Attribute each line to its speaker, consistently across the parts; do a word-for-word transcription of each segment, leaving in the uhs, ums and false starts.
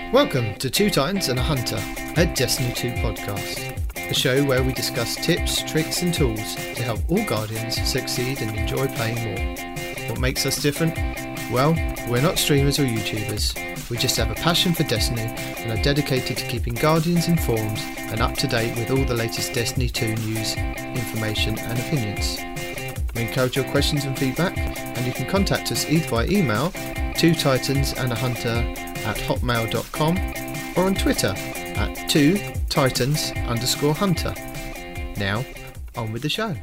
Speaker 1: Welcome to Two Titans and a Hunter, a Destiny two podcast, a show where we discuss tips, tricks and tools to help all Guardians succeed and enjoy playing more. What makes us different? Well, we're not streamers or YouTubers, we just have a passion for Destiny and are dedicated to keeping Guardians informed and up to date with all the latest Destiny two news, information and opinions. We encourage your questions and feedback, and you can contact us either by email, two titans and a hunter at hotmail dot com, or on Twitter at two titans underscore hunter. Now, on with the show.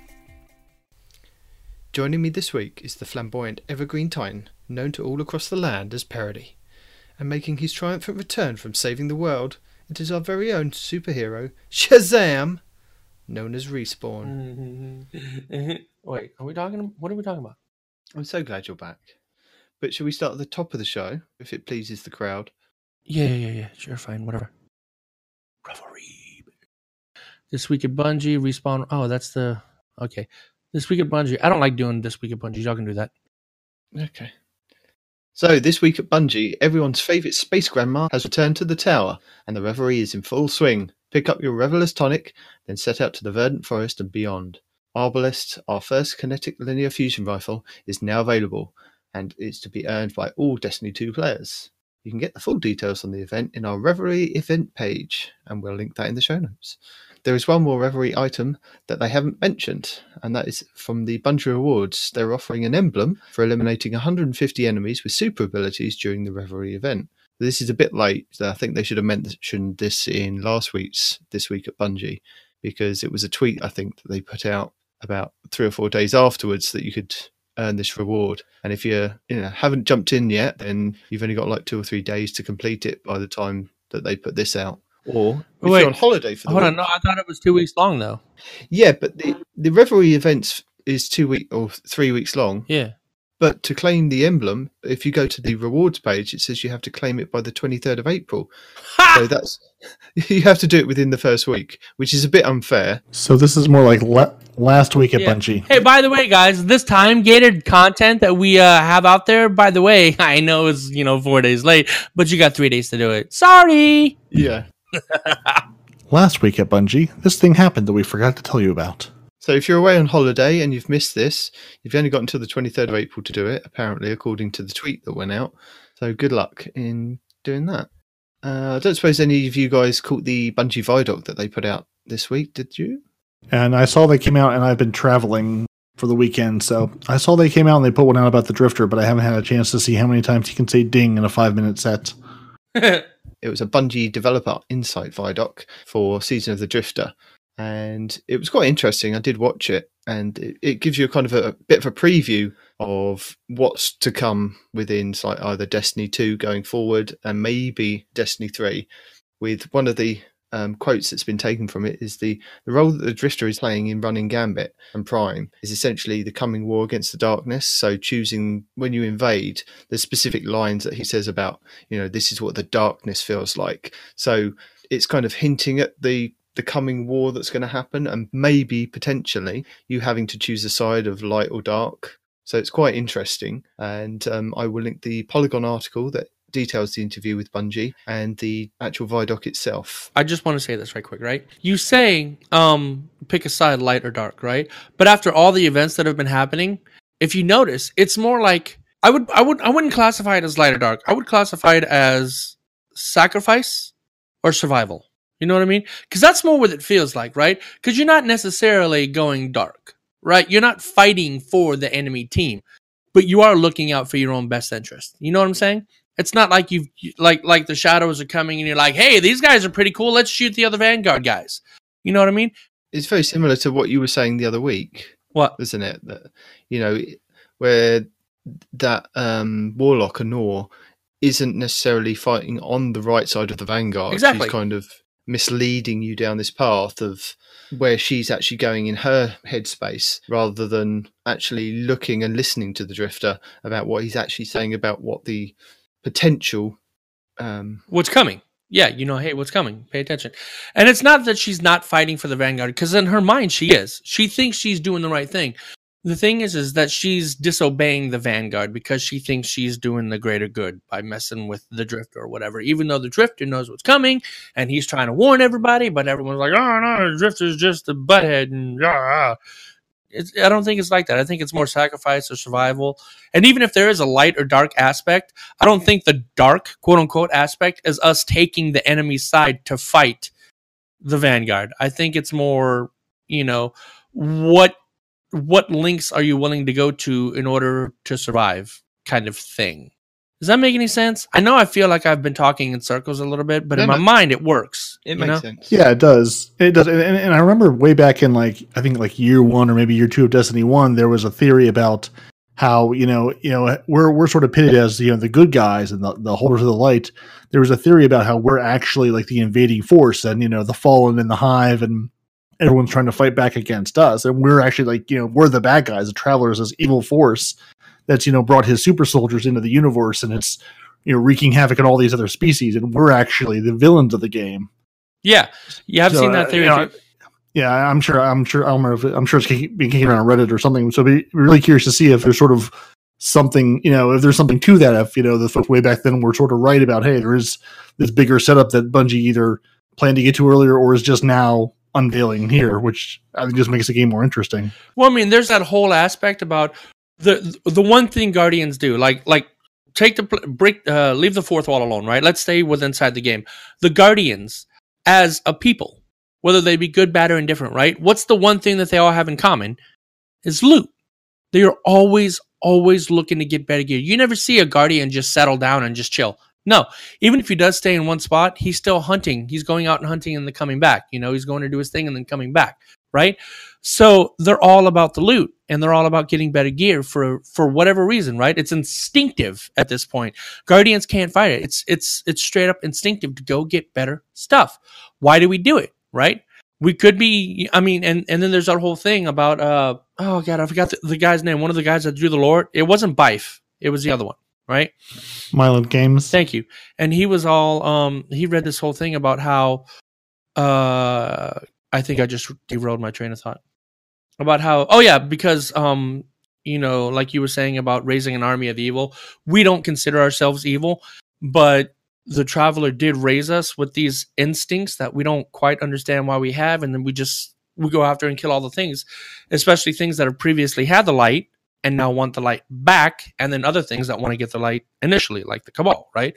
Speaker 1: Joining me this week is the flamboyant Evergreen Titan, known to all across the land as Parody, and making his triumphant return from saving the world, it is our very own superhero, Shazam, known as Respawn.
Speaker 2: Wait, are we talking? What are we talking about?
Speaker 1: I'm so glad you're back. But shall we start at the top of the show, if it pleases the crowd?
Speaker 2: Yeah, yeah, yeah, yeah. Sure, fine, whatever. Revelry. This week at Bungie, Respawn. Oh, that's the... Okay. This week at Bungie. I don't like doing this week at Bungie. Y'all can do that.
Speaker 1: Okay. So, this week at Bungie, everyone's favourite space grandma has returned to the tower, and the revelry is in full swing. Pick up your Reveler's tonic, then set out to the verdant forest and beyond. Arbalest, our first kinetic linear fusion rifle, is now available, and is to be earned by all Destiny two players. You can get the full details on the event in our Revelry event page, and we'll link that in the show notes. There is one more Revelry item that they haven't mentioned, and that is from the Bungie Rewards. They're offering an emblem for eliminating one hundred fifty enemies with super abilities during the Revelry event. This is a bit late. I think they should have mentioned this in last week's This Week at Bungie, because it was a tweet, I think, that they put out about three or four days afterwards that you could earn this reward. And if you you know haven't jumped in yet, then you've only got like two or three days to complete it by the time that they put this out. Or if
Speaker 2: Wait,
Speaker 1: you're on holiday for the
Speaker 2: hold
Speaker 1: week.
Speaker 2: on, no, I thought it was two weeks long though.
Speaker 1: Yeah, but the the Revelry events is two week or three weeks long.
Speaker 2: Yeah.
Speaker 1: But to claim the emblem, if you go to the rewards page, it says you have to claim it by the twenty-third of April.
Speaker 2: Ha!
Speaker 1: So that's you have to do it within the first week, which is a bit unfair.
Speaker 3: So this is more like le- last week at
Speaker 2: Yeah.
Speaker 3: Bungie.
Speaker 2: Hey, by the way, guys, this time gated content that we uh, have out there, by the way, I know it's, you know, four days late, but you got three days to do it. Sorry.
Speaker 1: Yeah.
Speaker 3: Last week at Bungie, this thing happened that we forgot to tell you about.
Speaker 1: So if you're away on holiday and you've missed this, you've only got until the twenty-third of April to do it, apparently, according to the tweet that went out. So good luck in doing that. Uh, I don't suppose any of you guys caught the Bungie Vidoc that they put out this week, did you?
Speaker 3: And I saw they came out, and I've been traveling for the weekend, so I saw they came out and they put one out about the Drifter, but I haven't had a chance to see how many times you can say ding in a five-minute set.
Speaker 1: It was a Bungie developer insight Vidoc for Season of the Drifter. And it was quite interesting. I did watch it, and it, it gives you a kind of a, a bit of a preview of what's to come within like either Destiny two going forward and maybe Destiny three. With one of the um, quotes that's been taken from it is the, the role that the Drifter is playing in running Gambit and Prime is essentially the coming war against the darkness. So choosing when you invade, there's specific lines that he says about, you know, this is what the darkness feels like. So it's kind of hinting at the the coming war that's going to happen, and maybe potentially you having to choose a side of light or dark. So it's quite interesting, and um, I will link the Polygon article that details the interview with Bungie and the actual Vidoc itself.
Speaker 2: I just want to say this right quick, right? You say um, pick a side, light or dark, right? But after all the events that have been happening, if you notice, it's more like I would, I would, I wouldn't classify it as light or dark. I would classify it as sacrifice or survival. You know what I mean? Because that's more what it feels like, right? Because you're not necessarily going dark, right? You're not fighting for the enemy team, but you are looking out for your own best interest. You know what I'm saying? It's not like you've like like the shadows are coming and you're like, hey, these guys are pretty cool. Let's shoot the other Vanguard guys. You know what I mean?
Speaker 1: It's very similar to what you were saying the other week.
Speaker 2: What?
Speaker 1: Isn't it? That, you know, where that um, Warlock Anor isn't necessarily fighting on the right side of the Vanguard.
Speaker 2: Exactly.
Speaker 1: She's kind of misleading you down this path of where she's actually going in her headspace, rather than actually looking and listening to the Drifter about what he's actually saying about what the potential um
Speaker 2: what's coming. Yeah, you know, hey, what's coming? Pay attention. And it's not that she's not fighting for the Vanguard, because in her mind she is. She thinks she's doing the right thing. The thing is, is that she's disobeying the Vanguard because she thinks she's doing the greater good by messing with the Drifter or whatever, even though the Drifter knows what's coming and he's trying to warn everybody, but everyone's like, oh, no, the Drifter's just a butthead. And ah. It's, I don't think it's like that. I think it's more sacrifice or survival. And even if there is a light or dark aspect, I don't think the dark, quote-unquote, aspect is us taking the enemy's side to fight the Vanguard. I think it's more, you know, what what links are you willing to go to in order to survive kind of thing. Does that make any sense? I know I feel like I've been talking in circles a little bit, but
Speaker 1: No,
Speaker 2: in my
Speaker 1: no.
Speaker 2: mind it works.
Speaker 1: It
Speaker 2: you
Speaker 1: makes
Speaker 2: know?
Speaker 1: sense.
Speaker 3: Yeah, it does. It does. And, and I remember way back in like, I think like year one or maybe year two of Destiny one, there was a theory about how, you know, you know, we're, we're sort of pitted as, you know, the good guys and the, the holders of the light. There was a theory about how we're actually like the invading force and, you know, the Fallen and the Hive and everyone's trying to fight back against us. And we're actually like, you know, we're the bad guys, the Travelers, this evil force that's, you know, brought his super soldiers into the universe and it's, you know, wreaking havoc on all these other species. And we're actually the villains of the game.
Speaker 2: Yeah. Yeah, I've
Speaker 3: So,
Speaker 2: seen that
Speaker 3: uh,
Speaker 2: theory
Speaker 3: you know,
Speaker 2: too.
Speaker 3: Yeah, I'm sure. I'm sure. I don't know if it, I'm sure it's being kicking around Reddit or something. So, be really curious to see if there's sort of something, you know, if there's something to that. If you know, the folks way back then were sort of right about, hey, there is this bigger setup that Bungie either planned to get to earlier or is just now unveiling here, which I think just makes the game more interesting.
Speaker 2: Well, I mean, there's that whole aspect about the the one thing Guardians do, like like take the pl- break, uh, leave the fourth wall alone, right? Let's stay with inside the game. The Guardians, as a people, whether they be good, bad, or indifferent, right? What's the one thing that they all have in common? Is loot. They are always, always looking to get better gear. You never see a Guardian just settle down and just chill. No, even if he does stay in one spot, he's still hunting. He's going out and hunting and then coming back. You know, he's going to do his thing and then coming back, right? So they're all about the loot and they're all about getting better gear for for whatever reason, right? It's instinctive at this point. Guardians can't fight it. It's it's it's straight up instinctive to go get better stuff. Why do we do it, right? We could be, I mean, and, and then there's that whole thing about, uh, oh God, I forgot the, the guy's name. One of the guys that drew the lore. It wasn't Bife. It was the other one, right?
Speaker 3: Myland Games.
Speaker 2: Thank you. And he was all, um, he read this whole thing about how, uh, I think I just derailed my train of thought. About how, oh yeah, because, um, you know, like you were saying about raising an army of evil, we don't consider ourselves evil, but the Traveler did raise us with these instincts that we don't quite understand why we have, and then we just we go after and kill all the things, especially things that have previously had the light and now want the light back, and then other things that want to get the light initially, like the Cabal, right?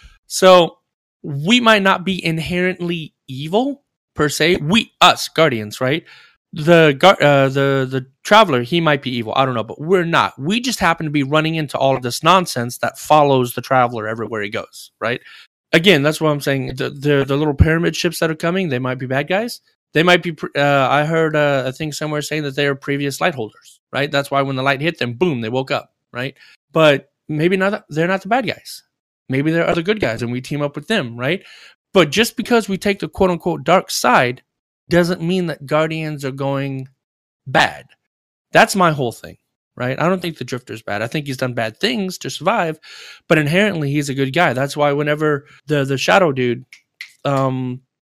Speaker 2: So we might not be inherently evil per se. We, us, Guardians, right? The uh, the the Traveler, he might be evil. I don't know, but we're not. We just happen to be running into all of this nonsense that follows the Traveler everywhere he goes, right? Again, that's what I'm saying. The, the the little pyramid ships that are coming, they might be bad guys. They might be. Uh, I heard uh, a thing somewhere saying that they are previous light holders, right? That's why when the light hit them, boom, they woke up, right? But maybe not. They're not the bad guys. Maybe they're other good guys, and we team up with them, right? But just because we take the quote unquote dark side doesn't mean that Guardians are going bad. That's my whole thing, right? I don't think the Drifter's bad. I think he's done bad things to survive, but inherently he's a good guy. That's why whenever the the Shadow dude, um,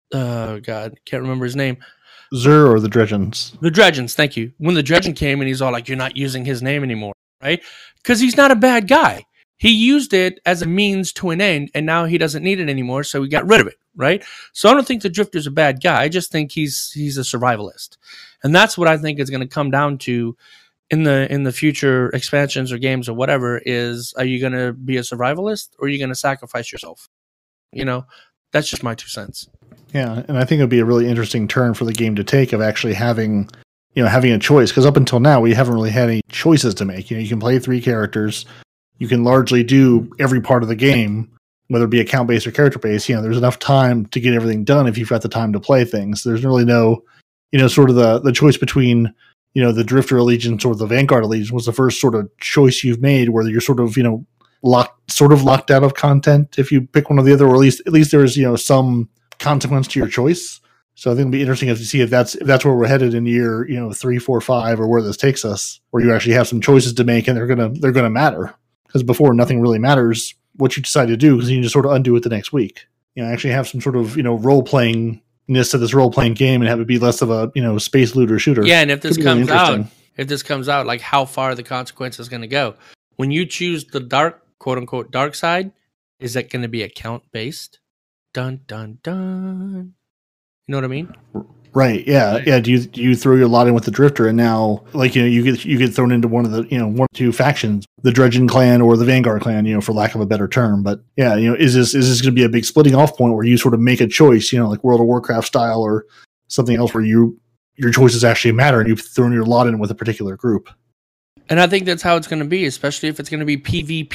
Speaker 2: oh God, can't remember his name.
Speaker 3: Zur or the Dredgens?
Speaker 2: The Dredgens, thank you. When the Dredgen came and he's all like, you're not using his name anymore, right? Because he's not a bad guy. He used it as a means to an end, and now he doesn't need it anymore, so he got rid of it, right? So I don't think the Drifter's a bad guy. I just think he's he's a survivalist. And that's what I think is going to come down to in the in the future expansions or games or whatever is, are you going to be a survivalist or are you going to sacrifice yourself? You know, that's just my two cents.
Speaker 3: Yeah, and I think it would be a really interesting turn for the game to take of actually having, you know, having a choice. Because up until now, we haven't really had any choices to make. You know, you can play three characters. You can largely do every part of the game, whether it be account-based or character-based. You know, there's enough time to get everything done if you've got the time to play things. There's really no, you know, sort of the, the choice between, you know, the Drifter Allegiance or the Vanguard Allegiance was the first sort of choice you've made where you're sort of, you know, locked, sort of locked out of content if you pick one or the other, or at least, at least there's, you know, some consequence to your choice. So I think it'll be interesting to see if that's, if that's where we're headed in year, you know, three, four, five, or where this takes us, where you actually have some choices to make and they're going to, they're going to matter. Because before, nothing really matters what you decide to do because you can just sort of undo it the next week. You know, actually have some sort of, you know, role-playingness to this role-playing game and have it be less of a, you know, space looter shooter.
Speaker 2: Yeah, and if this
Speaker 3: Could be really
Speaker 2: comes out, if this comes out, like how far the consequence is going to go. When you choose the dark, quote unquote, dark side, is that going to be account based? Dun dun dun. You know what I mean?
Speaker 3: Right. Yeah. Yeah. Do you do you throw your lot in with the Drifter, and now, like, you know, you get you get thrown into one of the, you know, one or two factions, the Dredgen clan or the Vanguard clan, you know, for lack of a better term. But yeah, you know, is this is this going to be a big splitting off point where you sort of make a choice, you know, like World of Warcraft style or something else, where you your choices actually matter, and you've thrown your lot in with a particular group?
Speaker 2: And I think that's how it's going to be, especially if it's going to be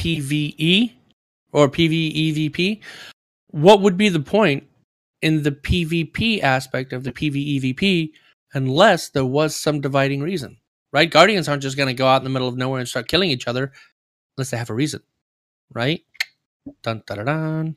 Speaker 2: PvPvE or PvEvP. What would be the point in the PvP aspect of the PvEvP unless there was some dividing reason, right? Guardians aren't just going to go out in the middle of nowhere and start killing each other unless they have a reason, right? Dun, dun, dun, dun.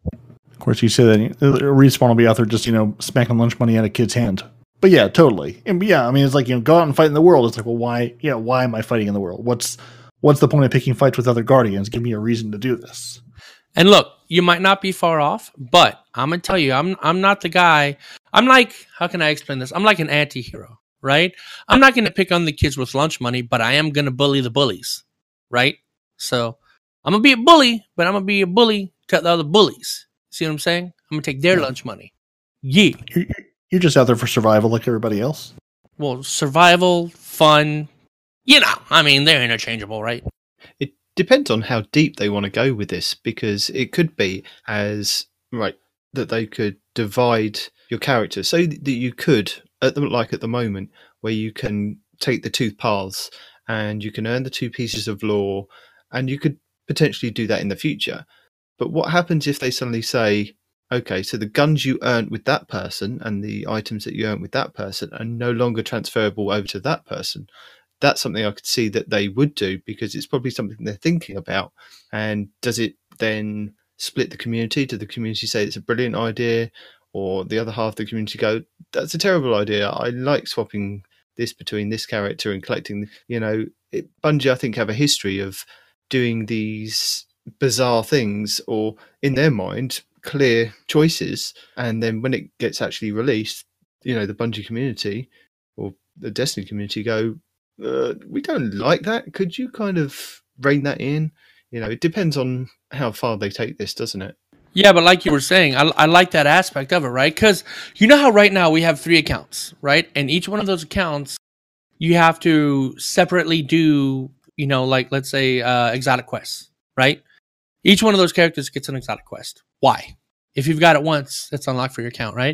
Speaker 3: Of course, you say that Respawn will be out there just, you know, smacking lunch money out of kids' hand. But yeah, totally. And yeah, I mean, it's like, you know, go out and fight in the world. It's like, well, why? Yeah, why am I fighting in the world? What's what's the point of picking fights with other Guardians? Give me a reason to do this.
Speaker 2: And look, you might not be far off, but I'm gonna tell you, I'm I'm not the guy. I'm like, how can I explain this? I'm like an anti-hero, right? I'm not gonna pick on the kids with lunch money, but I am gonna bully the bullies, right? So I'm gonna be a bully, but I'm gonna be a bully to the other bullies. See what I'm saying? I'm gonna take their lunch money. Yeah.
Speaker 3: You're, you're just out there for survival like everybody else.
Speaker 2: Well, survival, fun, you know, I mean, they're interchangeable, right?
Speaker 1: It depends on how deep they want to go with this, because it could be as, right, that they could divide your character so that you could, at the, like at the moment, where you can take the two paths and you can earn the two pieces of lore, and you could potentially do that in the future. But what happens if they suddenly say, okay, so the guns you earned with that person and the items that you earned with that person are no longer transferable over to that person? That's something I could see that they would do, because it's probably something they're thinking about. And does it then split the community? Do the community say it's a brilliant idea, or the other half of the community go, that's a terrible idea, I like swapping this between this character and collecting? You know, it, Bungie, I think, have a history of doing these bizarre things, or in their mind, clear choices, and then when it gets actually released, you know, the Bungie community or the Destiny community go, uh, we don't like that, could you kind of rein that in? You know, it depends on how far they take this, doesn't it?
Speaker 2: Yeah, but like you were saying, I, I like that aspect of it, right? Because you know how right now we have three accounts, right? And each one of those accounts, you have to separately do, you know, like, let's say, uh, exotic quests, right? Each one of those characters gets an exotic quest. Why? If you've got it once, it's unlocked for your account, right?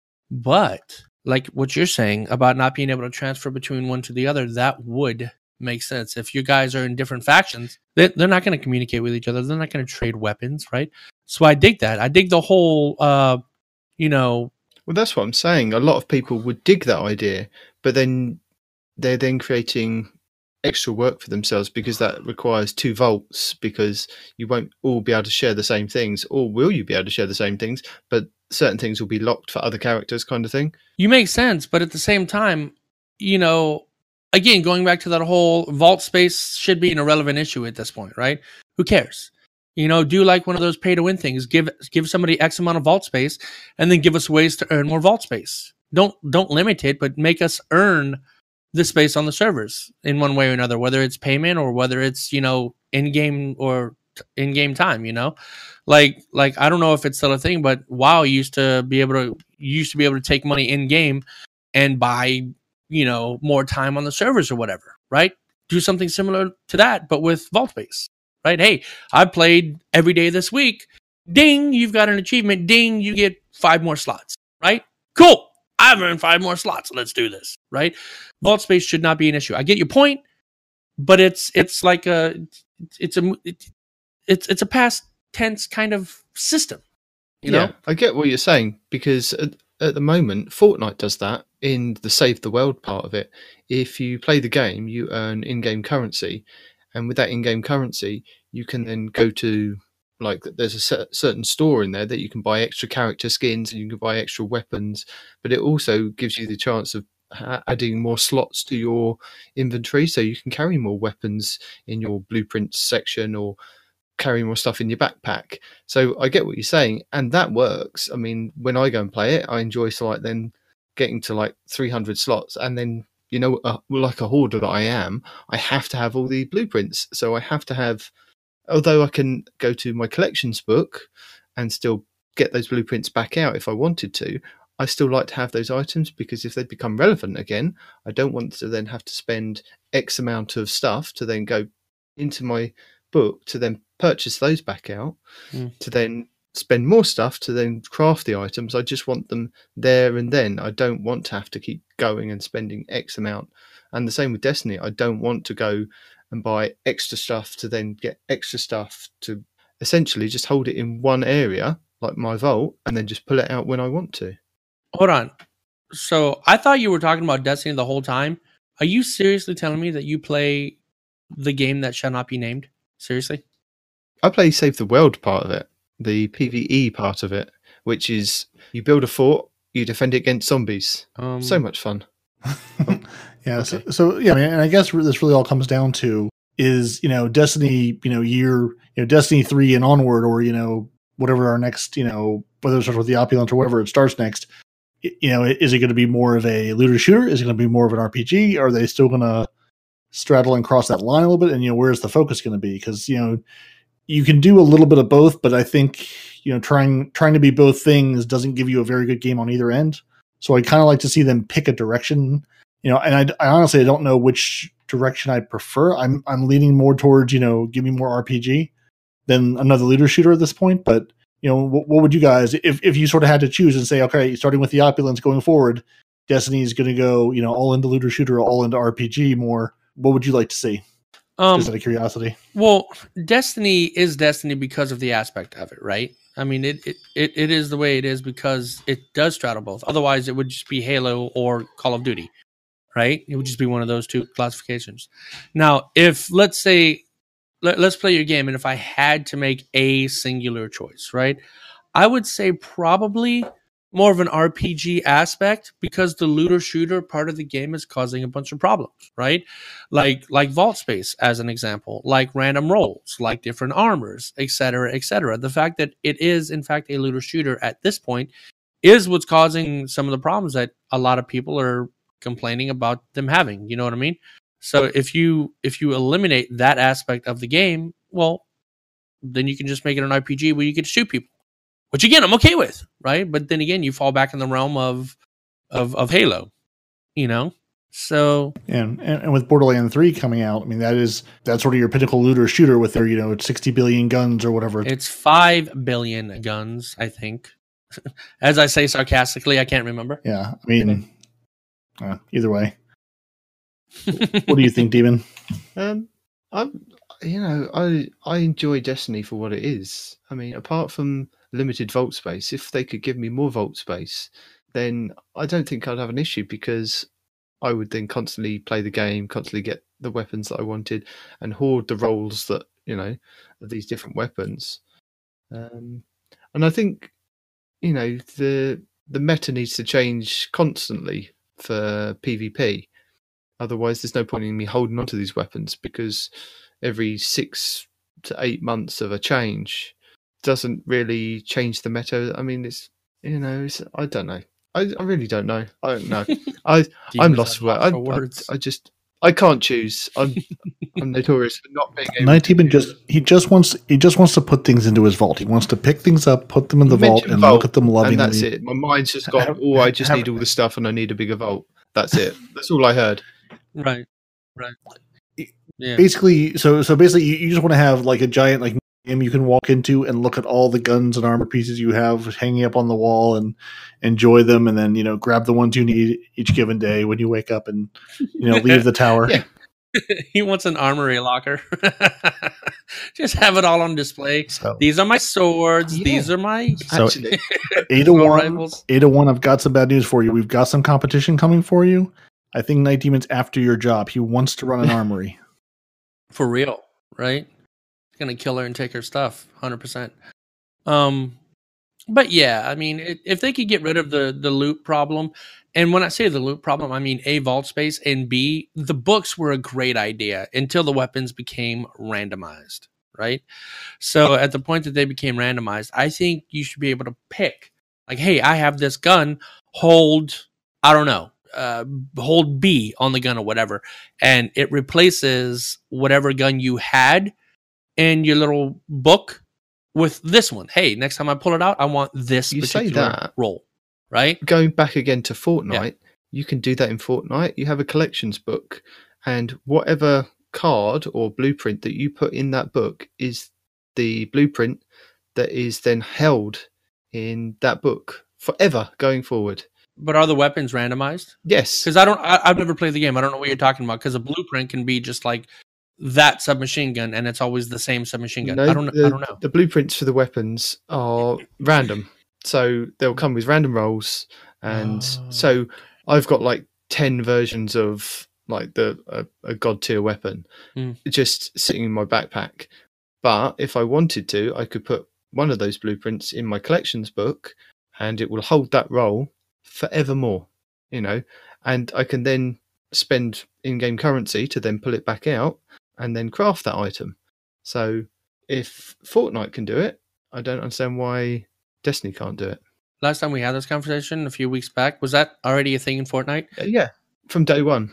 Speaker 2: But like what you're saying about not being able to transfer between one to the other, that would make sense. If you guys are in different factions, they, they're not going to communicate with each other. They're not going to trade weapons, right? So I dig that. I dig the whole, uh, you know...
Speaker 1: Well, that's what I'm saying. A lot of people would dig that idea, but then they're then creating extra work for themselves, because that requires two vaults, because you won't all be able to share the same things, or will you be able to share the same things, but certain things will be locked for other characters, kind of thing.
Speaker 2: You make sense, but at the same time, you know, again, going back to that whole vault space should be an irrelevant issue at this point, right? Who cares? You know, do like one of those pay to win things. Give give somebody X amount of vault space, and then give us ways to earn more vault space. Don't don't limit it, but make us earn the space on the servers in one way or another, whether it's payment or whether it's, you know, in-game or in-game time, you know, like, like, I don't know if it's still a thing, but WoW used to be able to, used to be able to take money in-game and buy, you know, more time on the servers or whatever, right? Do something similar to that, but with vault space, right? Hey, I've played every day this week. Ding, you've got an achievement. Ding, you get five more slots, right? Cool. I've earned five more slots. Let's do this, right? Vault space should not be an issue. I get your point, but it's it's like a it's a it's it's a past tense kind of system, you
Speaker 1: yeah,
Speaker 2: know?
Speaker 1: I get what you're saying, because at, at the moment, Fortnite does that in the Save the World part of it. If you play the game, you earn in-game currency, and with that in-game currency, you can then go to, like, there's a certain store in there that you can buy extra character skins and you can buy extra weapons, but it also gives you the chance of adding more slots to your inventory, so you can carry more weapons in your blueprints section or carry more stuff in your backpack. So I get what you're saying, and that works. I mean, when I go and play it, I enjoy so like then getting to like three hundred slots and then you know, uh, like a hoarder that I am, I have to have all the blueprints. So I have to have, although I can go to my collections book and still get those blueprints back out if I wanted to, I still like to have those items, because if they become relevant again, I don't want to then have to spend X amount of stuff to then go into my book to then purchase those back out, mm. to then spend more stuff to then craft the items. I just want them there and then. I don't want to have to keep going and spending X amount. And the same with Destiny. I don't want to go and buy extra stuff to then get extra stuff, to essentially just hold it in one area, like my vault, and then just pull it out when I want to.
Speaker 2: Hold on. So I thought you were talking about Destiny the whole time. Are you seriously telling me that you play the game that shall not be named? Seriously?
Speaker 1: I play Save the World part of it, the PvE part of it, which is you build a fort, you defend it against zombies. Um, so much fun.
Speaker 3: yeah. Okay. So, so yeah, I mean, and I guess this really all comes down to is, you know, Destiny, you know, year, you know, Destiny three and onward, or, you know, whatever our next, you know, whether it starts with the Opulent or whatever it starts next. You know, is it going to be more of a looter shooter? Is it going to be more of an R P G? Are they still going to straddle and cross that line a little bit? And, you know, where's the focus going to be? Because, you know, you can do a little bit of both, but I think, you know, trying trying to be both things doesn't give you a very good game on either end. So I kind of like to see them pick a direction, you know, and I, I honestly, I don't know which direction I prefer. I'm I'm leaning more towards, you know, give me more R P G than another looter shooter at this point, but you know, what, what would you guys, if, if you sort of had to choose and say, okay, starting with the Opulence going forward, Destiny is going to go, you know, all into looter shooter, all into R P G more, what would you like to see? Um, Just out of curiosity.
Speaker 2: Well, Destiny is Destiny because of the aspect of it, right? I mean, it, it, it, it is the way it is because it does straddle both. Otherwise, it would just be Halo or Call of Duty, right? It would just be one of those two classifications. Now, if, let's say, let, let's play your game, and if I had to make a singular choice, right, I would say probably more of an R P G aspect, because the looter shooter part of the game is causing a bunch of problems, right? Like like vault space as an example, like random rolls, like different armors, et cetera, et cetera. The fact that it is in fact a looter shooter at this point is what's causing some of the problems that a lot of people are complaining about them having. You know what I mean? So if you if you eliminate that aspect of the game, well, then you can just make it an R P G where you get to shoot people. Which again, I'm okay with, right? But then again, you fall back in the realm of of, of Halo, you know. So
Speaker 3: and, and and with Borderlands three coming out, I mean that is that's sort of your pinnacle looter shooter with their, you know, sixty billion guns or whatever.
Speaker 2: It's five billion guns, I think. As I say sarcastically, I can't remember.
Speaker 3: Yeah, I mean, uh, either way. What do you think, Demon?
Speaker 1: Um, I'm, you know, I I enjoy Destiny for what it is. I mean, apart from limited vault space, if they could give me more vault space, then I don't think I'd have an issue, because I would then constantly play the game, constantly get the weapons that I wanted, and hoard the rolls that, you know, of these different weapons. Um, and I think, you know, the the meta needs to change constantly for PvP. Otherwise, there's no point in me holding on to these weapons, because every six to eight months of a change doesn't really change the meta. I mean, it's, you know, it's, I don't know. I, I really don't know. I don't know. I I'm lost for, I, words. I, I just I can't choose. I'm I'm notorious for not being able.
Speaker 3: Nightdemon just he just wants he just wants to put things into his vault. He wants to pick things up, put them in the vault, and vault, look at them lovingly.
Speaker 1: And that's it. My mind's just gone. Have, oh, I just have, need all the stuff, and I need a bigger vault. That's it. That's all I heard.
Speaker 2: Right. Right.
Speaker 3: Yeah. Basically, so so basically, you, you just want to have like a giant like museum you can walk into and look at all the guns and armor pieces you have hanging up on the wall and enjoy them, and then, you know, grab the ones you need each given day when you wake up and, you know, leave the tower.
Speaker 2: Yeah. He wants an armory locker. Just have it all on display. So, these are my swords. Yeah. These are my
Speaker 3: so eight to one. Eight to one. I've got some bad news for you. We've got some competition coming for you. I think Nightdemon's after your job. He wants to run an armory.
Speaker 2: For real, right? He's gonna kill her and take her stuff, one hundred percent. Um, but yeah, I mean, it, if they could get rid of the the loot problem, and when I say the loot problem, I mean A, vault space, and B, the books were a great idea until the weapons became randomized, right? So at the point that they became randomized, I think you should be able to pick, like, hey, I have this gun, hold, I don't know, uh, hold B on the gun or whatever, and it replaces whatever gun you had in your little book with this one. Hey, next time I pull it out, I want this
Speaker 1: You say
Speaker 2: particular
Speaker 1: that.
Speaker 2: roll, right?
Speaker 1: Going back again to Fortnite,
Speaker 2: Yeah.
Speaker 1: you can do that in Fortnite. You have a collections book, and whatever card or blueprint that you put in that book is the blueprint that is then held in that book forever going forward.
Speaker 2: But are the weapons randomized?
Speaker 1: Yes.
Speaker 2: Because I don't, I, I've never played the game. I don't know what you're talking about. Because a blueprint can be just like that submachine gun, and it's always the same submachine gun.
Speaker 1: No,
Speaker 2: I don't,
Speaker 1: the,
Speaker 2: I don't know.
Speaker 1: The blueprints for the weapons are random, so they'll come with random rolls, and
Speaker 2: Oh.
Speaker 1: so I've got like ten versions of like the a, a god tier weapon
Speaker 2: Mm.
Speaker 1: just sitting in my backpack. But if I wanted to, I could put one of those blueprints in my collections book, and it will hold that roll forevermore. You know, and I can then spend in-game currency to then pull it back out and then craft that item. So if Fortnite can do it, I don't understand why Destiny can't do it.
Speaker 2: Last time we had this conversation a few weeks back, was that already a thing in Fortnite?
Speaker 1: Uh, Yeah, from day one.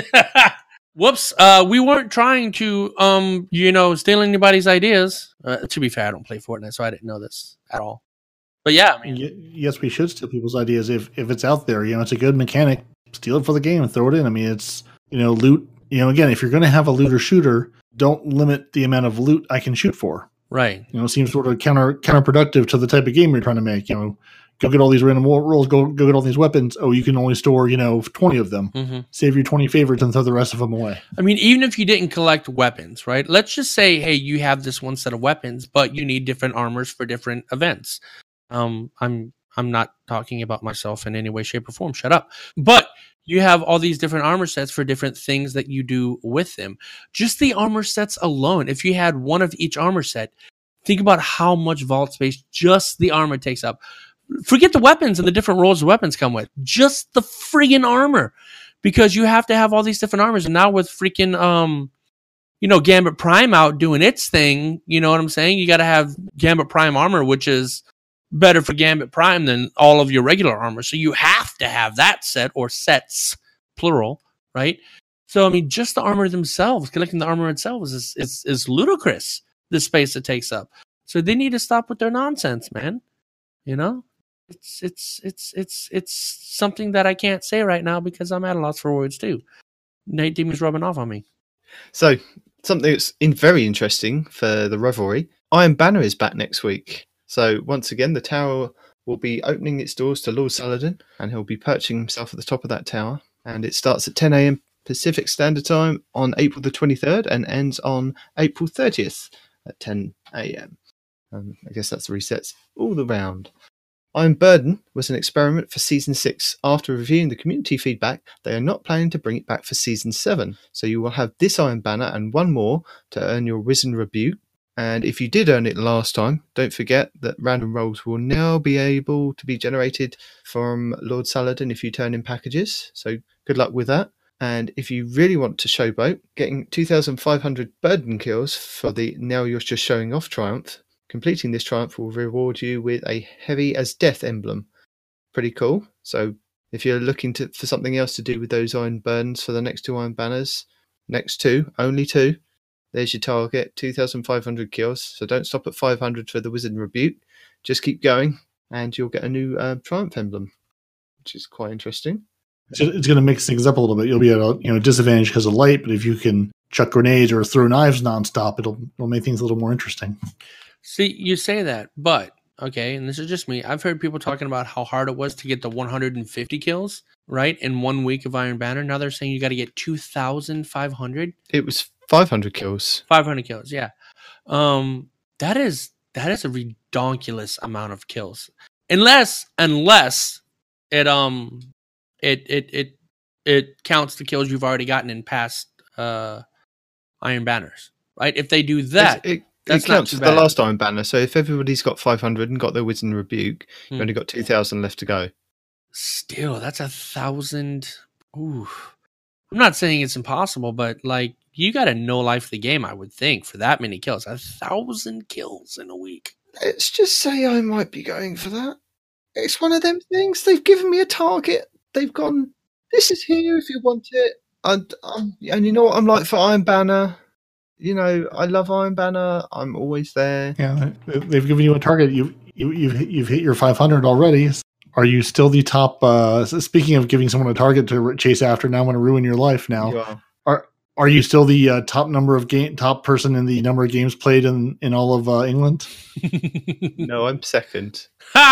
Speaker 2: Whoops. Uh, we weren't trying to, um, you know, steal anybody's ideas. Uh, to be fair, I don't play Fortnite, so I didn't know this at all. But yeah, I mean,
Speaker 3: Y- yes, we should steal people's ideas if if it's out there. You know, it's a good mechanic. Steal it for the game and throw it in. I mean, it's, you know, loot. You know, again, if you're going to have a looter shooter, don't limit the amount of loot I can shoot for.
Speaker 2: right.
Speaker 3: You know, it seems sort of counter counterproductive to the type of game you're trying to make. You know, go get all these random wo- rolls. Go go get all these weapons. Oh, you can only store, you know, twenty of them.
Speaker 2: hmm
Speaker 3: Save your twenty favorites and throw the rest of them away.
Speaker 2: I mean, even if you didn't collect weapons, right? Let's just say, hey, you have this one set of weapons, but you need different armors for different events. Um, I'm I'm not talking about myself in any way, shape, or form. Shut up. But you have all these different armor sets for different things that you do with them. Just the armor sets alone, if you had one of each armor set, think about how much vault space just the armor takes up. Forget the weapons and the different rolls the weapons come with. Just the friggin' armor. Because you have to have all these different armors. And now with freaking, um, you know, Gambit Prime out doing its thing, you know what I'm saying? You got to have Gambit Prime armor, which is better for Gambit Prime than all of your regular armor. So you have to have that set, or sets, plural, right? So, I mean, just the armor themselves, collecting the armor itself is, is, is ludicrous, the space it takes up. So they need to stop with their nonsense, man. You know? It's it's it's it's it's something that I can't say right now because I'm at a loss for words too. Nate Demon's rubbing off on me.
Speaker 1: So something that's in very interesting for the Revelry, Iron Banner is back next week. So once again, the tower will be opening its doors to Lord Saladin, and he'll be perching himself at the top of that tower. And it starts at ten a.m. Pacific Standard Time on April the twenty-third and ends on April thirtieth at ten a.m. Um, I guess that's the resets all the round. Iron Burden was an experiment for Season six. After reviewing the community feedback, they are not planning to bring it back for Season seven. So you will have this Iron Banner and one more to earn your Risen Rebuke. And if you did earn it last time, don't forget that random rolls will now be able to be generated from Lord Saladin if you turn in packages. So good luck with that. And if you really want to showboat, getting two thousand five hundred Burden kills for the Now You're Just Showing Off triumph. Completing this triumph will reward you with a Heavy as Death emblem. Pretty cool. So if you're looking to, for something else to do with those Iron Burdens for the next two Iron Banners, next two, only two, there's your target, two thousand five hundred kills. So don't stop at five hundred for the Wizard Rebuke. Just keep going and you'll get a new uh, Triumph emblem, which is quite interesting.
Speaker 3: It's, it's going to mix things up a little bit. You'll be at a you know disadvantage because of light, but if you can chuck grenades or throw knives nonstop, it'll it'll make things a little more interesting.
Speaker 2: See, you say that, but okay, and this is just me. I've heard people talking about how hard it was to get the one hundred fifty kills, right, in one week of Iron Banner. Now they're saying you got to get two thousand five hundred.
Speaker 1: It was five hundred kills.
Speaker 2: five hundred kills, yeah. Um, that is that is a redonkulous amount of kills. Unless unless it um it it it it counts the kills you've already gotten in past uh Iron Banners, right? If they do that,
Speaker 1: It, it,
Speaker 2: that's
Speaker 1: it
Speaker 2: not
Speaker 1: counts
Speaker 2: too
Speaker 1: as the
Speaker 2: bad.
Speaker 1: last Iron Banner. So if everybody's got five hundred and got their Wizard Rebuke, you've
Speaker 2: Hmm.
Speaker 1: only got two thousand left to go.
Speaker 2: Still, that's a thousand. Ooh, I'm not saying it's impossible, but like you got to no life the game, I would think, for that many kills. A thousand kills in a week.
Speaker 1: Let's just say I might be going for that. It's one of them things. They've given me a target. They've gone, this is here if you want it. And, um, and you know what I'm like for Iron Banner? You know, I love Iron Banner. I'm always there.
Speaker 3: Yeah, they've given you a target. You, you, you've, you've hit your five hundred already. Are you still the top? Uh, speaking of giving someone a target to chase after, now I'm going to ruin your life now.
Speaker 1: You are.
Speaker 3: Are Are you still the uh, top number of game top person in the number of games played in, in all of uh, England?
Speaker 1: No, I'm second.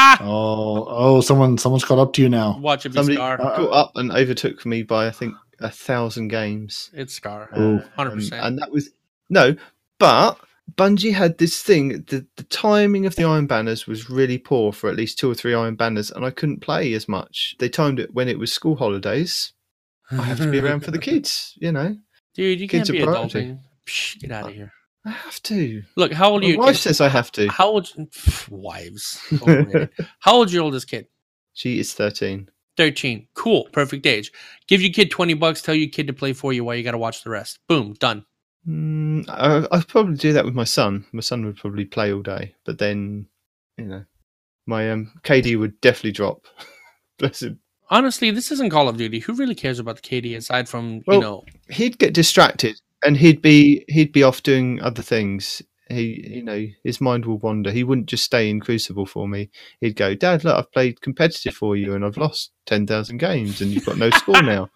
Speaker 3: oh, oh, someone someone's caught up to you now.
Speaker 2: Watch it be
Speaker 1: Somebody
Speaker 2: Scar.
Speaker 1: got up and overtook me by I think a thousand games.
Speaker 2: It's Scar.
Speaker 3: Ooh.
Speaker 2: one hundred percent.
Speaker 1: And, and that was no, but Bungie had this thing. The the timing of the Iron Banners was really poor for at least two or three Iron Banners, and I couldn't play as much. They timed it when it was school holidays. I have to be around for the kids, you know.
Speaker 2: Dude, you
Speaker 1: Kids
Speaker 2: can't be
Speaker 1: are priority.
Speaker 2: adulting. Psh, get out of here.
Speaker 1: I have to.
Speaker 2: Look, how old are
Speaker 1: My
Speaker 2: you?
Speaker 1: wife says I have to.
Speaker 2: How old? Pff, wives. Overrated. How old's your oldest kid?
Speaker 1: She is thirteen.
Speaker 2: thirteen. Cool. Perfect age. Give your kid twenty bucks. Tell your kid to play for you while you got to watch the rest. Boom. Done.
Speaker 1: Mm, I, I'd probably do that with my son. My son would probably play all day, but then, you know, my um, K D would definitely drop. Bless him.
Speaker 2: Honestly, this isn't Call of Duty. Who really cares about the K D aside from,
Speaker 1: Well,
Speaker 2: you know...
Speaker 1: He'd get distracted, and he'd be he'd be off doing other things. He, you know, his mind will wander. He wouldn't just stay in Crucible for me. He'd go, Dad, look, I've played competitive for you, and I've lost ten thousand games, and you've got no score now.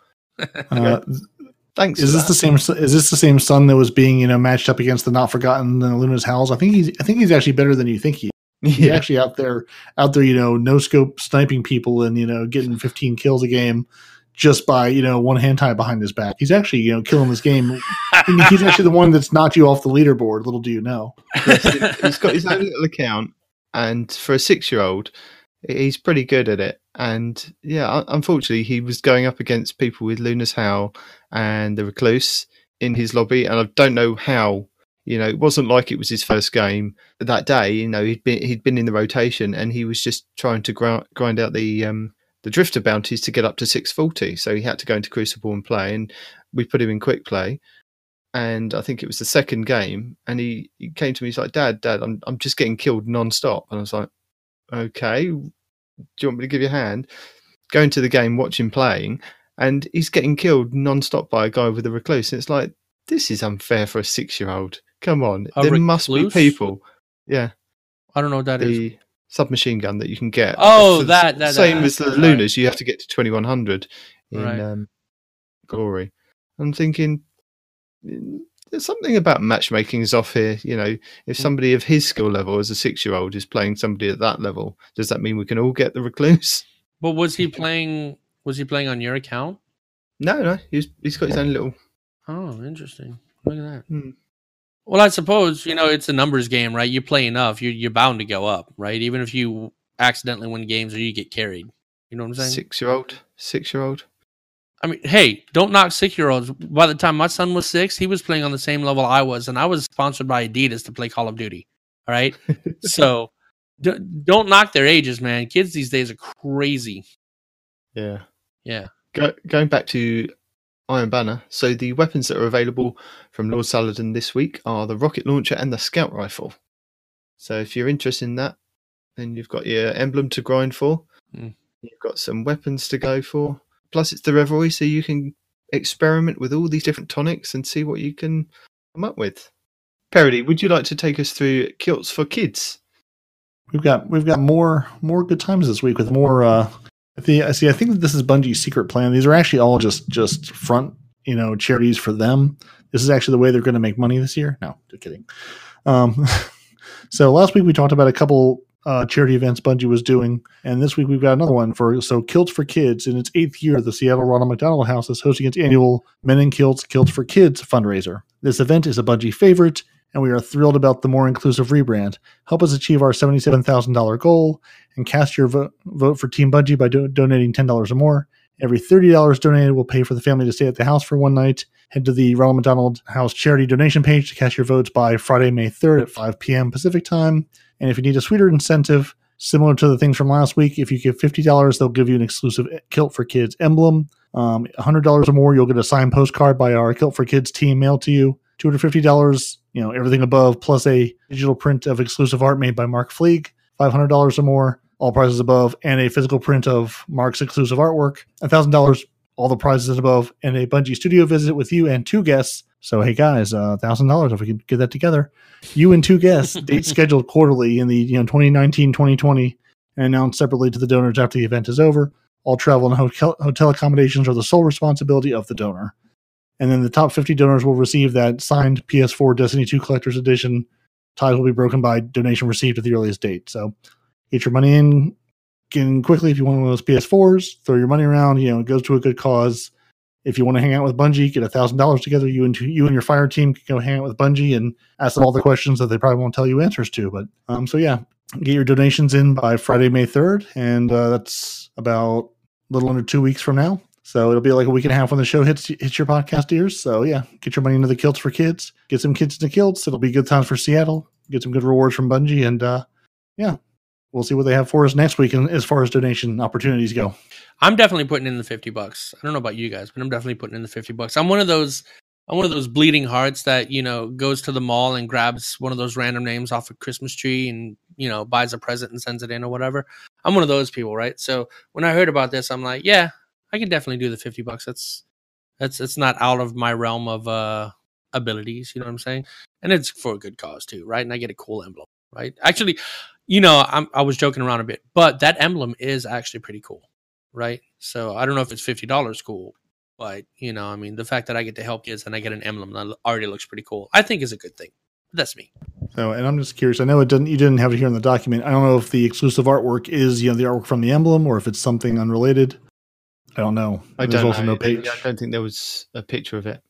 Speaker 3: Uh,
Speaker 1: Thanks.
Speaker 3: is
Speaker 1: for
Speaker 3: this
Speaker 1: that.
Speaker 3: the same? Is this the same son that was being you know matched up against the Not Forgotten uh, Luna's Howls? I think he's. I think he's actually better than you think he. Is. He's
Speaker 1: Yeah.
Speaker 3: actually out there, out there, you know, no scope sniping people and you know getting fifteen kills a game just by you know one hand tie behind his back. He's actually you know killing this game. And he's actually the one that's knocked you off the leaderboard. Little do you know.
Speaker 1: He's got his own little account, and for a six-year-old, he's pretty good at it. And yeah, unfortunately, he was going up against people with Luna's Howl and the Recluse in his lobby, and I don't know how. You know, it wasn't like it was his first game that day. You know, he'd been he'd been in the rotation, and he was just trying to grind, grind out the um, the drifter bounties to get up to six forty. So he had to go into Crucible and play, and we put him in quick play. And I think it was the second game, and he, he came to me. He's like, "Dad, Dad, I'm I'm just getting killed non-stop." And I was like, "Okay, do you want me to give you a hand?" Go into the game, watch him playing, and he's getting killed non-stop by a guy with a Recluse. And it's like, this is unfair for a six-year-old. Come on,
Speaker 2: A
Speaker 1: there must be
Speaker 2: Recluse?
Speaker 1: people. Yeah,
Speaker 2: I don't know what that is.
Speaker 1: the submachine gun that you can get.
Speaker 2: Oh,
Speaker 1: For the
Speaker 2: that- that-
Speaker 1: same
Speaker 2: that-
Speaker 1: as the
Speaker 2: right.
Speaker 1: Lunas. You have to get to twenty-one hundred in
Speaker 2: Right.
Speaker 1: um, Glory. I'm thinking mm, there's something about matchmaking is off here. You know, if somebody of his skill level as a six-year-old is playing somebody at that level, does that mean we can all get the Recluse?
Speaker 2: But was he playing... Was he playing on your account?
Speaker 1: No, no. He's he's got his own little.
Speaker 2: Oh, interesting. Look at that.
Speaker 1: Hmm.
Speaker 2: Well, I suppose, you know, it's a numbers game, right? You play enough, you're, you're bound to go up, right? Even if you accidentally win games or you get carried. You know what I'm saying?
Speaker 1: Six-year-old, six-year-old.
Speaker 2: I mean, hey, don't knock six-year-olds. By the time my son was six, he was playing on the same level I was, and I was sponsored by Adidas to play Call of Duty. All right? So d- don't knock their ages, man. Kids these days are crazy.
Speaker 1: Yeah.
Speaker 2: Yeah.
Speaker 1: Go, going back to Iron Banner, so the weapons that are available from Lord Saladin this week are the rocket launcher and the scout rifle. So if you're interested in that, then you've got your emblem to grind for.
Speaker 2: Mm.
Speaker 1: You've got some weapons to go for. Plus, it's the Revelry, so you can experiment with all these different tonics and see what you can come up with. Parody, would you like to take us through kilts for kids?
Speaker 3: We've got we've got more more good times this week with more. Uh, I think I see. I think that this is Bungie's secret plan. These are actually all just just front you know charities for them. This is actually the way they're going to make money this year. No, just kidding. Um, so last week we talked about a couple uh, charity events Bungie was doing, and this week we've got another one for so Kilts for Kids. In its eighth year, the Seattle Ronald McDonald House is hosting its annual Men in Kilts Kilts for Kids fundraiser. This event is a Bungie favorite, and we are thrilled about the more inclusive rebrand. Help us achieve our seventy-seven thousand dollars goal and cast your vo- vote for Team Bungie by do- donating ten dollars or more. Every thirty dollars donated will pay for the family to stay at the house for one night. Head to the Ronald McDonald House charity donation page to cast your votes by Friday, May third at five p.m. Pacific time. And if you need a sweeter incentive, similar to the things from last week, if you give fifty dollars, they'll give you an exclusive Kilt for Kids emblem. Um, one hundred dollars or more, you'll get a signed postcard by our Kilt for Kids team mailed to you. two hundred fifty dollars, you know, everything above, plus a digital print of exclusive art made by Mark Fleeg. five hundred dollars or more, all prices above, and a physical print of Mark's exclusive artwork. one thousand dollars, all the prizes above, and a Bungie studio visit with you and two guests. So, hey guys, uh, one thousand dollars if we can get that together. You and two guests, date scheduled quarterly in the you know twenty nineteen twenty twenty, and announced separately to the donors after the event is over. All travel and hotel, hotel accommodations are the sole responsibility of the donor. And then the top fifty donors will receive that signed P S four Destiny two Collector's Edition. Ties will be broken by donation received at the earliest date. So get your money in, get in quickly if you want one of those P S fours. Throw your money around. You know, it goes to a good cause. If you want to hang out with Bungie, get one thousand dollars together. You and you and your fire team can go hang out with Bungie and ask them all the questions that they probably won't tell you answers to. But um, so yeah, get your donations in by Friday, May third, and uh, that's about a little under two weeks from now. So it'll be like a week and a half when the show hits hits your podcast ears. So yeah, get your money into the Kilts for Kids. Get some kids into kilts. It'll be good times for Seattle. Get some good rewards from Bungie, and uh, yeah, we'll see what they have for us next week. And as far as donation opportunities go,
Speaker 2: I'm definitely putting in the fifty bucks. I don't know about you guys, but I'm definitely putting in the fifty bucks. I'm one of those. I'm one of those bleeding hearts that, you know, goes to the mall and grabs one of those random names off a Christmas tree and, you know, buys a present and sends it in or whatever. I'm one of those people, right? So when I heard about this, I'm like, yeah, I can definitely do the fifty bucks. That's that's that's not out of my realm of uh, abilities. You know what I'm saying? And it's for a good cause too, right? And I get a cool emblem, right? Actually, you know, I'm, I was joking around a bit, but that emblem is actually pretty cool, right? So I don't know if it's fifty dollars cool, but, you know, I mean, the fact that I get to help kids and I get an emblem that already looks pretty cool, I think is a good thing. That's me.
Speaker 3: So, and I'm just curious. I know it didn't. You didn't have it here in the document. I don't know if the exclusive artwork is you know the artwork from the emblem or if it's something unrelated. I don't know.
Speaker 1: I
Speaker 3: there's
Speaker 1: don't
Speaker 3: also
Speaker 1: know.
Speaker 3: no page.
Speaker 1: I don't think there was a picture of it.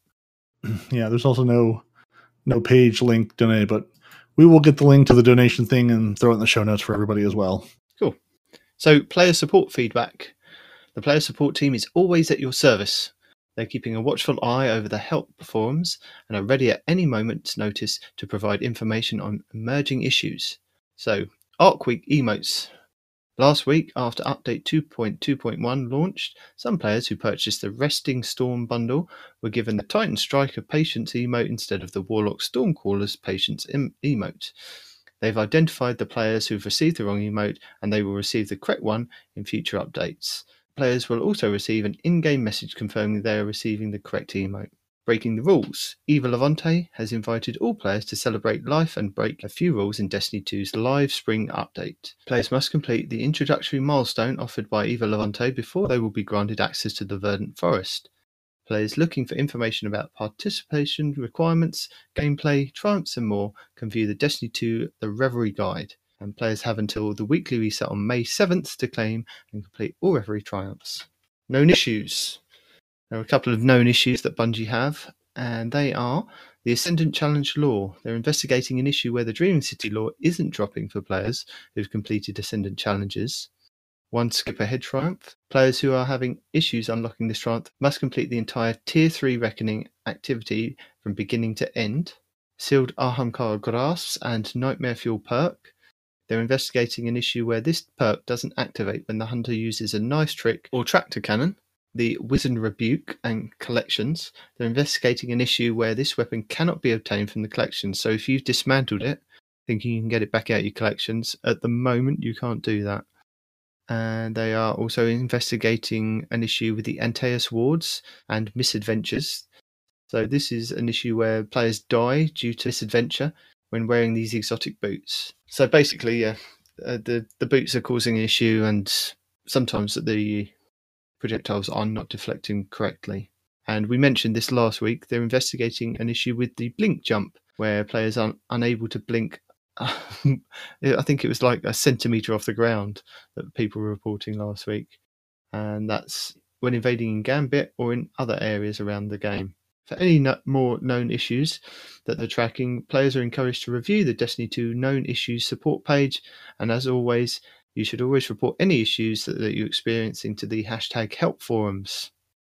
Speaker 3: Yeah, there's also no no page link donated, but we will get the link to the donation thing and throw it in the show notes for everybody as well.
Speaker 1: Cool. So, player support feedback. The player support team is always at your service. They're keeping a watchful eye over the help forums and are ready at any moment's notice to provide information on emerging issues. So, Arc Week emotes. Last week, after Update two point two point one launched, some players who purchased the Resting Storm bundle were given the Titan Striker Patience emote instead of the Warlock Stormcaller's Patience em- emote. They've identified the players who've received the wrong emote, and they will receive the correct one in future updates. Players will also receive an in-game message confirming they are receiving the correct emote. Breaking the rules. Eva Levante has invited all players to celebrate life and break a few rules in Destiny two's live spring update. Players must complete the introductory milestone offered by Eva Levante before they will be granted access to the Verdant Forest. Players looking for information about participation requirements, gameplay, triumphs and more can view the Destiny two The Reverie Guide. And players have until the weekly reset on May seventh to claim and complete all Reverie triumphs. Known issues. There are a couple of known issues that Bungie have, and they are the Ascendant Challenge Law. They're investigating an issue where the Dreaming City Law isn't dropping for players who've completed Ascendant Challenges. One skip ahead triumph. Players who are having issues unlocking this triumph must complete the entire Tier three Reckoning activity from beginning to end. Sealed Ahamkara Grasps and Nightmare Fuel perk. They're investigating an issue where this perk doesn't activate when the hunter uses a knife trick or tractor cannon. The Wizened Rebuke and Collections. They're investigating an issue where this weapon cannot be obtained from the collection, so if you've dismantled it, thinking you can get it back out of your collections, at the moment you can't do that. And they are also investigating an issue with the Antaeus Wards and Misadventures. So this is an issue where players die due to misadventure when wearing these exotic boots. So basically, yeah, uh, the, the boots are causing an issue, and sometimes the projectiles are not deflecting correctly. And we mentioned this last week. They're investigating an issue with the blink jump, where players are unable to blink. I think it was like a centimetre off the ground that people were reporting last week. And that's when invading in Gambit or in other areas around the game. For any no- more known issues that they're tracking, players are encouraged to review the Destiny two Known Issues support page. And as always, you should always report any issues that, that you're experiencing to the hashtag help forums.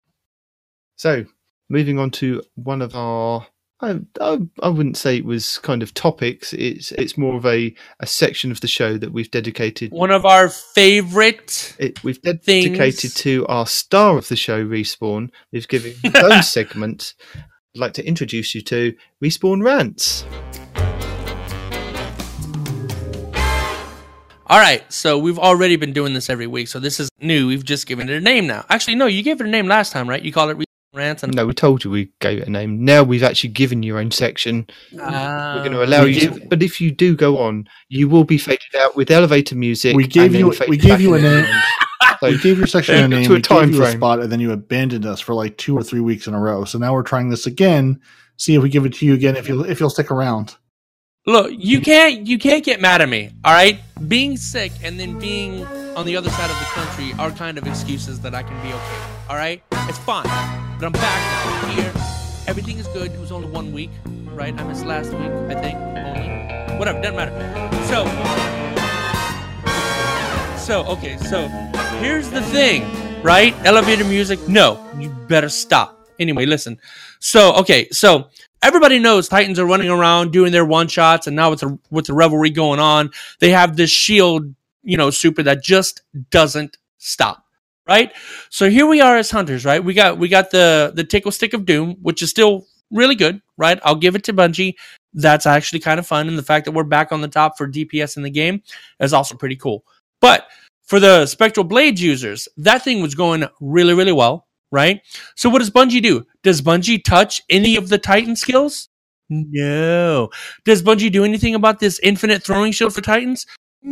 Speaker 1: So, moving on to one of our, I, I, I wouldn't say it was kind of topics, it's it's more of a, a section of the show that we've dedicated.
Speaker 2: One of our favorite
Speaker 1: it, We've dedicated things. To our star of the show, Respawn. We've given those segments. I'd like to introduce you to Respawn Rants.
Speaker 2: All right, so we've already been doing this every week, so this is new. We've just given it a name now. Actually, no, you gave it a name last time, right? You called it Rants. And-
Speaker 1: no, we told you we gave it a name. Now we've actually given your own section.
Speaker 2: Uh,
Speaker 1: We're going to allow you, to, but if you do go on, you will be faded out with elevator music.
Speaker 3: We gave you we gave you a name.
Speaker 1: So
Speaker 3: we gave your section a name,
Speaker 1: to a
Speaker 3: we
Speaker 1: time
Speaker 3: gave you a
Speaker 1: frame.
Speaker 3: spot, and then you abandoned us for like two or three weeks in a row. So now we're trying this again. See if we give it to you again. If you'll if you'll stick around.
Speaker 2: Look, you can't you can't get mad at me. All right, being sick and then being on the other side of the country are kind of excuses that I can be okay with. All right, it's fine, but I'm back now. I'm here, everything is good. It was only one week, right? I missed last week, I think. Only whatever, doesn't matter. So, so okay, so here's the thing, right? Elevator music. No, you better stop. Anyway, listen. So okay, so. Everybody knows Titans are running around doing their one shots, and now with the with the revelry going on, they have this shield, you know, super that just doesn't stop, right? So here we are as hunters, right? We got we got the the tickle stick of doom, which is still really good, right? I'll give it to Bungie. That's actually kind of fun, and the fact that we're back on the top for D P S in the game is also pretty cool. But for the Spectral Blades users, that thing was going really, really well. Right? So what does Bungie do? Does Bungie touch any of the Titan skills? No. Does Bungie do anything about this infinite throwing shield for Titans?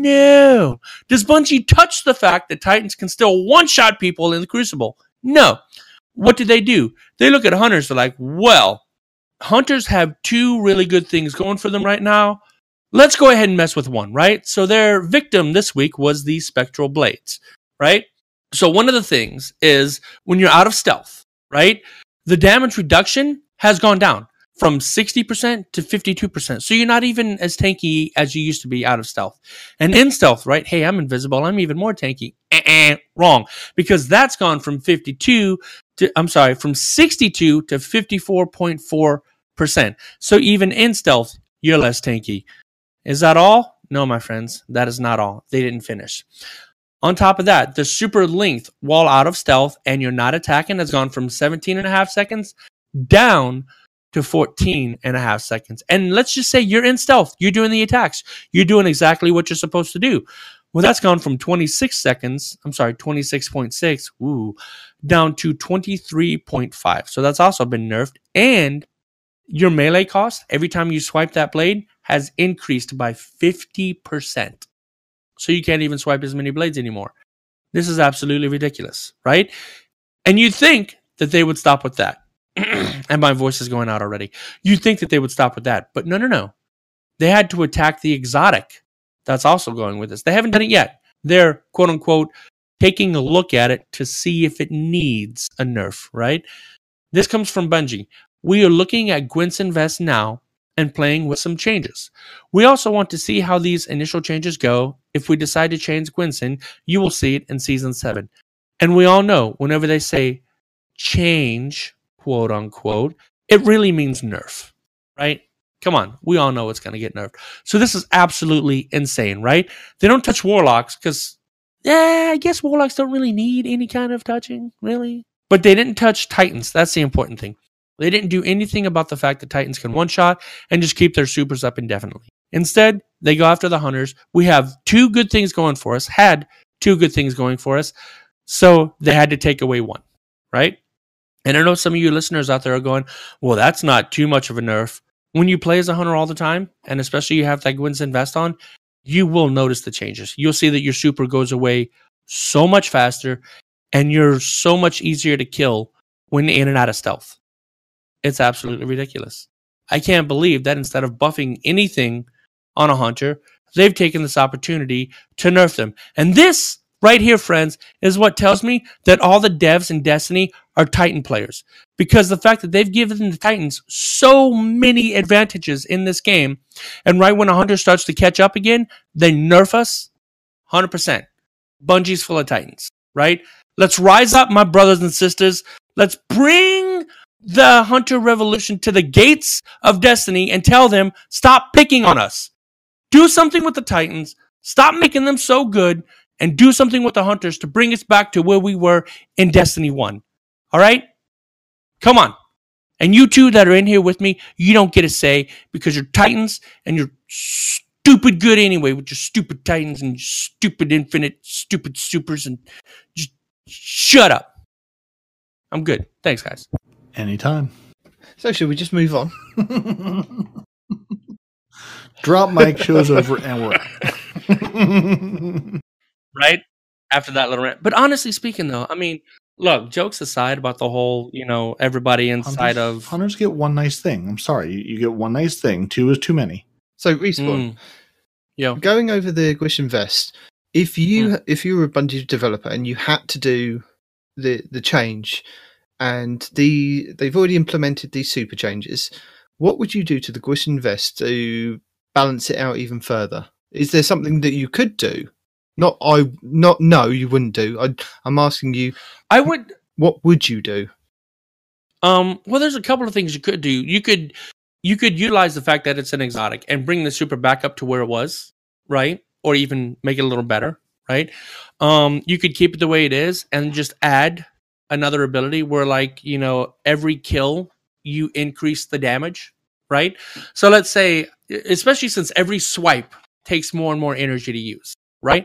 Speaker 2: No. Does Bungie touch the fact that Titans can still one-shot people in the Crucible? No. What do they do? They look at Hunters, they're like, well, Hunters have two really good things going for them right now. Let's go ahead and mess with one, right? So their victim this week was the Spectral Blades, right? So one of the things is when you're out of stealth, right? The damage reduction has gone down from sixty percent to fifty-two percent. So you're not even as tanky as you used to be out of stealth. And in stealth, right? Hey, I'm invisible. I'm even more tanky. Uh-uh, wrong. Because that's gone from fifty-two to, I'm sorry, from sixty-two to fifty-four point four percent. So even in stealth, you're less tanky. Is that all? No, my friends, that is not all. They didn't finish. On top of that, the super length while out of stealth and you're not attacking has gone from seventeen and a half seconds down to fourteen and a half seconds. And let's just say you're in stealth. You're doing the attacks. You're doing exactly what you're supposed to do. Well, that's gone from twenty-six seconds, I'm sorry, twenty-six point six, ooh, down to twenty-three point five. So that's also been nerfed. And your melee cost, every time you swipe that blade, has increased by fifty percent. So you can't even swipe as many blades anymore. This is absolutely ridiculous, right? And you'd think that they would stop with that. And my voice is going out already. You'd think that they would stop with that. But no, no, no. They had to attack the exotic. That's also going with this. They haven't done it yet. They're, quote unquote, taking a look at it to see if it needs a nerf, right? This comes from Bungie. We are looking at Gwent's Invest now and playing with some changes. We also want to see how these initial changes go. If we decide to change Gwynson, you will see it in Season seven. And we all know, whenever they say change, quote unquote, it really means nerf, right? Come on, we all know it's going to get nerfed. So this is absolutely insane, right? They don't touch Warlocks because, yeah, I guess Warlocks don't really need any kind of touching, really. But they didn't touch Titans. That's the important thing. They didn't do anything about the fact that Titans can one-shot and just keep their supers up indefinitely. Instead, they go after the Hunters. We have two good things going for us, had two good things going for us, so they had to take away one, right? And I know some of you listeners out there are going, well, that's not too much of a nerf. When you play as a Hunter all the time, and especially you have that Gwyn's Invest on, you will notice the changes. You'll see that your super goes away so much faster, and you're so much easier to kill when in and out of stealth. It's absolutely ridiculous. I can't believe that instead of buffing anything on a Hunter, they've taken this opportunity to nerf them. And this right here, friends, is what tells me that all the devs in Destiny are Titan players. Because the fact that they've given the Titans so many advantages in this game, and right when a Hunter starts to catch up again, they nerf us one hundred percent. Bungie's full of Titans, right? Let's rise up, my brothers and sisters. Let's bring the Hunter Revolution to the gates of Destiny and tell them, stop picking on us. Do something with the Titans. Stop making them so good and do something with the Hunters to bring us back to where we were in Destiny one. All right? Come on. And you two that are in here with me, you don't get a say because you're Titans and you're stupid good anyway with your stupid Titans and your stupid infinite, stupid supers, and just shut up. I'm good. Thanks, guys.
Speaker 3: Anytime.
Speaker 1: So should we just move on?
Speaker 3: Drop mic, show's over, and we're out.
Speaker 2: Right? After that little rant. But honestly speaking, though, I mean, look, jokes aside about the whole, you know, everybody inside
Speaker 3: hunters,
Speaker 2: of...
Speaker 3: Hunters get one nice thing. I'm sorry. You, you get one nice thing. Two is too many.
Speaker 1: So, Respawn,
Speaker 2: Mm. Yeah.
Speaker 1: going over the Gwisham Vest, if you
Speaker 2: Mm.
Speaker 1: if you were a Bungie developer and you had to do the the change, and the they've already implemented these super changes, what would you do to the Gwisham Vest to balance it out even further? Is there something that you could do? Not I, not no, you wouldn't do. I, I'm asking you,
Speaker 2: I would...
Speaker 1: what would you do?
Speaker 2: Um, well, there's a couple of things you could do. You could you could utilize the fact that it's an exotic and bring the super back up to where it was, right? Or even make it a little better, right? Um, you could keep it the way it is and just add another ability where, like, you know, every kill you increase the damage, right? So let's say, especially since every swipe takes more and more energy to use, right?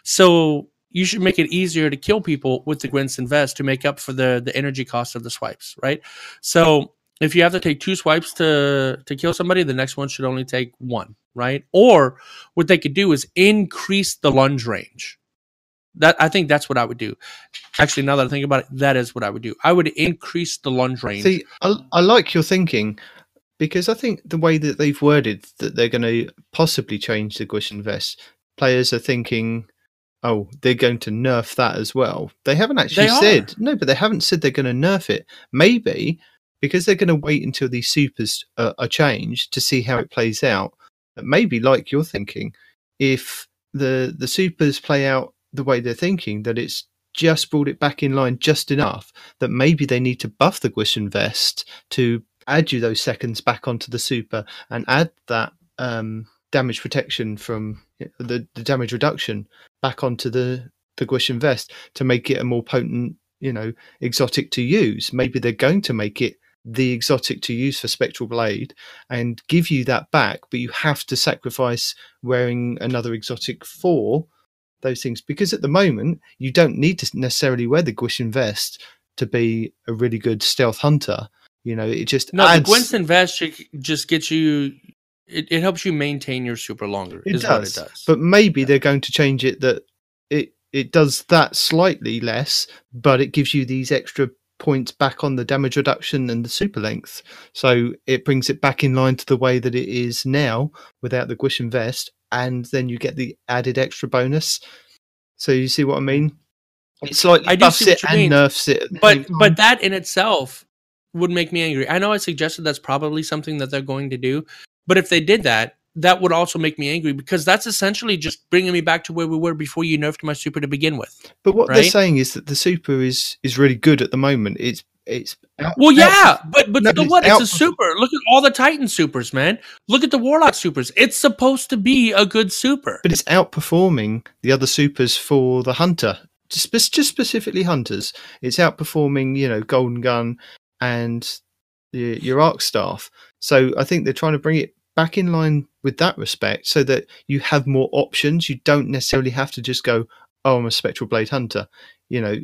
Speaker 2: So you should make it easier to kill people with the Gwynson Vest to make up for the, the energy cost of the swipes, right? So if you have to take two swipes to, to kill somebody, the next one should only take one, right? Or what they could do is increase the lunge range. That I think that's what I would do. Actually, now that I think about it, that is what I would do. I would increase the lunge range.
Speaker 1: See, I, I like your thinking, because I think the way that they've worded that they're going to possibly change the Gwisham Vest, players are thinking, oh, they're going to nerf that as well. They haven't actually
Speaker 2: They
Speaker 1: said,
Speaker 2: are.
Speaker 1: no, but they haven't said they're going to nerf it. Maybe because they're going to wait until these supers are, are changed to see how it plays out. But maybe, like you're thinking, if the the supers play out the way they're thinking, that it's just brought it back in line just enough that maybe they need to buff the Gwisham Vest to add you those seconds back onto the super and add that um, damage protection from the, the damage reduction back onto the, the Gwisham Vest to make it a more potent, you know, exotic to use. Maybe they're going to make it the exotic to use for Spectral Blade and give you that back, but you have to sacrifice wearing another exotic for those things, because at the moment you don't need to necessarily wear the Gwisham Vest to be a really good stealth hunter. You know, it just
Speaker 2: no,
Speaker 1: adds...
Speaker 2: the Gwynson Vest just gets you. It, it helps you maintain your super longer.
Speaker 1: It
Speaker 2: is
Speaker 1: does,
Speaker 2: what it does.
Speaker 1: but maybe
Speaker 2: Yeah.
Speaker 1: they're going to change it that it it does that slightly less, but it gives you these extra points back on the damage reduction and the super length. So it brings it back in line to the way that it is now without the Gwisham Vest, and then you get the added extra bonus. So you see what I mean? It slightly
Speaker 2: I do
Speaker 1: buffs
Speaker 2: see what
Speaker 1: it
Speaker 2: you
Speaker 1: and
Speaker 2: mean,
Speaker 1: nerfs it. At the
Speaker 2: But
Speaker 1: same time.
Speaker 2: but that in itself would make me angry. I know I suggested that's probably something that they're going to do, but if they did that, that would also make me angry, because that's essentially just bringing me back to where we were before you nerfed my super to begin with.
Speaker 1: But what they're
Speaker 2: right?
Speaker 1: saying is that the super is is really good at the moment. It's it's out,
Speaker 2: Well,
Speaker 1: out-
Speaker 2: yeah, but but
Speaker 1: No,
Speaker 2: still
Speaker 1: it's
Speaker 2: what? It's
Speaker 1: out-
Speaker 2: a super. Look at all the Titan supers, man. Look at the Warlock supers. It's supposed to be a good super.
Speaker 1: but it's outperforming the other supers for the hunter. Just, just specifically hunters. It's outperforming, you know, Golden Gun and the, your Arc Staff. So I think they're trying to bring it back in line with that respect, so that you have more options. You don't necessarily have to just go, oh, I'm a Spectral Blade Hunter. You know,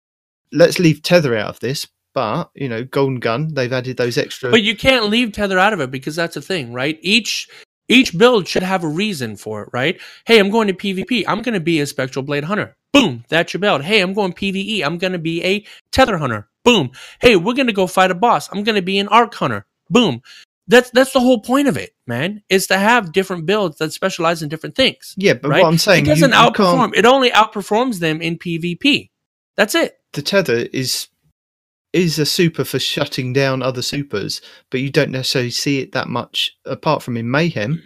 Speaker 1: let's leave Tether out of this. But, you know, Golden Gun, they've added those extra...
Speaker 2: But you can't leave Tether out of it, because that's the thing, right? Each each build should have a reason for it, right? Hey, I'm going to PvP. I'm going to be a Spectral Blade Hunter. Boom, that's your build. Hey, I'm going PvE. I'm going to be a Tether Hunter. Boom. Hey, we're going to go fight a boss. I'm going to be an Arc Hunter. Boom. That's that's the whole point of it, man, is to have different builds that specialize in different things.
Speaker 1: Yeah, but
Speaker 2: right?
Speaker 1: what I'm saying...
Speaker 2: It doesn't
Speaker 1: you, you
Speaker 2: outperform.
Speaker 1: can't-
Speaker 2: It only outperforms them in PvP. That's it.
Speaker 1: the Tether is is a super for shutting down other supers, but you don't necessarily see it that much apart from in Mayhem,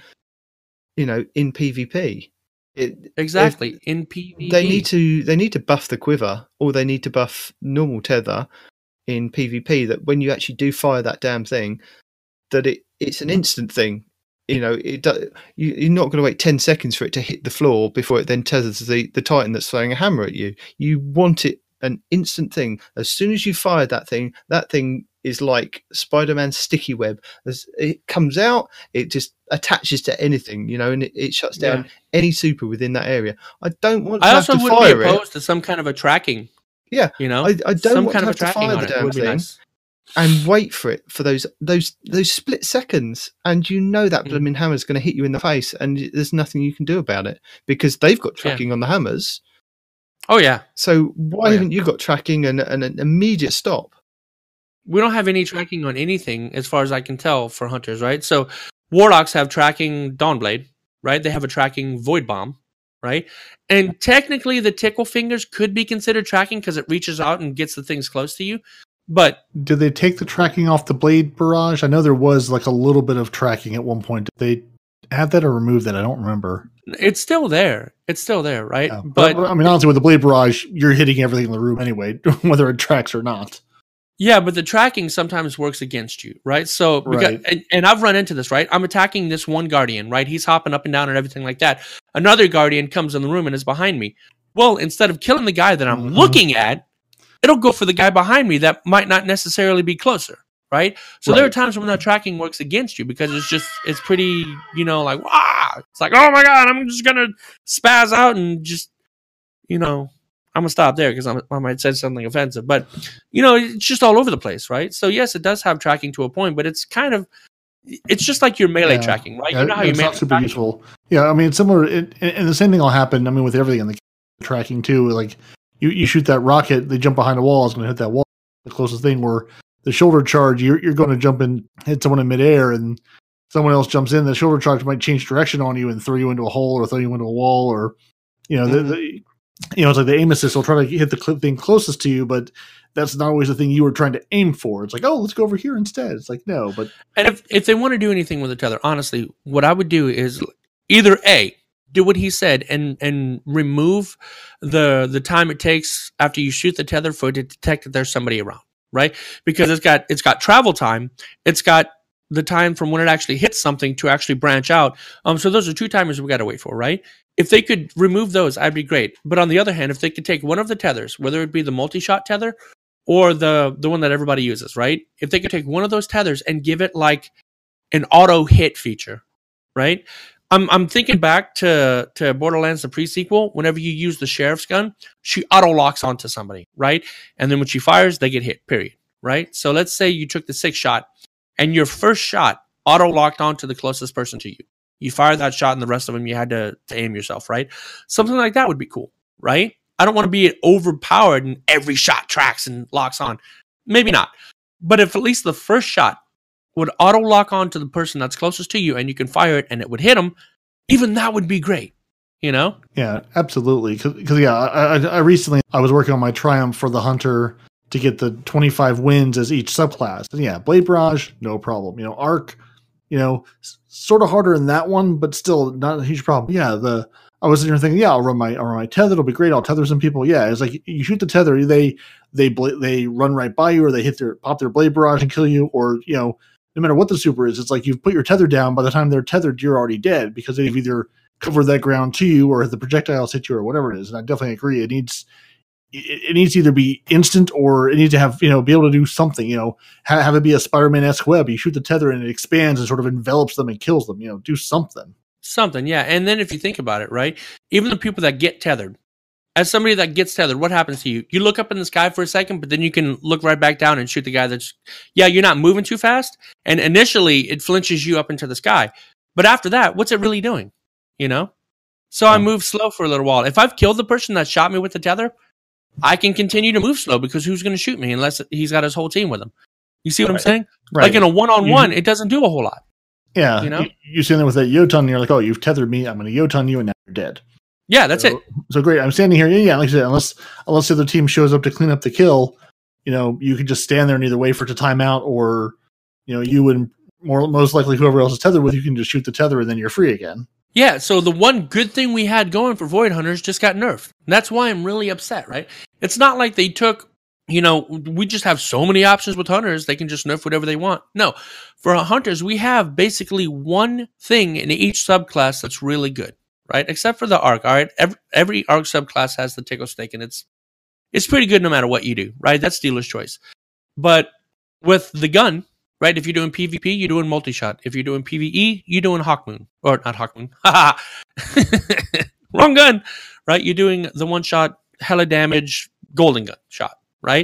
Speaker 1: you know, in PvP. It,
Speaker 2: Exactly. In PvE.
Speaker 1: they need to they need to buff the quiver, or they need to buff normal Tether in PvP, that when you actually do fire that damn thing, that it it's an instant thing. You know, it do, you, you're not going to wait ten seconds for it to hit the floor before it then tethers the, the Titan that's throwing a hammer at you. You want it an instant thing. As soon as you fire that thing, that thing is like Spider-Man's sticky web. As it comes out, it just attaches to anything, you know, and it, it shuts down
Speaker 2: Yeah.
Speaker 1: any super within that area. I don't want to
Speaker 2: I
Speaker 1: have
Speaker 2: also
Speaker 1: to
Speaker 2: wouldn't
Speaker 1: fire
Speaker 2: be
Speaker 1: it.
Speaker 2: opposed to some kind of a tracking.
Speaker 1: Yeah,
Speaker 2: You know,
Speaker 1: I, I don't
Speaker 2: some
Speaker 1: want
Speaker 2: kind
Speaker 1: to
Speaker 2: of
Speaker 1: have
Speaker 2: a
Speaker 1: to
Speaker 2: tracking
Speaker 1: fire
Speaker 2: on
Speaker 1: the
Speaker 2: it
Speaker 1: damn
Speaker 2: would be
Speaker 1: thing
Speaker 2: nice.
Speaker 1: and wait for it for those those those split seconds, and you know that
Speaker 2: Mm.
Speaker 1: blooming hammer's going to hit you in the face, and y- there's nothing you can do about it because they've got
Speaker 2: Yeah.
Speaker 1: tracking on the hammers.
Speaker 2: Oh yeah,
Speaker 1: So why
Speaker 2: Oh, yeah.
Speaker 1: haven't you got tracking and, and an immediate stop?
Speaker 2: we don't have any tracking on anything as far as I can tell for hunters, right? So warlocks have tracking Dawnblade, right? They have a tracking Void Bomb, right? And technically the tickle fingers could be considered tracking because it reaches out and gets the things close to you. But
Speaker 3: Did they take the tracking off the blade barrage? I know there was like a little bit of tracking at one point. Did they have that or remove that? I don't remember.
Speaker 2: it's still there. It's still there, right?
Speaker 3: Yeah.
Speaker 2: But
Speaker 3: But, I mean, honestly, with the blade barrage, you're hitting everything in the room anyway, whether it tracks or not.
Speaker 2: yeah, but the tracking sometimes works against you, right? So, because,
Speaker 3: Right.
Speaker 2: and, and I've run into this, right? I'm attacking this one guardian, right? He's hopping up and down and everything like that. Another guardian comes in the room and is behind me. Well, instead of killing the guy that I'm
Speaker 3: Mhm.
Speaker 2: looking at, it'll go for the guy behind me that might not necessarily be closer, right? So there are
Speaker 3: Right.
Speaker 2: times when that tracking works against you because it's just, it's pretty, you know, like, wow. It's like, oh my God, I'm just going to spaz out and just, you know, I'm going to stop there because I might say something offensive. But, you know, it's just all over the place, right? So, yes, it does have tracking to a point, but it's kind of, it's just like your melee
Speaker 3: Yeah.
Speaker 2: tracking, right?
Speaker 3: Yeah,
Speaker 2: you know how
Speaker 3: it's
Speaker 2: you melee
Speaker 3: not super
Speaker 2: track?
Speaker 3: useful. Yeah, I mean, it's similar, it, and and the same thing will happen. I mean, with everything in the tracking too. Like you, you shoot that rocket, they jump behind a wall, it's going to hit that wall. The closest thing, where the shoulder charge, you're you're going to jump and hit someone in midair, and someone else jumps in. The shoulder charge might change direction on you and throw you into a hole or throw you into a wall, or you know,
Speaker 2: Mhm.
Speaker 3: the, the you know, it's like the aim assist will try to hit the cl- thing closest to you, but that's not always the thing you were trying to aim for. It's like, oh, let's go over here instead. It's like, no, but
Speaker 2: And if, if they want to do anything with the tether, honestly, what I would do is either A, do what he said and and remove the the time it takes after you shoot the tether for it to detect that there's somebody around, right? Because it's got it's got travel time, it's got the time from when it actually hits something to actually branch out. Um, so those are two timers we got to wait for, right? If they could remove those, I'd be great. But on the other hand, if they could take one of the tethers, whether it be the multi-shot tether or the the one that everybody uses, right? If they could take one of those tethers and give it like an auto hit feature, right? I'm I'm thinking back to to Borderlands the pre-sequel. Whenever you use the sheriff's gun, she auto locks onto somebody, right? And then when she fires, they get hit. Period. Right? So let's say you took the six shot, and your first shot auto locked onto the closest person to you. You fired that shot, and the rest of them you had to, to aim yourself, right? Something like that would be cool, right? I don't want to be overpowered and every shot tracks and locks on. Maybe not, but if at least the first shot would auto lock on to the person that's closest to you and you can fire it and it would hit them, even that would be great, you know?
Speaker 3: yeah, absolutely. Because yeah, I, I, I recently I was working on my Triumph for the Hunter to get the twenty-five wins as each subclass. And yeah, Blade Barrage, no problem. You know, Arc, you know, s- sort of harder in that one, but still not a huge problem. Yeah, the I was sitting there thinking, yeah, I'll run my I'll run my tether. It'll be great. I'll tether some people. Yeah, it's like you shoot the tether, they they bla- they run right by you, or they hit their pop their Blade Barrage and kill you, or you know. No matter what the super is, it's like you've put your tether down. By the time they're tethered, you're already dead because they've either covered that ground to you or the projectiles hit you or whatever it is. And I definitely agree. It needs it, it needs to either be instant or it needs to have, you know, be able to do something, you know, have, have it be a Spider-Man-esque web. You shoot the tether and it expands and sort of envelops them and kills them, you know, do something.
Speaker 2: Something, yeah. And then if you think about it, right? Even the people that get tethered, as somebody that gets tethered, what happens to you? You look up in the sky for a second, but then you can look right back down and shoot the guy that's, yeah, you're not moving too fast. And initially, it flinches you up into the sky. But after that, what's it really doing? You know? So I
Speaker 3: Yeah.
Speaker 2: move slow for a little while. If I've killed the person that shot me with the tether, I can continue to move slow because who's going to shoot me unless he's got his whole team with him? You see what I'm
Speaker 3: Right.
Speaker 2: saying?
Speaker 3: Right.
Speaker 2: Like in a one-on-one, it doesn't do a whole lot.
Speaker 3: yeah.
Speaker 2: you know?
Speaker 3: You, you stand there with that Yoton and you're like, oh, you've tethered me. I'm going to Yoton you and now you're dead.
Speaker 2: Yeah, that's
Speaker 3: so,
Speaker 2: it.
Speaker 3: So great. I'm standing here. Yeah, yeah, like I said, unless unless the other team shows up to clean up the kill, you know, you could just stand there and either wait for it to time out or, you know, you and more most likely whoever else is tethered with, you can just shoot the tether and then you're free again.
Speaker 2: Yeah, so the one good thing we had going for Void Hunters just got nerfed. That's why I'm really upset, right? It's not like they took, you know, we just have so many options with Hunters, they can just nerf whatever they want. No, for Hunters, we have basically one thing in each subclass that's really good, right? Except for the Arc, all right? Every, every Arc subclass has the Tickle Stake, and it's it's pretty good no matter what you do, right? That's dealer's choice. But with the gun, right? If you're doing PvP, you're doing multi-shot. If you're doing PvE, you're doing Hawkmoon. Or not Hawkmoon. Wrong gun, right? You're doing the one-shot, hella damage, golden gun shot, right?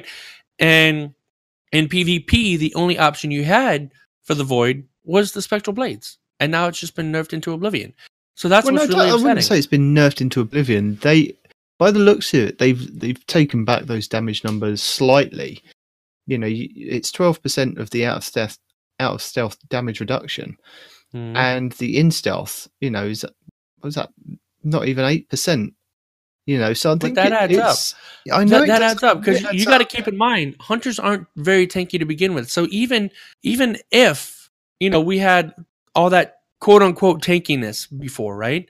Speaker 2: And in PvP, the only option you had for the Void was the Spectral Blades. And now it's just been nerfed into oblivion. So that's
Speaker 1: well,
Speaker 2: what's
Speaker 1: no,
Speaker 2: really
Speaker 1: I
Speaker 2: upsetting.
Speaker 1: wouldn't say it's been nerfed into oblivion. They, by the looks of it, they've they've taken back those damage numbers slightly. You know, you, it's twelve percent of the out of stealth out of stealth damage reduction,
Speaker 2: Mm.
Speaker 1: and the in stealth, you know, is was that not even eight percent? You know, so I
Speaker 2: But
Speaker 1: think
Speaker 2: that
Speaker 1: it,
Speaker 2: adds up.
Speaker 1: it's, I know
Speaker 2: that,
Speaker 1: it
Speaker 2: that
Speaker 1: does-
Speaker 2: adds up because
Speaker 1: it adds
Speaker 2: you got to
Speaker 1: up.
Speaker 2: keep in mind hunters aren't very tanky to begin with. So even even if you know we had all that quote unquote tankiness before, right?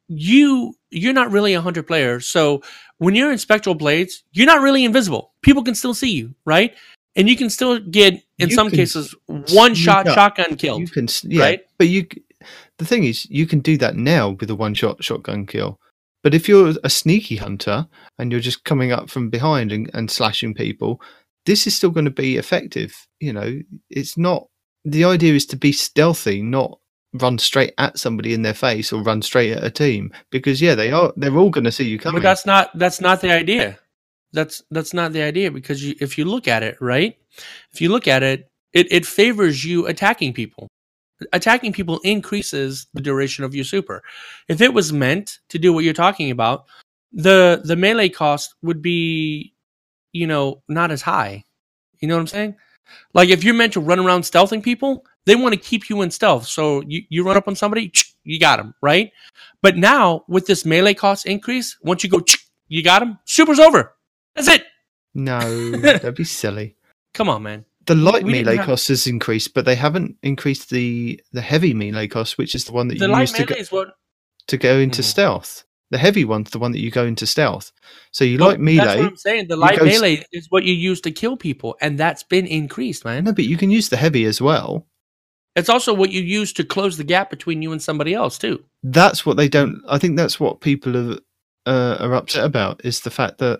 Speaker 2: You you're not really a hunter player. So when you're in Spectral Blades, you're not really invisible. People can still see you, right? And you can still get in
Speaker 1: You
Speaker 2: some
Speaker 1: can
Speaker 2: cases one shot
Speaker 1: sneak up.
Speaker 2: shotgun killed.
Speaker 1: You can, s- yeah,
Speaker 2: right?
Speaker 1: but you. c- The thing is, you can do that now with a one-shot shotgun kill. But if you're a sneaky hunter and you're just coming up from behind and, and slashing people, this is still going to be effective. You know, it's not. The idea is to be stealthy, not run straight at somebody in their face or run straight at a team. Because yeah, they are. They're all going to see you coming.
Speaker 2: But that's not that's not the idea. That's that's not the idea because you, if you look at it, right? If you look at it, it, it favors you attacking people. Attacking people increases the duration of your super. If it was meant to do what you're talking about, the the melee cost would be, you know, not as high. You know what I'm saying? Like if you're meant to run around stealthing people, they want to keep you in stealth. So you, you run up on somebody, you got them, right? But now with this melee cost increase, once you go, you got them, super's over. That's it.
Speaker 1: No, that'd be silly.
Speaker 2: Come on, man.
Speaker 1: The light
Speaker 2: We didn't
Speaker 1: melee
Speaker 2: have-
Speaker 1: cost has increased, but they haven't increased the, the heavy melee cost, which is the one that
Speaker 2: The
Speaker 1: you
Speaker 2: light
Speaker 1: use to
Speaker 2: melee
Speaker 1: go,
Speaker 2: is what.
Speaker 1: to go into
Speaker 2: Mhm.
Speaker 1: stealth. The heavy one's the one that you go into stealth. So you
Speaker 2: Well,
Speaker 1: light melee.
Speaker 2: That's what I'm saying. The light
Speaker 1: go s-
Speaker 2: melee is what you use to kill people, and that's been increased, man.
Speaker 1: No, but you can use the heavy as well.
Speaker 2: It's also what you use to close the gap between you and somebody else, too.
Speaker 1: That's what they don't. I think that's what people are uh, are upset about is the fact that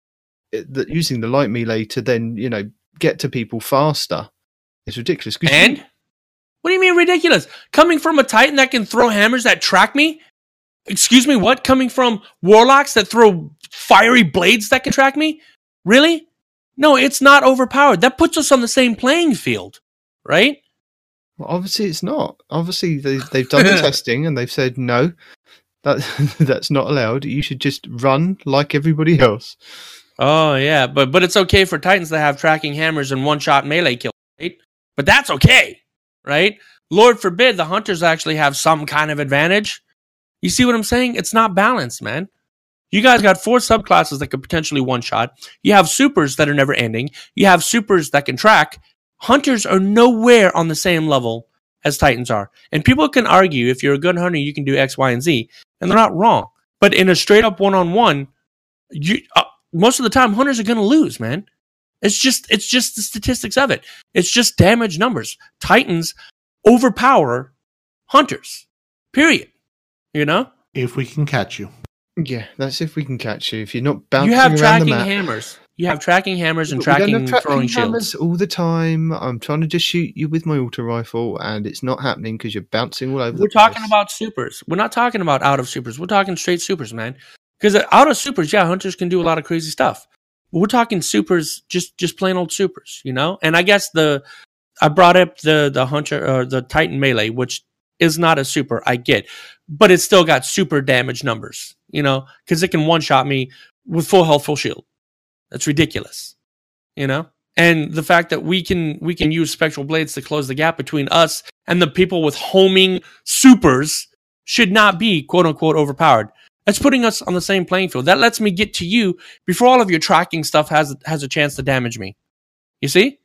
Speaker 1: that using the light melee to then you know get to people faster is ridiculous. 'Cause you-
Speaker 2: And what do you mean ridiculous? Coming from a Titan that can throw hammers that track me? Excuse me, what? Coming from warlocks that throw fiery blades that can track me? Really? No, it's not overpowered. That puts us on the same playing field, right?
Speaker 1: well, obviously it's not. Obviously they, they've done the testing and they've said no, that that's not allowed. You should just run like everybody else.
Speaker 2: Oh yeah, but but it's okay for Titans to have tracking hammers and one shot melee kill, right? But that's okay, right? Lord forbid the hunters actually have some kind of advantage. You see what I'm saying? It's not balanced, man. You guys got four subclasses that could potentially one shot. You have supers that are never ending. You have supers that can track. Hunters are nowhere on the same level as Titans are. And people can argue if you're a good hunter, you can do X, Y, and Z. And they're not wrong. But in a straight up one on one, you uh, most of the time hunters are going to lose, man. It's just it's just the statistics of it. It's just damage numbers. Titans overpower hunters. Period. You know?
Speaker 3: If we can catch you.
Speaker 1: Yeah, that's if we can catch you. If you're not bouncing
Speaker 2: You have
Speaker 1: around
Speaker 2: tracking
Speaker 1: the map.
Speaker 2: hammers. You have tracking hammers and
Speaker 1: But we don't
Speaker 2: tracking
Speaker 1: have
Speaker 2: throwing
Speaker 1: hammers
Speaker 2: shields.
Speaker 1: all the time. I'm trying to just shoot you with my auto rifle, and it's not happening because you're bouncing all over.
Speaker 2: We're
Speaker 1: the
Speaker 2: talking
Speaker 1: place.
Speaker 2: about supers. We're not talking about out of supers. We're talking straight supers, man. Because out of supers, yeah, hunters can do a lot of crazy stuff. But we're talking supers, just just plain old supers, you know. And I guess the I brought up the the hunter or the Titan melee, which is not a super. I get, but it's still got super damage numbers, you know, because it can one shot me with full health, full shield. That's ridiculous, you know. And the fact that we can we can use spectral blades to close the gap between us and the people with homing supers should not be quote unquote overpowered. That's putting us on the same playing field. That lets me get to you before all of your tracking stuff has has a chance to damage me. You see?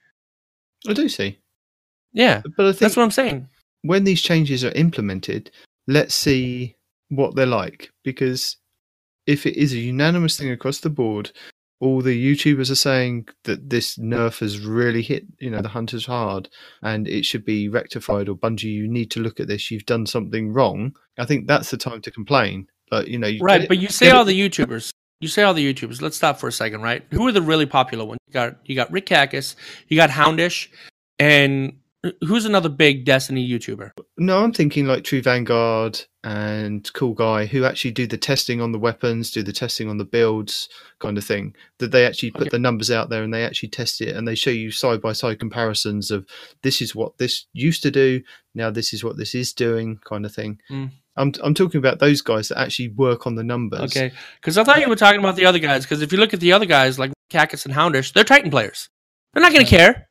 Speaker 1: I do see,
Speaker 2: Yeah,
Speaker 1: but I think
Speaker 2: that's what I'm saying.
Speaker 1: when these changes are implemented, let's see what they're like. Because if it is a unanimous thing across the board, all the YouTubers are saying that this nerf has really hit, you know, the hunters hard, and it should be rectified. Or Bungie, you need to look at this. You've done something wrong. I think that's the time to complain. But you know, you
Speaker 2: Right,
Speaker 1: get it-
Speaker 2: but you say
Speaker 1: get
Speaker 2: all
Speaker 1: it-
Speaker 2: the YouTubers. you say all the YouTubers. Let's stop for a second, right? Who are the really popular ones? You got you got Rick Cactus, you got Houndish, and who's another big Destiny YouTuber?
Speaker 1: No, I'm thinking like True Vanguard and Cool Guy, who actually do the testing on the weapons, do the testing on the builds, kind of thing. That they actually put
Speaker 2: Okay.
Speaker 1: the numbers out there and they actually test it and they show you side by side comparisons of this is what this used to do, now this is what this is doing, kind of thing.
Speaker 2: Mm.
Speaker 1: I'm I'm talking about those guys that actually work on the numbers.
Speaker 2: Okay, because I thought you were talking about the other guys. Because if you look at the other guys like Cactus and Houndish, they're Titan players. They're not going to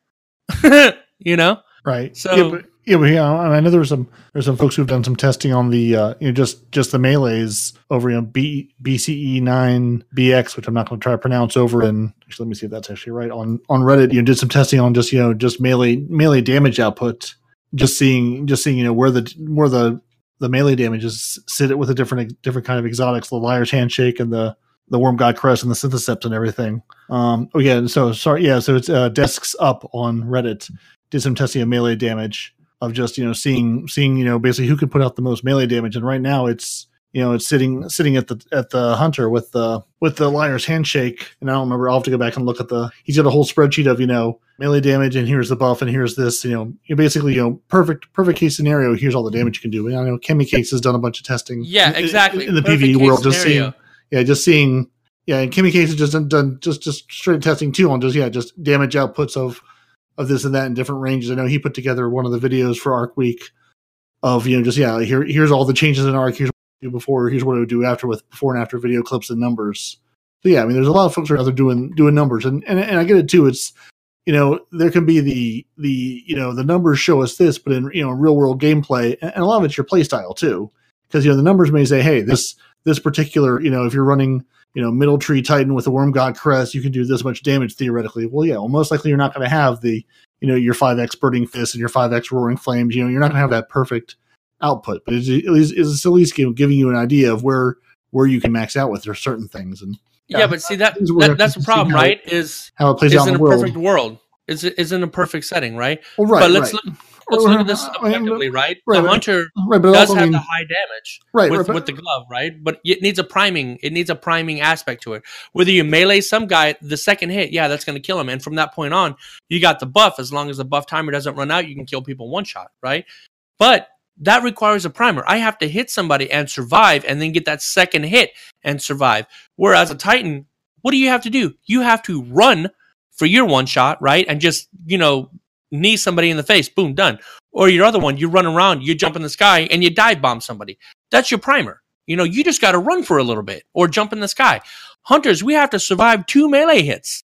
Speaker 2: care, you know.
Speaker 3: Right.
Speaker 2: So-
Speaker 3: yeah, but, yeah, but yeah, I know there's some there's some folks who've done some testing on the uh, you know just just the melees over in B B C E nine B X, which I'm not going to try to pronounce over in. Actually, let me see if that's actually right on on Reddit. You did some testing on just you know just melee melee damage output, just seeing just seeing you know where the where the the melee damages sit with a different different kind of exotics, the Liar's Handshake and the the Worm God Crest and the Synthesept and everything. Um, oh yeah, so sorry, yeah, so it's uh, desks up on Reddit. Did some testing of melee damage of just you know seeing seeing you know basically who could put out the most melee damage, and right now it's you know it's sitting sitting at the at the hunter with the with the Liar's Handshake, and I don't remember. I'll have to go back and look at the. He's got a whole spreadsheet of you know melee damage, and here's the buff, and here's this. You know, you basically you know perfect perfect case scenario. Here's all the damage you can do. And I know Kemi Cakes has done a bunch of testing.
Speaker 2: Yeah,
Speaker 3: in-
Speaker 2: exactly.
Speaker 3: in, in the
Speaker 2: Perfect
Speaker 3: PvE
Speaker 2: case
Speaker 3: world. Just
Speaker 2: scenario.
Speaker 3: seeing, yeah, just seeing, yeah, and Kemi Cakes has just done, done just just straight testing too on just yeah just damage outputs of. of this and that in different ranges. I know he put together one of the videos for Arc Week of, you know, just, yeah, here, here's all the changes in Arc. Here's what it would do before. Here's what it would do after with before and after video clips and numbers. So, yeah, I mean, there's a lot of folks who are out there doing, doing numbers. And, and, and I get it too. It's, you know, there can be the, the, you know, the numbers show us this, but in, you know, real world gameplay, and a lot of it's your play style too. Because, you know, the numbers may say, hey, this, this particular, you know, if you're running, you know, Middle Tree Titan with a Worm God Crest, you can do this much damage theoretically. Well, yeah, well, most likely you're not going to have the, you know, your five X Burning Fist and your five X Roaring Flames. You know, you're not going to have that perfect output, but it's at least, it's at least giving you an idea of where where you can max out with your certain things. And
Speaker 2: Yeah,
Speaker 3: yeah,
Speaker 2: but see that,
Speaker 3: things we're
Speaker 2: that that's the
Speaker 3: to see
Speaker 2: problem,
Speaker 3: how-
Speaker 2: right? Is
Speaker 3: how it plays
Speaker 2: is
Speaker 3: out
Speaker 2: in
Speaker 3: in
Speaker 2: a
Speaker 3: the world.
Speaker 2: perfect world. Is is in a perfect setting, right?
Speaker 3: Well, right,
Speaker 2: but let's
Speaker 3: right.
Speaker 2: look. Let's look at this
Speaker 3: I mean,
Speaker 2: objectively, right?
Speaker 3: right,
Speaker 2: The
Speaker 3: but-
Speaker 2: hunter
Speaker 3: right, but it
Speaker 2: does
Speaker 3: also
Speaker 2: have
Speaker 3: mean-
Speaker 2: the high damage
Speaker 3: Right,
Speaker 2: with,
Speaker 3: right, but-
Speaker 2: with the glove, right? But it needs a priming. It needs a priming aspect to it. Whether you melee some guy, the second hit, yeah, that's going to kill him. And from that point on, you got the buff. As long as the buff timer doesn't run out, you can kill people one shot, right? But that requires a primer. I have to hit somebody and survive, and then get that second hit and survive. Whereas a Titan, what do you have to do? You have to run for your one shot, right? And just, you know, knee somebody in the face, boom, done. Or your other one, you run around, you jump in the sky, and you dive bomb somebody. That's your primer. You know, you just got to run for a little bit or jump in the sky. Hunters, we have to survive two melee hits.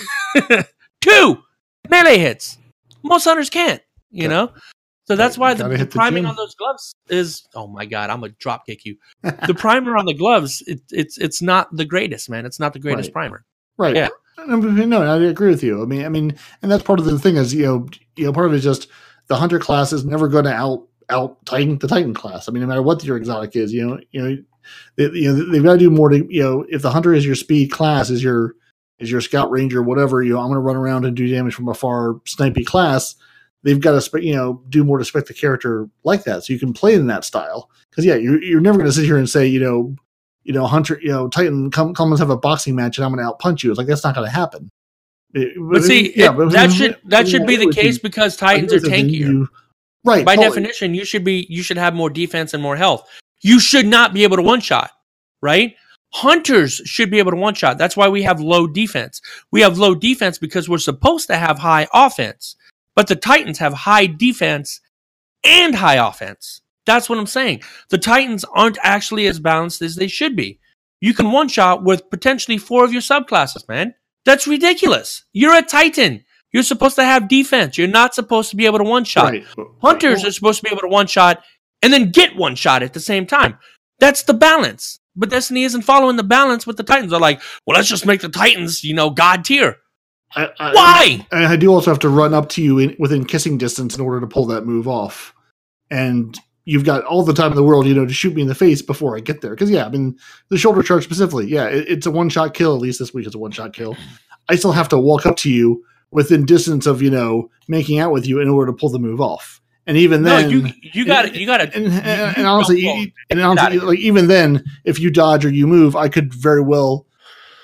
Speaker 2: Two melee hits. Most hunters can't, you
Speaker 3: Got-
Speaker 2: know? So that's why the,
Speaker 3: gotta
Speaker 2: the
Speaker 3: hit the
Speaker 2: priming
Speaker 3: gym.
Speaker 2: on those gloves is, oh my God, I'm going to drop kick you. The primer on the gloves, it, it's it's not the greatest, man. It's not the greatest
Speaker 3: Right.
Speaker 2: primer.
Speaker 3: Right.
Speaker 2: Yeah.
Speaker 3: No, no, I agree with you. I mean, I mean, and that's part of the thing is, you know, you know, part of it is just the hunter class is never going to out out Titan the Titan class. I mean, no matter what your exotic is, you know, you know, they, you know, they've got to do more to, you know, if the hunter is your speed class, is your is your scout ranger, whatever, you know, I'm going to run around and do damage from afar, snipey class. They've got to, spe- you know, do more to spec the character like that, so you can play in that style. Because yeah, you're you're never going to sit here and say, you know. You know, Hunter, you know, Titan, come, come, let's have a boxing match, and I'm going to outpunch you. It's like that's not going to happen. It-
Speaker 2: But see,
Speaker 3: yeah,
Speaker 2: it-
Speaker 3: but-
Speaker 2: that should that should be the
Speaker 3: with
Speaker 2: case
Speaker 3: you.
Speaker 2: because
Speaker 3: I
Speaker 2: Titans
Speaker 3: agree
Speaker 2: are
Speaker 3: with you.
Speaker 2: tankier.
Speaker 3: You- right?
Speaker 2: By
Speaker 3: totally.
Speaker 2: definition, you should be you should have more defense and more health. You should not be able to one shot, right? Hunters should be able to one shot. That's why we have low defense. We have low defense because we're supposed to have high offense. But the Titans have high defense and high offense. That's what I'm saying. The Titans aren't actually as balanced as they should be. You can one shot with potentially four of your subclasses, man. That's ridiculous. You're a Titan. You're supposed to have defense. You're not supposed to be able to one shot.
Speaker 3: Right.
Speaker 2: Hunters are supposed to be able to one shot and then get one shot at the same time. That's the balance. But Destiny isn't following the balance with the Titans. They're like, well, let's just make the Titans, you know, God tier.
Speaker 3: I, I,
Speaker 2: Why?
Speaker 3: And I do also have to run up to you in, within kissing distance in order to pull that move off. And you've got all the time in the world, you know, to shoot me in the face before I get there. Because, yeah, I mean, the shoulder charge specifically, yeah, it, it's a one-shot kill. At least this week it's a one-shot kill. I still have to walk up to you within distance of, you know, making out with you in order to pull the move off. And even
Speaker 2: No,
Speaker 3: then...
Speaker 2: you you got to you got to
Speaker 3: And, and, and honestly,
Speaker 2: you
Speaker 3: you, and honestly
Speaker 2: Got it.
Speaker 3: like even then, if you dodge or you move, I could very well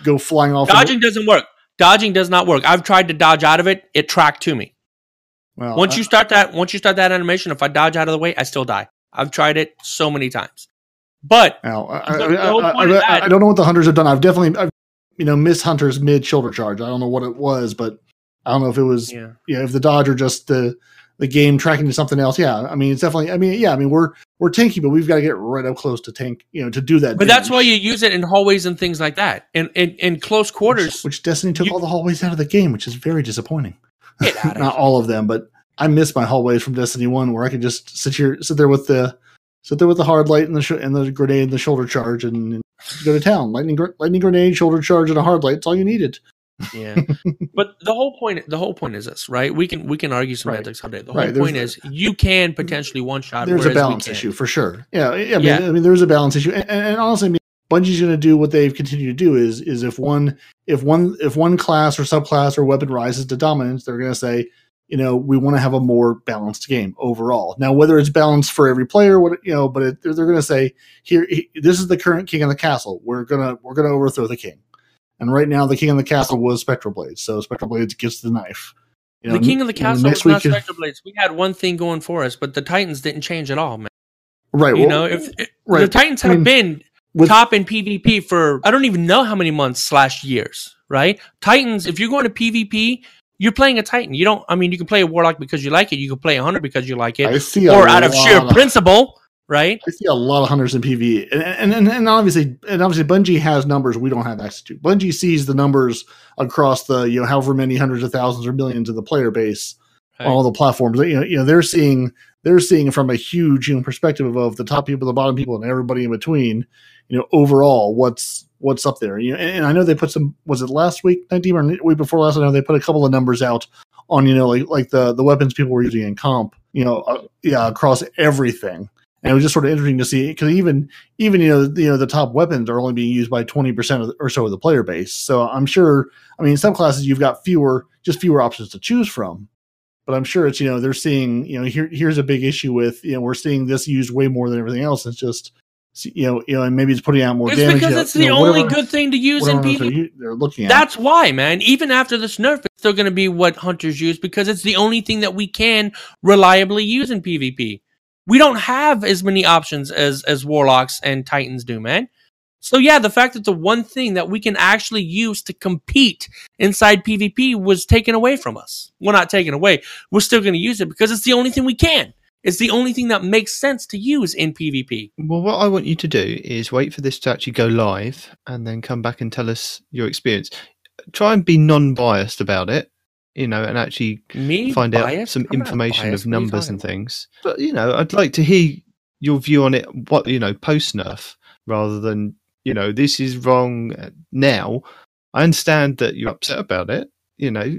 Speaker 3: go flying off.
Speaker 2: Dodging doesn't work. Dodging does not work. I've tried to dodge out of it. It tracked to me.
Speaker 3: Well,
Speaker 2: once
Speaker 3: I,
Speaker 2: you start that, once you start that animation, if I dodge out of the way, I still die. I've tried it so many times. But
Speaker 3: well, I,
Speaker 2: the,
Speaker 3: I,
Speaker 2: the whole
Speaker 3: I,
Speaker 2: point
Speaker 3: I,
Speaker 2: of that,
Speaker 3: I don't know what the hunters have done. I've definitely, I've, you know, missed hunters mid shoulder charge. I don't know what it was, but I don't know if it was,
Speaker 2: yeah.
Speaker 3: you know, if the dodge or just the the game tracking to something else. Yeah, I mean, it's definitely. I mean, yeah, I mean, we're we're tanky, but we've got to get right up close to tank, you know, to do that.
Speaker 2: But
Speaker 3: damage.
Speaker 2: that's why you use it in hallways and things like that, in in, in close quarters.
Speaker 3: Which, which Destiny took
Speaker 2: you,
Speaker 3: all the hallways out of the game, which is very disappointing.
Speaker 2: Get out of
Speaker 3: Not
Speaker 2: here.
Speaker 3: all of them, but I miss my hallways from Destiny One, where I could just sit here, sit there with the, sit there with the hard light and the sh- and the grenade and the shoulder charge, and, and go to town. Lightning, gr- lightning grenade, shoulder charge, and a hard light. It's all you needed.
Speaker 2: Yeah, but the whole point, the whole point is this, right? We can we can argue semantics all day. The whole
Speaker 3: Right,
Speaker 2: point
Speaker 3: there's-
Speaker 2: is you can potentially one shot.
Speaker 3: There's a balance issue for sure. Yeah, I mean,
Speaker 2: Yeah.
Speaker 3: I mean, there's a balance issue, and, and, and honestly, I mean, Bungie's going to do what they've continued to do is is if one if one if one class or subclass or weapon rises to dominance, they're going to say, you know, we want to have a more balanced game overall. Now, whether it's balanced for every player, what you know, but it, they're, they're going to say, here, he, this is the current king of the castle. We're gonna we're gonna overthrow the king. And right now, the king of the castle was Spectral Blades, so Spectral Blades gets the knife. You know,
Speaker 2: the king of the
Speaker 3: you know,
Speaker 2: castle
Speaker 3: next
Speaker 2: was not
Speaker 3: week is-
Speaker 2: Spectral Blades. We had one thing going for us, but the Titans didn't change at all, man.
Speaker 3: right?
Speaker 2: You
Speaker 3: well,
Speaker 2: know, if, if
Speaker 3: right.
Speaker 2: the Titans
Speaker 3: I
Speaker 2: have
Speaker 3: mean,
Speaker 2: been
Speaker 3: with-
Speaker 2: top in PvP for I don't even know how many months slash years, right? Titans, if you're going to PvP, you're playing a Titan. You don't. I mean, you can play a Warlock because you like it. You can play a Hunter because you like it,
Speaker 3: I see a
Speaker 2: or out of sheer
Speaker 3: lot of-
Speaker 2: principle, right?
Speaker 3: I see a lot of hunters in PvE, and and, and and obviously, and obviously, Bungie has numbers we don't have access to. Bungie sees the numbers across the you know however many hundreds of thousands or millions of the player base
Speaker 2: Right.
Speaker 3: on all the platforms. You know, you know, they're seeing they're seeing from a huge you know perspective of the top people, the bottom people, and everybody in between. You know, overall, what's what's up there? You know, and, and I know they put some. Was it last week, nineteen or the week before last? I know they put a couple of numbers out on you know like like the the weapons people were using in comp. You know, uh, yeah, across everything. And it was just sort of interesting to see because even even you know the, you know the top weapons are only being used by twenty percent or so of the player base. So I'm sure. I mean, in some classes you've got fewer just fewer options to choose from. But I'm sure it's you know they're seeing you know here here's a big issue with you know we're seeing this used way more than everything else. It's just you know you know and maybe it's putting out more
Speaker 2: It's
Speaker 3: damage.
Speaker 2: because
Speaker 3: you know,
Speaker 2: it's
Speaker 3: you
Speaker 2: the
Speaker 3: know,
Speaker 2: only
Speaker 3: whatever-
Speaker 2: good thing to use in
Speaker 3: whatever else
Speaker 2: PvP.
Speaker 3: they're, they're looking at.
Speaker 2: That's why, man. Even after this nerf, it's still going to be what hunters use because it's the only thing that we can reliably use in PvP. We don't have as many options as as warlocks and titans do, man. So yeah, the fact that the one thing that we can actually use to compete inside PvP was taken away from us. Well, not taken away. We're still going to use it because it's the only thing we can. It's the only thing that makes sense to use in PvP.
Speaker 1: Well, what I want you to do is wait for this to actually go live and then come back and tell us your experience. Try and be non-biased about it, you know, and actually
Speaker 2: Me
Speaker 1: find out
Speaker 2: biased?
Speaker 1: some
Speaker 2: I'm not
Speaker 1: information
Speaker 2: biased.
Speaker 1: of
Speaker 2: What are you
Speaker 1: numbers
Speaker 2: talking
Speaker 1: and
Speaker 2: about?
Speaker 1: things. But, you know, I'd like to hear your view on it, what, you know, post-nerf, rather than, you know, this is wrong now. I understand that you're upset about it, you know.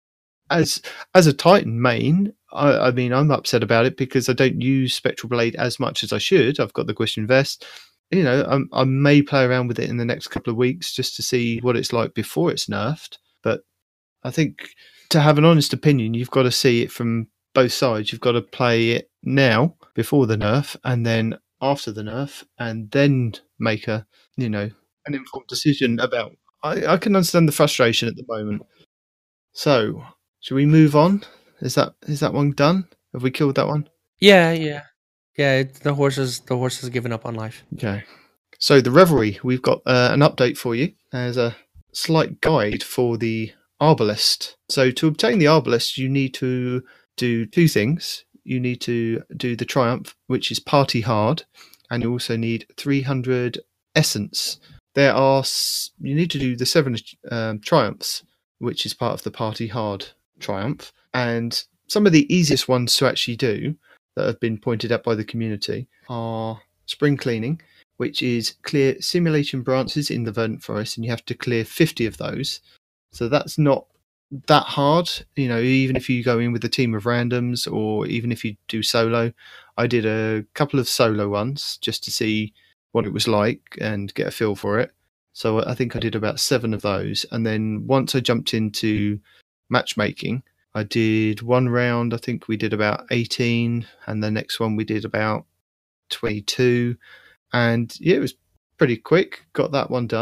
Speaker 1: As as a Titan main, I, I mean, I'm upset about it because I don't use Spectral Blade as much as I should. I've got the Gwishtin Vest. You know, I'm, I may play around with it in the next couple of weeks just to see what it's like before it's nerfed. But I think to have an honest opinion, you've got to see it from both sides. You've got to play it now before the nerf and then after the nerf and then make a, you know, an informed decision about... I, I can understand the frustration at the moment. So... should we move on? Is that is that one done? Have we killed that one?
Speaker 2: Yeah, yeah, yeah. It's, the horses, the horse has given up on life.
Speaker 1: Okay. So the Revelry, we've got uh, an update for you. There's a slight guide for the Arbalest. So to obtain the Arbalest, you need to do two things. You need to do the Triumph, which is party hard, and you also need three hundred Essence. There are s- you need to do the seven um, Triumphs, which is part of the party hard Triumph, and some of the easiest ones to actually do that have been pointed out by the community are Spring Cleaning, which is clear simulation branches in the Verdant Forest, and you have to clear fifty of those. So that's not that hard, you know, even if you go in with a team of randoms or even if you do solo. I did a couple of solo ones just to see what it was like and get a feel for it. So I think I did about seven of those, and then once I jumped into matchmaking, I did one round. I think we did about eighteen, and the next one we did about twenty-two, and yeah, it was pretty quick. Got that one done,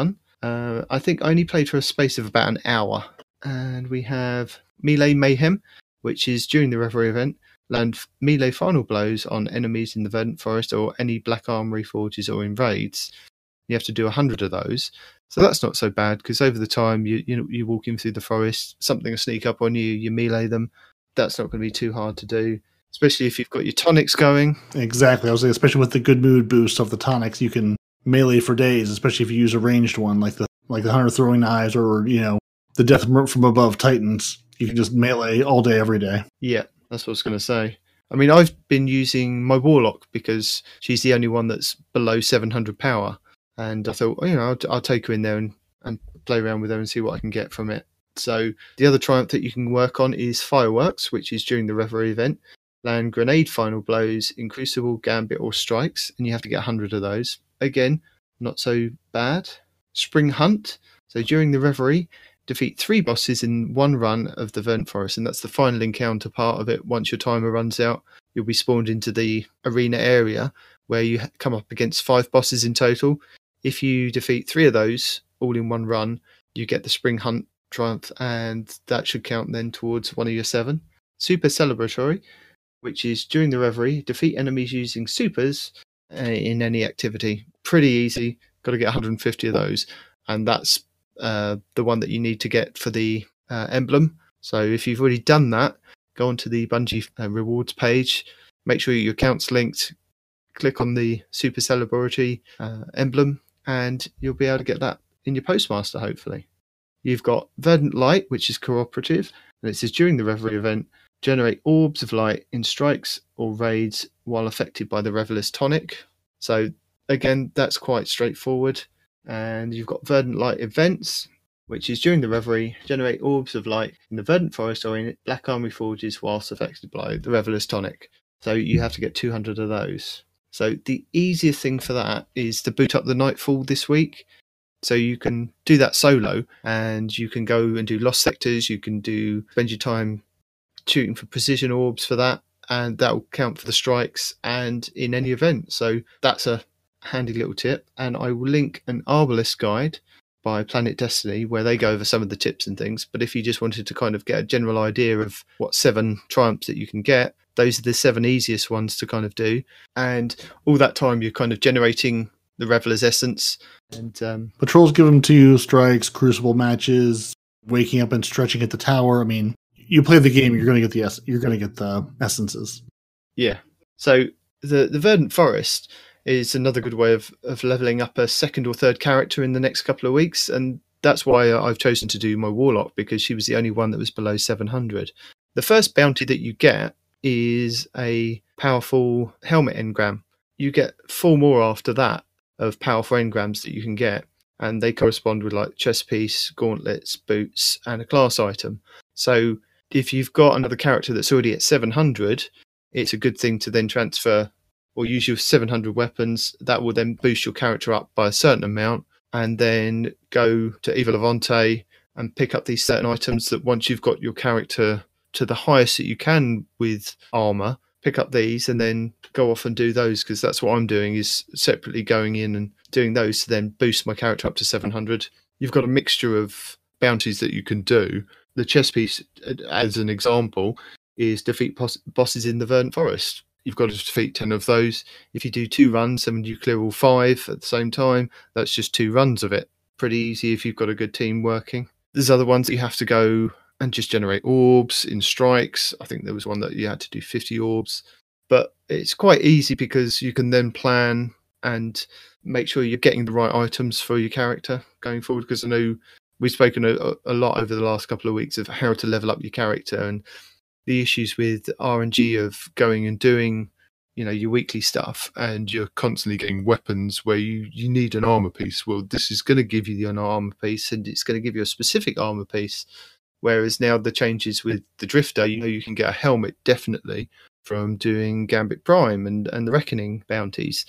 Speaker 1: Uh, I think I only played for a space of about an hour. And we have Melee Mayhem, which is during the Reverie event. Land melee final blows on enemies in the Verdant Forest or any Black Armory forges or in raids. You have to do a hundred of those. So that's not so bad, because over the time you you know you're walking through the forest, something will sneak up on you, you melee them. That's not going to be too hard to do, especially if you've got your tonics going.
Speaker 3: Exactly. I was saying, especially with the good mood boost of the tonics, you can melee for days, especially if you use a ranged one like the like the Hunter Throwing Knives or, you know, the Death from Above Titans. You can just melee all day, every day.
Speaker 1: Yeah, that's what I was going to say. I mean, I've been using my Warlock because she's the only one that's below seven hundred power. And I thought, well, you know, I'll, I'll take her in there and, and play around with her and see what I can get from it. So the other triumph that you can work on is Fireworks, which is during the Reverie event. Land grenade final blows in Crucible, Gambit or Strikes, and you have to get one hundred of those. Again, not so bad. Spring Hunt. So during the Reverie, defeat three bosses in one run of the Verdant Forest, and that's the final encounter part of it. Once your timer runs out, you'll be spawned into the arena area where you come up against five bosses in total. If you defeat three of those all in one run, you get the Spring Hunt triumph, and that should count then towards one of your seven. Super Celebratory, which is during the Reverie, defeat enemies using supers uh, in any activity. Pretty easy. Got to get one hundred fifty of those, and that's uh, the one that you need to get for the uh, emblem. So if you've already done that, go onto the Bungie uh, rewards page, make sure your account's linked, click on the Super Celebratory uh, emblem, and you'll be able to get that in your Postmaster, hopefully. You've got Verdant Light, which is cooperative, and it says during the Reverie event, generate orbs of light in strikes or raids while affected by the Reveler's tonic. So again, that's quite straightforward. And you've got Verdant Light events, which is during the Reverie, generate orbs of light in the Verdant Forest or in Black Armory forges whilst affected by the Reveler's tonic. So you have to get two hundred of those. So the easiest thing for that is to boot up the Nightfall this week. So you can do that solo, and you can go and do Lost Sectors. You can do spend your time shooting for precision orbs for that, and that will count for the strikes and in any event. So that's a handy little tip. And I will link an Arbalest guide by Planet Destiny where they go over some of the tips and things. But if you just wanted to kind of get a general idea of what seven triumphs that you can get, those are the seven easiest ones to kind of do. And all that time you're kind of generating the Reveler's Essence. And um,
Speaker 3: Patrols give them to you, strikes, Crucible matches, waking up and stretching at the tower. I mean, you play the game, you're going to get the es- you're going to get the essences.
Speaker 1: Yeah. So the the Verdant Forest is another good way of, of leveling up a second or third character in the next couple of weeks, and that's why I've chosen to do my Warlock, because she was the only one that was below seven hundred. The first bounty that you get is a powerful helmet engram. You get four more after that of powerful engrams that you can get, and they correspond with like chest piece, gauntlets, boots, and a class item. So if you've got another character that's already at seven hundred, it's a good thing to then transfer or use your seven hundred weapons. That will then boost your character up by a certain amount, and then go to Eva Levante and pick up these certain items that once you've got your character to the highest that you can with armor, pick up these and then go off and do those, because that's what I'm doing, is separately going in and doing those to then boost my character up to seven hundred. You've got a mixture of bounties that you can do. The chess piece, as an example, is defeat boss- bosses in the Verdant Forest. You've got to defeat ten of those. If you do two runs and you clear all five at the same time, that's just two runs of it. Pretty easy if you've got a good team working. There's other ones that you have to go and just generate orbs in strikes. I think there was one that you had to do fifty orbs. But it's quite easy because you can then plan and make sure you're getting the right items for your character going forward, because I know we've spoken a, a lot over the last couple of weeks of how to level up your character and the issues with R N G of going and doing, you know, your weekly stuff, and you're constantly getting weapons where you, you need an armor piece. Well, this is going to give you the armor piece, and it's going to give you a specific armor piece. Whereas now the changes with the Drifter, you know, you can get a helmet definitely from doing Gambit Prime and, and the Reckoning bounties.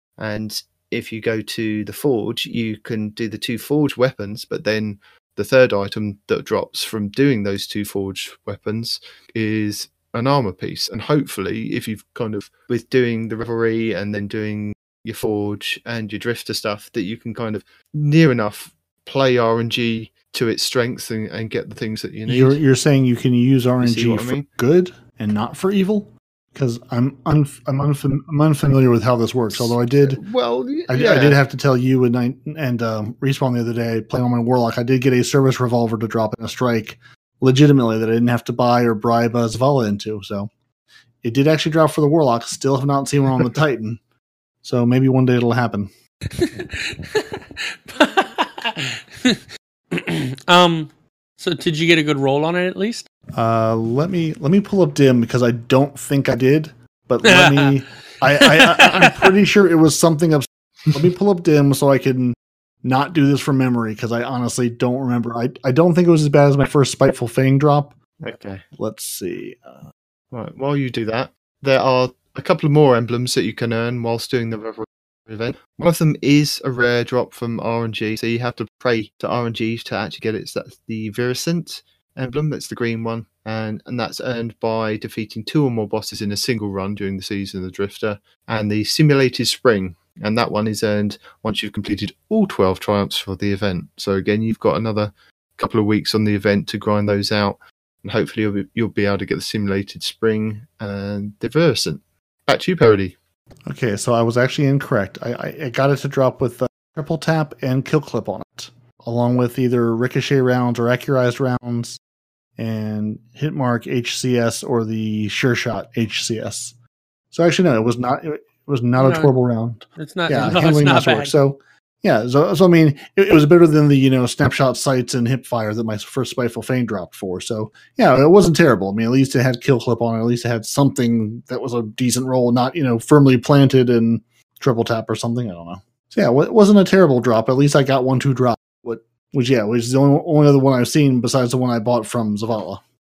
Speaker 1: And if you go to the Forge, you can do the two Forge weapons, but then the third item that drops from doing those two Forge weapons is an armor piece. And hopefully, if you've kind of, with doing the Revelry and then doing your Forge and your Drifter stuff, that you can kind of near enough play R N G to its strength and, and get the things that you need.
Speaker 3: You're you're saying you can use R N
Speaker 1: You see
Speaker 3: G
Speaker 1: what I
Speaker 3: for
Speaker 1: mean?
Speaker 3: good and not for evil? Because I'm unf- I'm, unfam- I'm unfamiliar with how this works. Although I did,
Speaker 1: Well, y-
Speaker 3: I,
Speaker 1: yeah.
Speaker 3: I did have to tell you and I, and um, Respawn the other day playing on my Warlock. I did get a service revolver to drop in a strike, legitimately, that I didn't have to buy or bribe uh, Zavala into. So it did actually drop for the Warlock. Still have not seen one on the Titan. So maybe one day it'll happen.
Speaker 2: um. So did you get a good roll on it at least?
Speaker 3: Uh, let me let me pull up Dim because I don't think I did. But let me. I, I, I I'm pretty sure it was something of. Let me pull up Dim so I can not do this from memory because I honestly don't remember. I I don't think it was as bad as my first Spiteful Fang drop.
Speaker 1: Okay.
Speaker 3: Let's see. Uh,
Speaker 1: Right. While you do that, there are a couple of more emblems that you can earn whilst doing the Revelry event. One of them is a rare drop from R N G, so you have to pray to R N G to actually get it. So that's the Viriscent emblem, that's the green one, and, and that's earned by defeating two or more bosses in a single run during the Season of the Drifter. And the Simulated Spring, and that one is earned once you've completed all twelve triumphs for the event. So again, you've got another couple of weeks on the event to grind those out, and hopefully you'll be, you'll be able to get the Simulated Spring and the Viriscent. Back to you, Parody.
Speaker 3: okay, so I was actually incorrect. I, I, I got it to drop with uh, triple tap and kill clip on it, along with either ricochet rounds or accurized rounds, and hit mark H C S or the sure shot H C S. So actually, no, it was not. It was not
Speaker 2: No,
Speaker 3: a horrible round.
Speaker 2: It's not.
Speaker 3: Yeah,
Speaker 2: no, it's
Speaker 3: handling
Speaker 2: not
Speaker 3: masterwork.
Speaker 2: bad.
Speaker 3: So yeah, so, so I mean, it, it was better than the you know snapshot sights and hip fire that my first Spiteful Fang dropped for. So yeah, it wasn't terrible. I mean, at least it had kill clip on it. At least it had something that was a decent roll, not you know firmly planted and triple tap or something. I don't know. So yeah, it wasn't a terrible drop. At least I got one two drop. What? Which yeah, which is the only, only other one I've seen besides the one I bought from Zavala.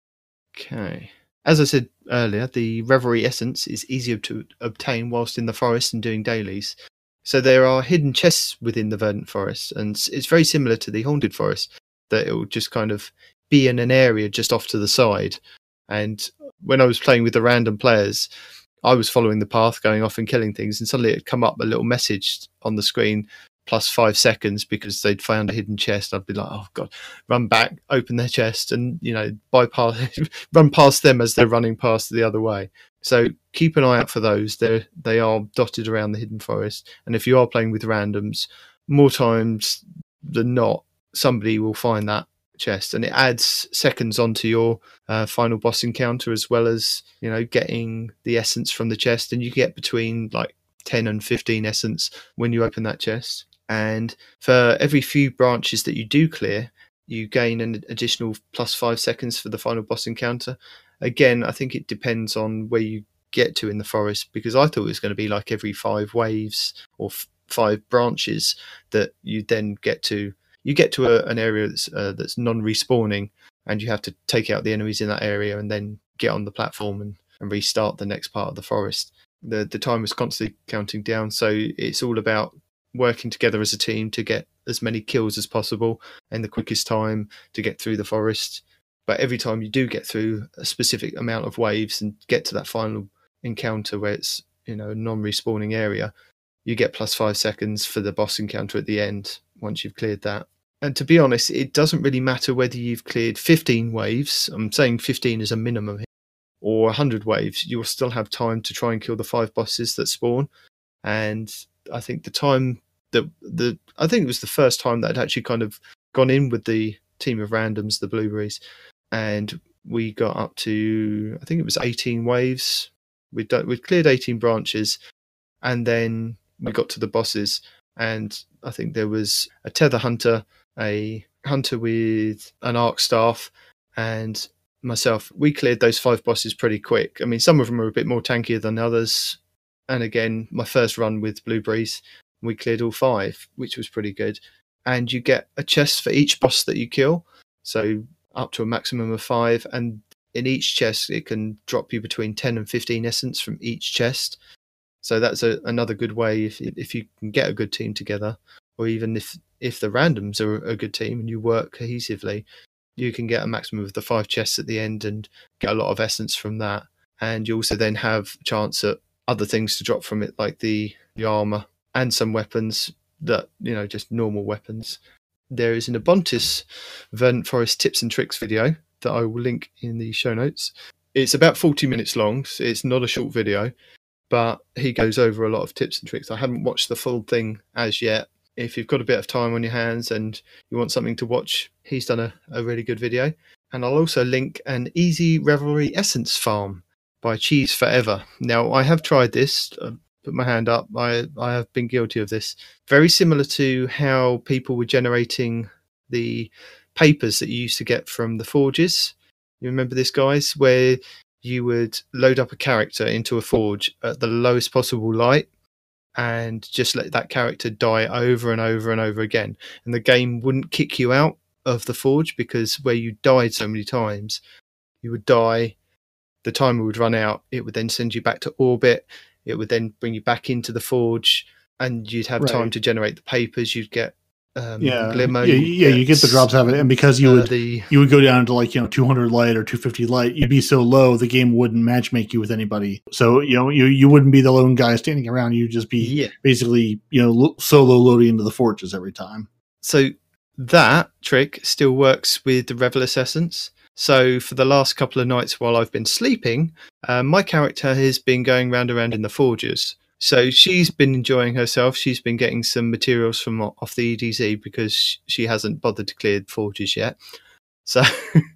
Speaker 1: Okay. As I said earlier, the Revelry Essence is easier to obtain whilst in the forest and doing dailies. So there are hidden chests within the Verdant Forest, and it's very similar to the Haunted Forest, that it will just kind of be in an area just off to the side. And when I was playing with the random players, I was following the path, going off and killing things, and suddenly it'd come up a little message on the screen, plus five seconds because they'd found a hidden chest. I'd be like, oh god, run back, open their chest, and you know, bypass, run past them as they're running past the other way. So keep an eye out for those. They they are dotted around the hidden forest, and if you are playing with randoms, more times than not, somebody will find that chest, and it adds seconds onto your uh, final boss encounter, as well as you know getting the essence from the chest, and you get between like ten and fifteen essence when you open that chest. And for every few branches that you do clear, you gain an additional plus five seconds for the final boss encounter. Again, I think it depends on where you get to in the forest, because I thought it was going to be like every five waves or f- five branches that you then get to. You get to a, an area that's, uh, that's non-respawning, and you have to take out the enemies in that area and then get on the platform and, and restart the next part of the forest. The the time is constantly counting down, so it's all about working together as a team to get as many kills as possible in the quickest time to get through the forest. But every time you do get through a specific amount of waves and get to that final encounter where it's you know a non-respawning area, you get plus five seconds for the boss encounter at the end once you've cleared that. And to be honest, it doesn't really matter whether you've cleared fifteen waves. I'm saying fifteen is a minimum here, or one hundred waves. You will still have time to try and kill the five bosses that spawn. And I think the time that the I think it was the first time that I'd actually kind of gone in with the team of randoms, the blueberries, and we got up to I think it was eighteen waves. We'd done, we'd cleared eighteen branches, and then we got to the bosses, and I think there was a tether hunter, a hunter with an arc staff, and myself. We cleared those five bosses pretty quick. I mean, some of them are a bit more tankier than others. And again, my first run with blueberries, we cleared all five, which was pretty good. And you get a chest for each boss that you kill, so up to a maximum of five. And in each chest, it can drop you between ten and fifteen essence from each chest. So that's a, another good way if if you can get a good team together, or even if if the randoms are a good team and you work cohesively, you can get a maximum of the five chests at the end and get a lot of essence from that. And you also then have a chance at other things to drop from it, like the, the armor and some weapons that, you know, just normal weapons. there is an Abontis Verdant Forest tips and tricks video that I will link in the show notes. It's about forty minutes long, so it's not a short video, but he goes over a lot of tips and tricks. I haven't watched the full thing as yet. If you've got a bit of time on your hands and you want something to watch, he's done a, a really good video. And I'll also link an Easy Revelry Essence Farm by Cheese Forever. Now, I have tried this. Uh, put my hand up. I, I have been guilty of this. Very similar to how people were generating the papers that you used to get from the forges. You remember this, guys, where you would load up a character into a forge at the lowest possible light and just let that character die over and over and over again. And the game wouldn't kick you out of the forge, because where you died so many times, you would die, the timer would run out, it would then send you back to orbit, it would then bring you back into the forge, and you'd have right. time to generate the papers, you'd get Um,
Speaker 3: yeah,
Speaker 1: glimmer,
Speaker 3: yeah, yeah. You get the drops out of it, and because you
Speaker 1: uh,
Speaker 3: would
Speaker 1: the,
Speaker 3: you would go down to like you know two hundred light or two fifty light, you'd be so low the game wouldn't match make you with anybody. So you know you you wouldn't be the lone guy standing around. You'd just be
Speaker 1: yeah.
Speaker 3: basically you know lo- solo loading into the forges every time.
Speaker 1: So that trick still works with the Revelous Essence. So for the last couple of nights while I've been sleeping, uh, my character has been going round and round in the forges. So she's been enjoying herself. She's been getting some materials from off the E D Z because she hasn't bothered to clear the forges yet. So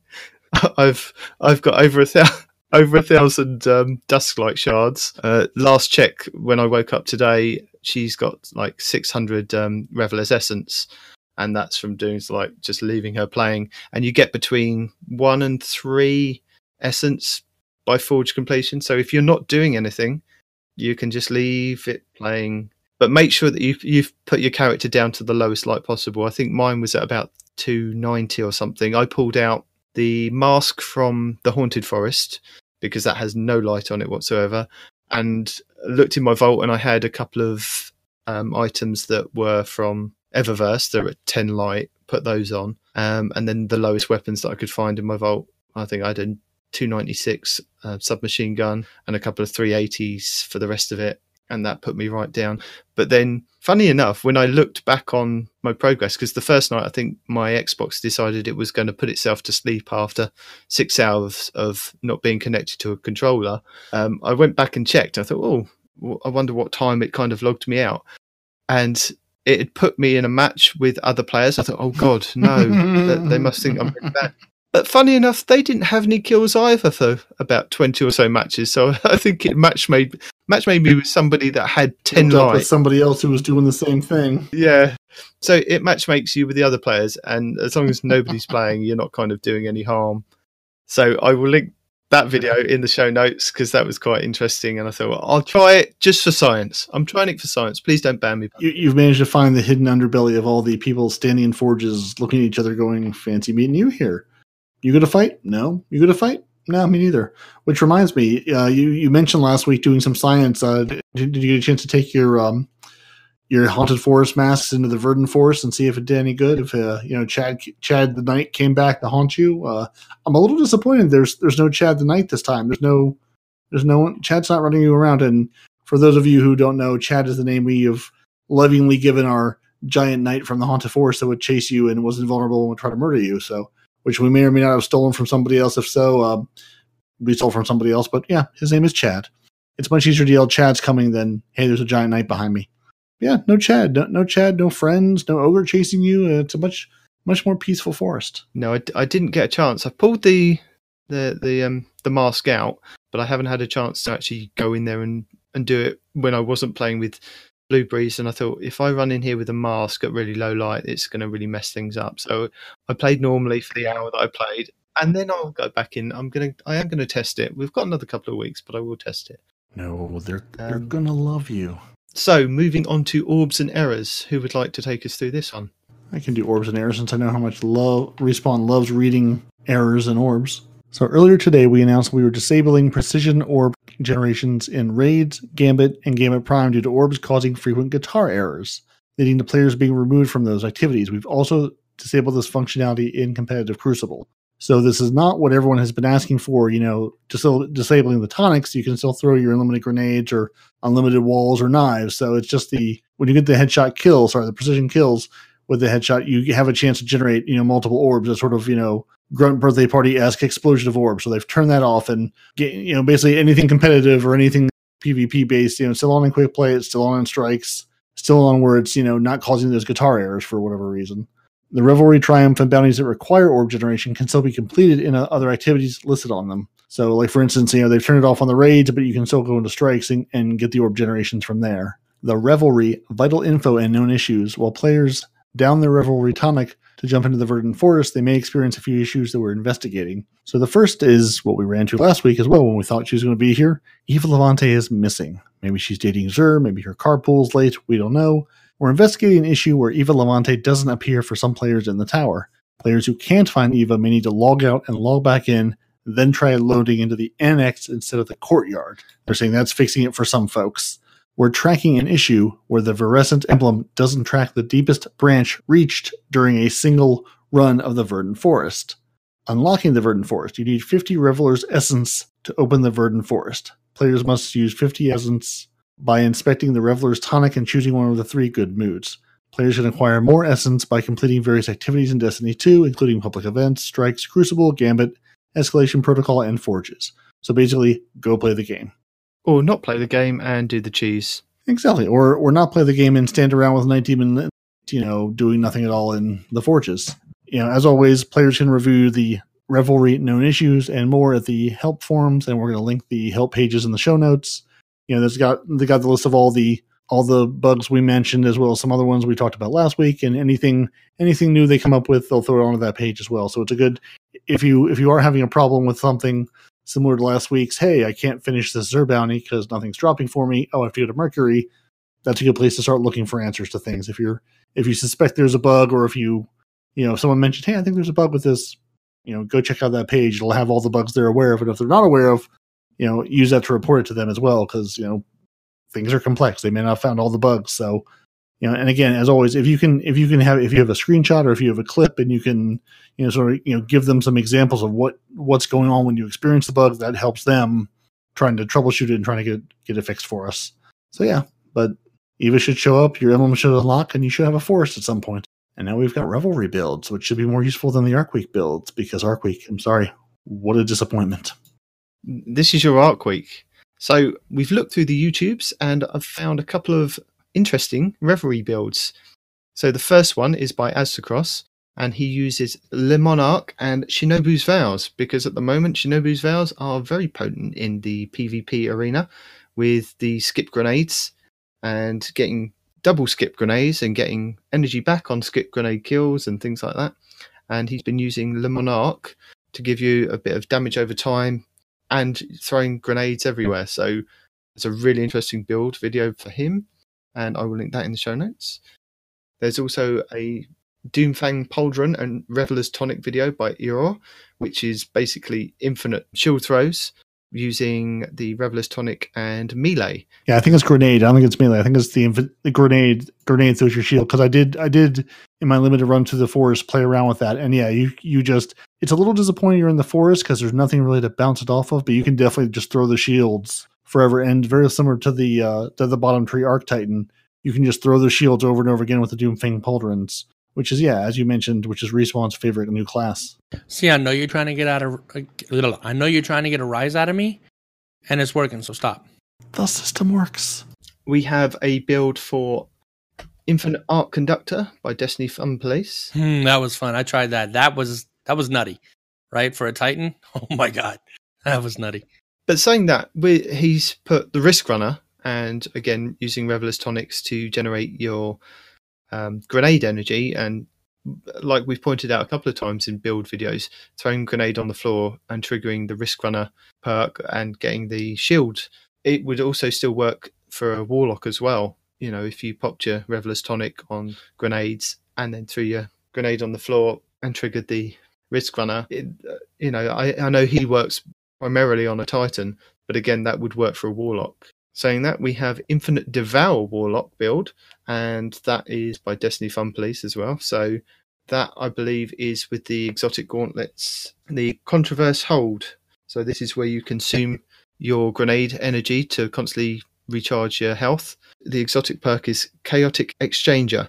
Speaker 1: I've I've got over a thousand over a thousand um, Dusklight shards. Uh, last check when I woke up today, she's got like six hundred um, Revelous Essence, and that's from doing like just leaving her playing. And you get between one and three essence by forge completion. So if you're not doing anything, you can just leave it playing, but make sure that you've, you've put your character down to the lowest light possible. I think mine was at about two ninety or something. I pulled out the mask from the Haunted Forest because that has no light on it whatsoever, and looked in my vault, and I had a couple of um, items that were from Eververse. They're at ten light, put those on, um, and then the lowest weapons that I could find in my vault. I think I did two ninety-six uh, submachine gun and a couple of three eighties for the rest of it, and that put me right down. But then, funny enough, when I looked back on my progress, because the first night I think my Xbox decided it was going to put itself to sleep after six hours of not being connected to a controller, um, I went back and checked. I thought, oh, I wonder what time it kind of logged me out, and it had put me in a match with other players. I thought, oh god, no, they must think I'm really bad. But funny enough, they didn't have any kills either for about twenty or so matches. So I think it match made match made me with somebody that had ten light.
Speaker 3: With somebody else who was doing the same thing.
Speaker 1: Yeah. So it match makes you with the other players, and as long as nobody's playing, you're not kind of doing any harm. So I will link that video in the show notes because that was quite interesting. And I thought, well, I'll try it just for science. I'm trying it for science. Please don't ban me.
Speaker 3: You, you've managed to find the hidden underbelly of all the people standing in forges, looking at each other, going, "Fancy meeting you here. You going to fight? No. You going to fight? No, me neither." Which reminds me, uh, you you mentioned last week doing some science. Uh, did, did you get a chance to take your um, your Haunted Forest masks into the Verdant Forest and see if it did any good? If uh, you know Chad Chad the Knight came back to haunt you? Uh, I'm a little disappointed. There's there's no Chad the Knight this time. There's no there's no one. Chad's not running you around. And for those of you who don't know, Chad is the name we have lovingly given our giant knight from the Haunted Forest that would chase you and was invulnerable and would try to murder you. So. Which we may or may not have stolen from somebody else. If so, uh, we stole from somebody else. But yeah, his name is Chad. It's much easier to yell Chad's coming than, hey, there's a giant knight behind me. Yeah, no Chad. No, no Chad, no friends, no ogre chasing you. Uh, it's a much much more peaceful forest.
Speaker 1: No, I, I didn't get a chance. I pulled the the the um the mask out, but I haven't had a chance to actually go in there and, and do it when I wasn't playing with Blueberries, and I thought if I run in here with a mask at really low light, it's going to really mess things up. So I played normally for the hour that I played, and then I'll go back in. I'm gonna, I am going to test it. We've got another couple of weeks, but I will test it.
Speaker 3: No, they're
Speaker 1: um,
Speaker 3: they're gonna love you.
Speaker 1: So moving on to Orbs and Errors, who would like to take us through this one?
Speaker 3: I can do Orbs and Errors since I know how much love Respawn loves reading errors and orbs. So earlier today, we announced we were disabling precision orb generations in Raids, Gambit, and Gambit Prime due to orbs causing frequent guitar errors, leading to players being removed from those activities. We've also disabled this functionality in competitive Crucible. So this is not what everyone has been asking for, you know, dis- disabling the tonics. You can still throw your unlimited grenades or unlimited walls or knives. So it's just the, when you get the headshot kills, or the precision kills, with the headshot, you have a chance to generate, you know, multiple orbs, a sort of, you know, grunt birthday party-esque explosion of orbs. So they've turned that off and, get, you know, basically anything competitive or anything PvP based, you know, still on in quick play, it's still on in strikes, still on where it's, you know, not causing those guitar errors for whatever reason. The Revelry, Triumph, and bounties that require orb generation can still be completed in uh, other activities listed on them. So, like, for instance, you know, they've turned it off on the raids, but you can still go into strikes and, and get the orb generations from there. The Revelry, vital info and known issues. While players down their Revelry tonic to jump into the Verdant Forest, they may experience a few issues that we're investigating. So the first is what we ran into last week as well when we thought she was going to be here. Eva Levante is missing. Maybe she's dating Xur, maybe her carpool's late, we don't know. We're investigating an issue where Eva Levante doesn't appear for some players in the tower. Players who can't find Eva may need to log out and log back in, then try loading into the annex instead of the courtyard. They're saying that's fixing it for some folks. We're tracking an issue where the Virescent emblem doesn't track the deepest branch reached during a single run of the Verdant Forest. Unlocking the Verdant Forest, you need fifty Reveler's Essence to open the Verdant Forest. Players must use fifty Essence by inspecting the Reveler's tonic and choosing one of the three good moods. Players can acquire more Essence by completing various activities in Destiny two, including public events, strikes, Crucible, Gambit, Escalation Protocol, and Forges. So basically, go play the game.
Speaker 1: Or not play the game and do the cheese.
Speaker 3: Exactly. Or or not play the game and stand around with Night Demon, you know, doing nothing at all in the Forges. You know, as always, players can review the Revelry known issues and more at the help forums, and we're going to link the help pages in the show notes. You know, there's got they got the list of all the all the bugs we mentioned, as well as some other ones we talked about last week, and anything anything new they come up with, they'll throw it onto that page as well. So it's a good if you if you are having a problem with something similar to last week's, hey, I can't finish this Xur bounty because nothing's dropping for me. Oh, I have to go to Mercury. That's a good place to start looking for answers to things. If you're if you suspect there's a bug, or if you you know if someone mentioned, hey, I think there's a bug with this, you know, go check out that page. It'll have all the bugs they're aware of, and if they're not aware of, you know, use that to report it to them as well, because, you know, things are complex. They may not have found all the bugs. So, you know, and again, as always, if you can, if you can have, if you have a screenshot or if you have a clip and you can, you know, sort of, you know, give them some examples of what, what's going on when you experience the bug, that helps them trying to troubleshoot it and trying to get, get it fixed for us. So yeah, but Eva should show up, your emblem should unlock, and you should have a forest at some point. And now we've got Revelry builds, which should be more useful than the Arc Week builds, because Arc Week, I'm sorry, what a disappointment.
Speaker 1: This is your Arc Week. So we've looked through the YouTubes and I've found a couple of interesting Revelry builds. So the first one is by Aztecross, and he uses Le Monarch and Shinobu's Vows, because at the moment Shinobu's Vows are very potent in the PvP arena with the skip grenades and getting double skip grenades and getting energy back on skip grenade kills and things like that. And he's been using Le Monarch to give you a bit of damage over time and throwing grenades everywhere. So it's a really interesting build video for him, and I will link that in the show notes. There's also a Doomfang Pauldron and Reveler's Tonic video by Eeyore, which is basically infinite shield throws using the Reveler's Tonic and melee.
Speaker 3: Yeah, I think it's grenade. I don't think it's melee. I think it's the, inv- the grenade grenade throws your shield, because I did I did in my limited run to the forest play around with that, and yeah, you you just it's a little disappointing you're in the forest because there's nothing really to bounce it off of, but you can definitely just throw the shields forever, and very similar to the uh, to the bottom tree Arc Titan, you can just throw the shields over and over again with the Doomfang Pauldrons, which is, yeah, as you mentioned, which is Respawn's favorite new class.
Speaker 2: See, I know you're trying to get out of I know you're trying to get a rise out of me, and it's working, so stop.
Speaker 3: The system works.
Speaker 1: We have a build for Infinite Arc Conductor by Destiny Fun Police.
Speaker 2: Hmm, that was fun. I tried that. That was that was nutty, right? For a Titan? Oh my god, that was nutty.
Speaker 1: But saying that, we, he's put the Risk Runner, and again, using Reveler's Tonics to generate your um, grenade energy, and like we've pointed out a couple of times in build videos, throwing grenade on the floor and triggering the Risk Runner perk and getting the shield. It would also still work for a Warlock as well. You know, if you popped your Reveler's Tonic on grenades and then threw your grenade on the floor and triggered the Risk Runner, it, uh, you know, I, I know he works primarily on a Titan, but again, that would work for a Warlock. Saying that, we have Infinite Devour Warlock build, and that is by Destiny Fun Police as well. So that, I believe, is with the exotic gauntlets, the Controverse Hold. So this is where you consume your grenade energy to constantly recharge your health. The exotic perk is Chaotic Exchanger.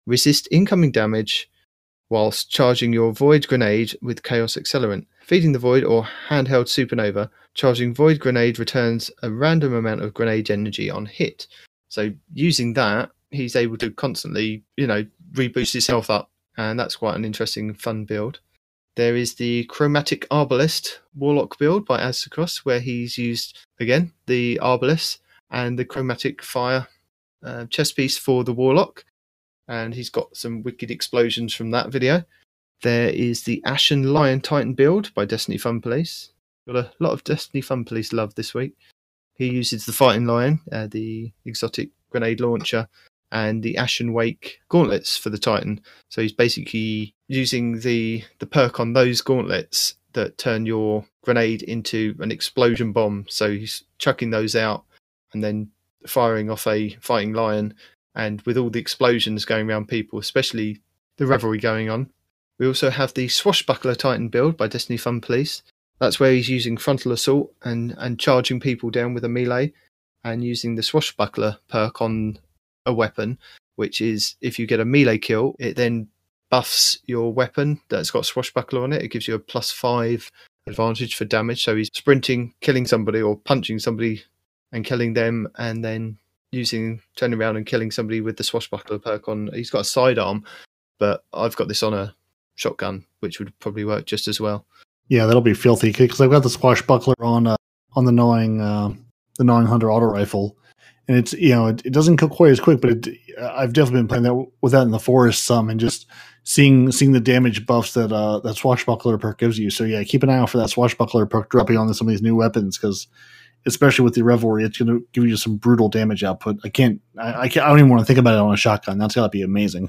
Speaker 1: Resist incoming damage whilst charging your Void Grenade with Chaos Accelerant. Feeding the Void or handheld Supernova, charging Void Grenade returns a random amount of grenade energy on hit. So using that, he's able to constantly, you know, reboost his health up, and that's quite an interesting, fun build. There is the Chromatic Arbalest Warlock build by Aztecross, where he's used, again, the Arbalest and the Chromatic Fire uh, chest piece for the Warlock, and he's got some wicked explosions from that video. There is the Ashen Lion Titan build by Destiny Fun Police. Got a lot of Destiny Fun Police love this week. He uses the Fighting Lion, uh, the exotic grenade launcher, and the Ashen Wake gauntlets for the Titan. So he's basically using the, the perk on those gauntlets that turn your grenade into an explosion bomb. So he's chucking those out and then firing off a Fighting Lion, and with all the explosions going around people, especially the revelry going on. We also have the Swashbuckler Titan build by Destiny Fun Police. That's where he's using Frontal Assault and, and charging people down with a melee, and using the Swashbuckler perk on a weapon, which is if you get a melee kill, it then buffs your weapon that's got Swashbuckler on it. It gives you a plus five advantage for damage. So he's sprinting, killing somebody, or punching somebody and killing them, and then using turning around and killing somebody with the Swashbuckler perk on. He's got a sidearm, but I've got this on a shotgun, which would probably work just as well.
Speaker 3: Yeah, that'll be filthy because I've got the Swashbuckler on uh, on the gnawing uh, the gnawing hunter auto rifle, and it's you know it, it doesn't kill quite as quick, but it, I've definitely been playing that with that in the forest some, and just seeing seeing the damage buffs that uh, that Swashbuckler perk gives you. So yeah, keep an eye out for that Swashbuckler perk dropping on some of these new weapons, because especially with the revelry, it's going to give you some brutal damage output. I can't, I, I can't, I don't even want to think about it on a shotgun. That's got to be amazing.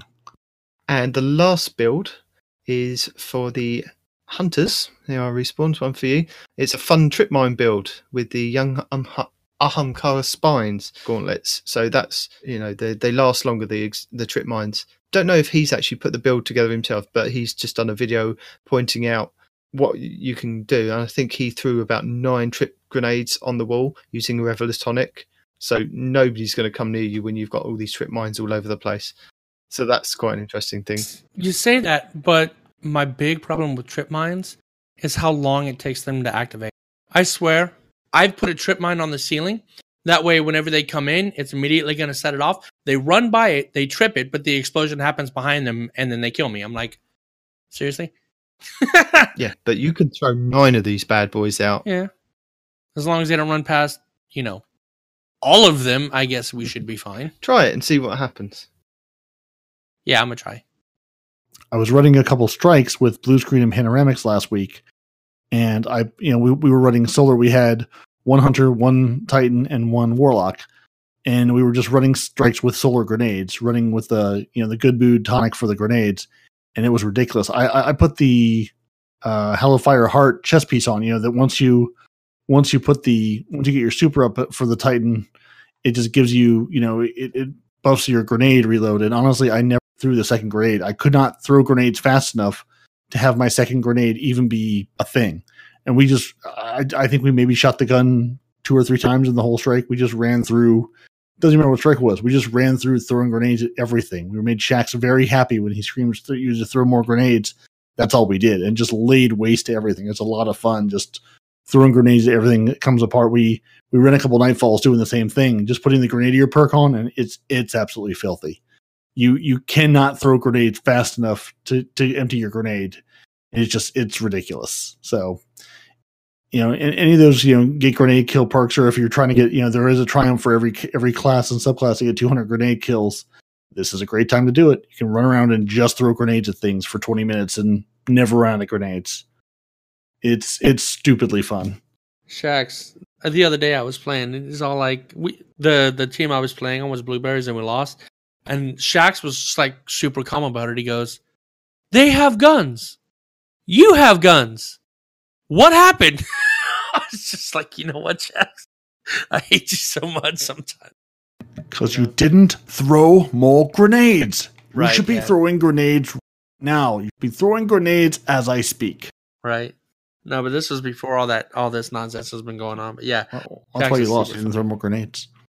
Speaker 1: And the last build is for the Hunters. Here I respawned one for you. It's a fun trip mine build with the young um, Ahamkara Spines gauntlets. So that's, you know, they they last longer, the the trip mines. Don't know if he's actually put the build together himself, but he's just done a video pointing out what you can do. And I think he threw about nine trip grenades on the wall using a Reveler's Tonic. So nobody's going to come near you when you've got all these trip mines all over the place. So that's quite an interesting thing.
Speaker 2: You say that, but my big problem with trip mines is how long it takes them to activate. I swear, I've put a trip mine on the ceiling. That way, whenever they come in, it's immediately going to set it off. They run by it, they trip it, but the explosion happens behind them, and then they kill me. I'm like, seriously?
Speaker 1: Yeah, but you can throw nine of these bad boys out.
Speaker 2: Yeah. As long as they don't run past, you know, all of them, I guess we should be fine.
Speaker 1: Try it and see what happens.
Speaker 2: Yeah, I'm going to try.
Speaker 3: I was running a couple strikes with Blue Screen and Panoramics last week, and I, you know, we, we were running solar. We had one Hunter, one Titan, and one Warlock, and we were just running strikes with solar grenades, running with the, you know, the Good Mood tonic for the grenades, and it was ridiculous. I, I, I put the uh, Hellfire Heart chest piece on, you know, that once you once you put the once you get your super up for the Titan, it just gives you, you know, it, it buffs your grenade reload. And honestly, I never threw the second grenade. I could not throw grenades fast enough to have my second grenade even be a thing. And we just, I, I think we maybe shot the gun two or three times in the whole strike. We just ran through, doesn't matter what strike it was. We just ran through throwing grenades at everything. We made Shaxx very happy when he screams th- you to throw more grenades. That's all we did, and just laid waste to everything. It's a lot of fun just throwing grenades at everything that comes apart. We we ran a couple Nightfalls doing the same thing, just putting the Grenadier perk on, and it's it's absolutely filthy. You you cannot throw grenades fast enough to, to empty your grenade. It's just, it's ridiculous. So, you know, any of those, you know, get grenade kill perks, or if you're trying to get, you know, there is a triumph for every every class and subclass to get two hundred grenade kills. This is a great time to do it. You can run around and just throw grenades at things for twenty minutes and never run out of grenades. It's it's stupidly fun.
Speaker 2: Shaxx, the other day I was playing, it's all like, we the, the team I was playing on was Blueberries and we lost. And Shaxx was just like super calm about it. He goes, they have guns. You have guns. What happened? I was just like, you know what, Shaxx? I hate you so much sometimes.
Speaker 3: Because you didn't throw more grenades.
Speaker 2: Right,
Speaker 3: you should be
Speaker 2: yeah.
Speaker 3: throwing grenades now. You should be throwing grenades as I speak.
Speaker 2: Right. No, but this was before all that, all this nonsense has been going on. But yeah,
Speaker 3: Oh, that's why you lost. You didn't throw more grenades.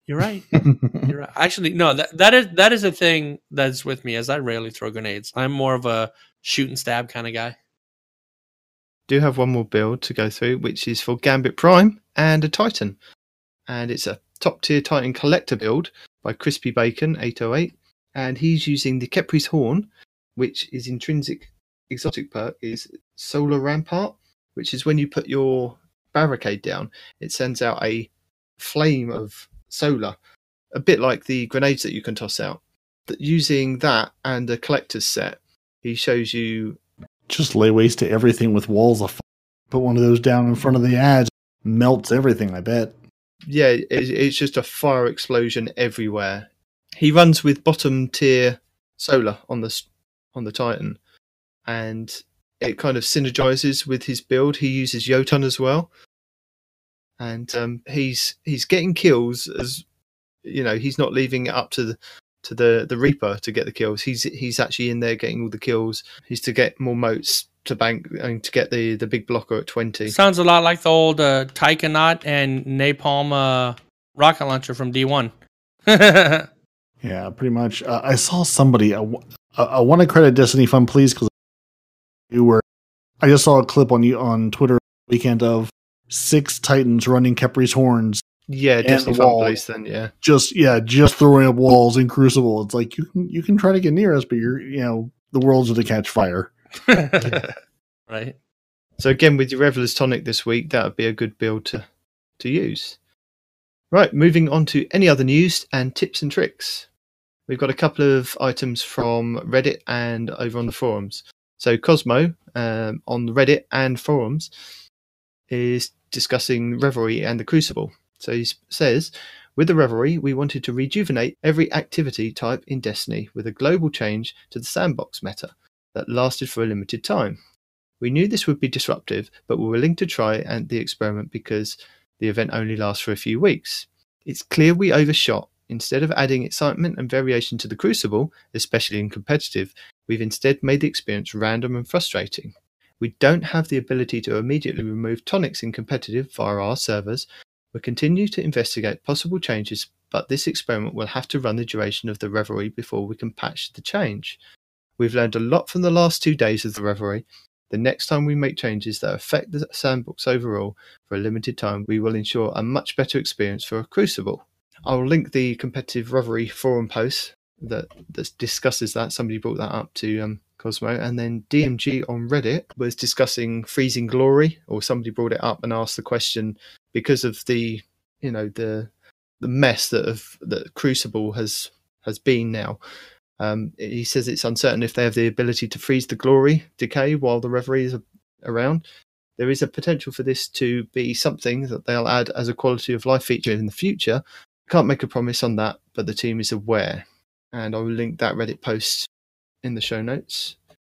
Speaker 2: You're right. You're right. Actually, no, that that is that is a thing that's with me, as I rarely throw grenades. I'm more of a shoot and stab kind of guy.
Speaker 1: Do have one more build to go through, which is for Gambit Prime and a Titan. And it's a top tier Titan collector build by Crispy Bacon eight oh eight. And he's using the Khepri's Horn, which is intrinsic exotic perk is Solar Rampart, which is when you put your barricade down, it sends out a flame of solar, a bit like the grenades that you can toss out. That using that and a collector's set, he shows you
Speaker 3: just lay waste to everything with walls of fire. Put one of those down in front of the ads, melts everything, I bet.
Speaker 1: Yeah, it, it's just a fire explosion everywhere. He runs with bottom tier solar on the on the Titan, and it kind of synergizes with his build. He uses Jotun as well, and um, he's he's getting kills as you know. He's not leaving it up to the to the, the Reaper to get the kills. He's he's actually in there getting all the kills. He's to get more motes to bank and to get the, the big blocker at twenty.
Speaker 2: Sounds a lot like the old uh, Taikanaut and Napalm uh, rocket launcher from D one.
Speaker 3: Yeah, pretty much. Uh, I saw somebody. I, I want to credit Destiny Fun, please, because you were. I just saw a clip on you on Twitter weekend of six Titans running Khepri's Horns.
Speaker 1: Yeah, Destiny
Speaker 3: the
Speaker 1: Fun,
Speaker 3: wall.
Speaker 1: please. Then yeah,
Speaker 3: just yeah, just throwing up walls in Crucible. It's like you can you can try to get near us, but you're you know the world's going to catch fire.
Speaker 2: Yeah. Right.
Speaker 1: So again, with your Reveler's Tonic this week, that would be a good build to to use. Right, moving on to any other news and tips and tricks. We've got a couple of items from Reddit and over on the forums. So Cosmo um, on the Reddit and forums is discussing Revelry and the Crucible. So he says, with the Revelry, we wanted to rejuvenate every activity type in Destiny with a global change to the sandbox meta that lasted for a limited time. We knew this would be disruptive, but we were willing to try and the experiment because the event only lasts for a few weeks. It's clear we overshot. Instead of adding excitement and variation to the Crucible, especially in competitive, we've instead made the experience random and frustrating. We don't have the ability to immediately remove tonics in competitive via our servers. We'll continue to investigate possible changes, but this experiment will have to run the duration of the Revelry before we can patch the change. We've learned a lot from the last two days of the Revelry. The next time we make changes that affect the sandbox overall for a limited time, we will ensure a much better experience for a Crucible. I'll link the competitive Revelry forum post that, that discusses that. Somebody brought that up to um, Cosmo. And then D M G on Reddit was discussing Freezing Glory, or somebody brought it up and asked the question, because of the, you know, the the mess that of that Crucible has has been now. Um, he says it's uncertain if they have the ability to freeze the glory decay while the Revelry is around. There is a potential for this to be something that they'll add as a quality of life feature in the future. Can't make a promise on that, but the team is aware. And I will link that Reddit post in the show notes.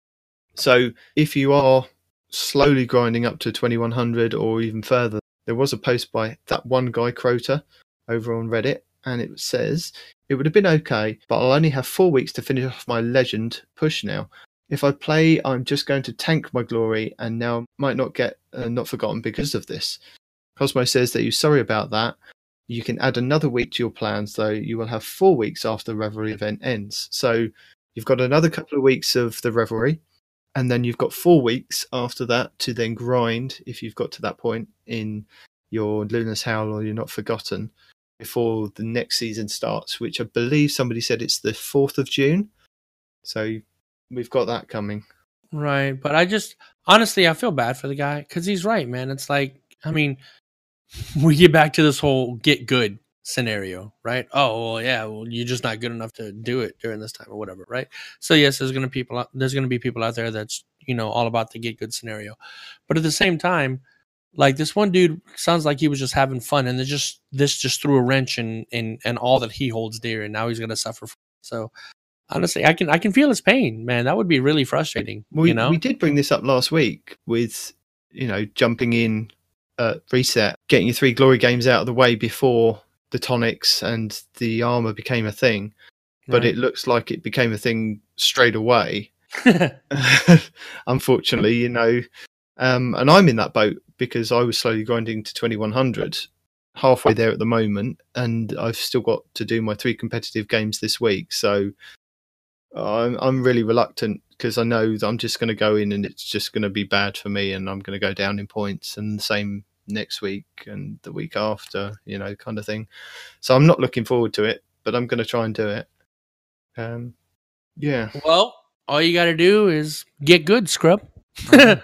Speaker 1: So if you are slowly grinding up to twenty-one hundred or even further, there was a post by that one guy, Crota, over on Reddit, and it says, it would have been okay, but I'll only have four weeks to finish off my legend push now. If I play, I'm just going to tank my glory and now might not get uh, not forgotten because of this. Cosmo says that he's sorry about that. You can add another week to your plans, though. You will have four weeks after the Revelry event ends. So you've got another couple of weeks of the Revelry, and then you've got four weeks after that to then grind, if you've got to that point in your Luna's Howl or You're Not Forgotten, before the next season starts, which I believe somebody said it's the fourth of June. So we've got that coming.
Speaker 2: Right. But I just, honestly, I feel bad for the guy because he's right, man. It's like, I mean, we get back to this whole get good scenario, right? Oh, well, yeah, well, you're just not good enough to do it during this time or whatever, right? So yes, there's gonna people out, there's gonna be people out there that's, you know, all about the get good scenario, but at the same time, like this one dude sounds like he was just having fun, and it just this just threw a wrench in in and all that he holds dear, and now he's gonna suffer. So honestly, I can I can feel his pain, man. That would be really frustrating.
Speaker 1: We,
Speaker 2: you know,
Speaker 1: we did bring this up last week with, you know, jumping in. Uh, reset, getting your three glory games out of the way before the tonics and the armor became a thing, but
Speaker 2: right.
Speaker 1: It looks like it became a thing straight away. Unfortunately, you know, um, and I'm in that boat because I was slowly grinding to twenty-one hundred, halfway there at the moment, and I've still got to do my three competitive games this week. So I'm I'm really reluctant because I know that I'm just going to go in and it's just going to be bad for me, and I'm going to go down in points, and the same next week and the week after, you know, kind of thing. So I'm not looking forward to it, but I'm going to try and do it. Um, yeah.
Speaker 2: Well, all you got to do is get good, scrub.
Speaker 3: And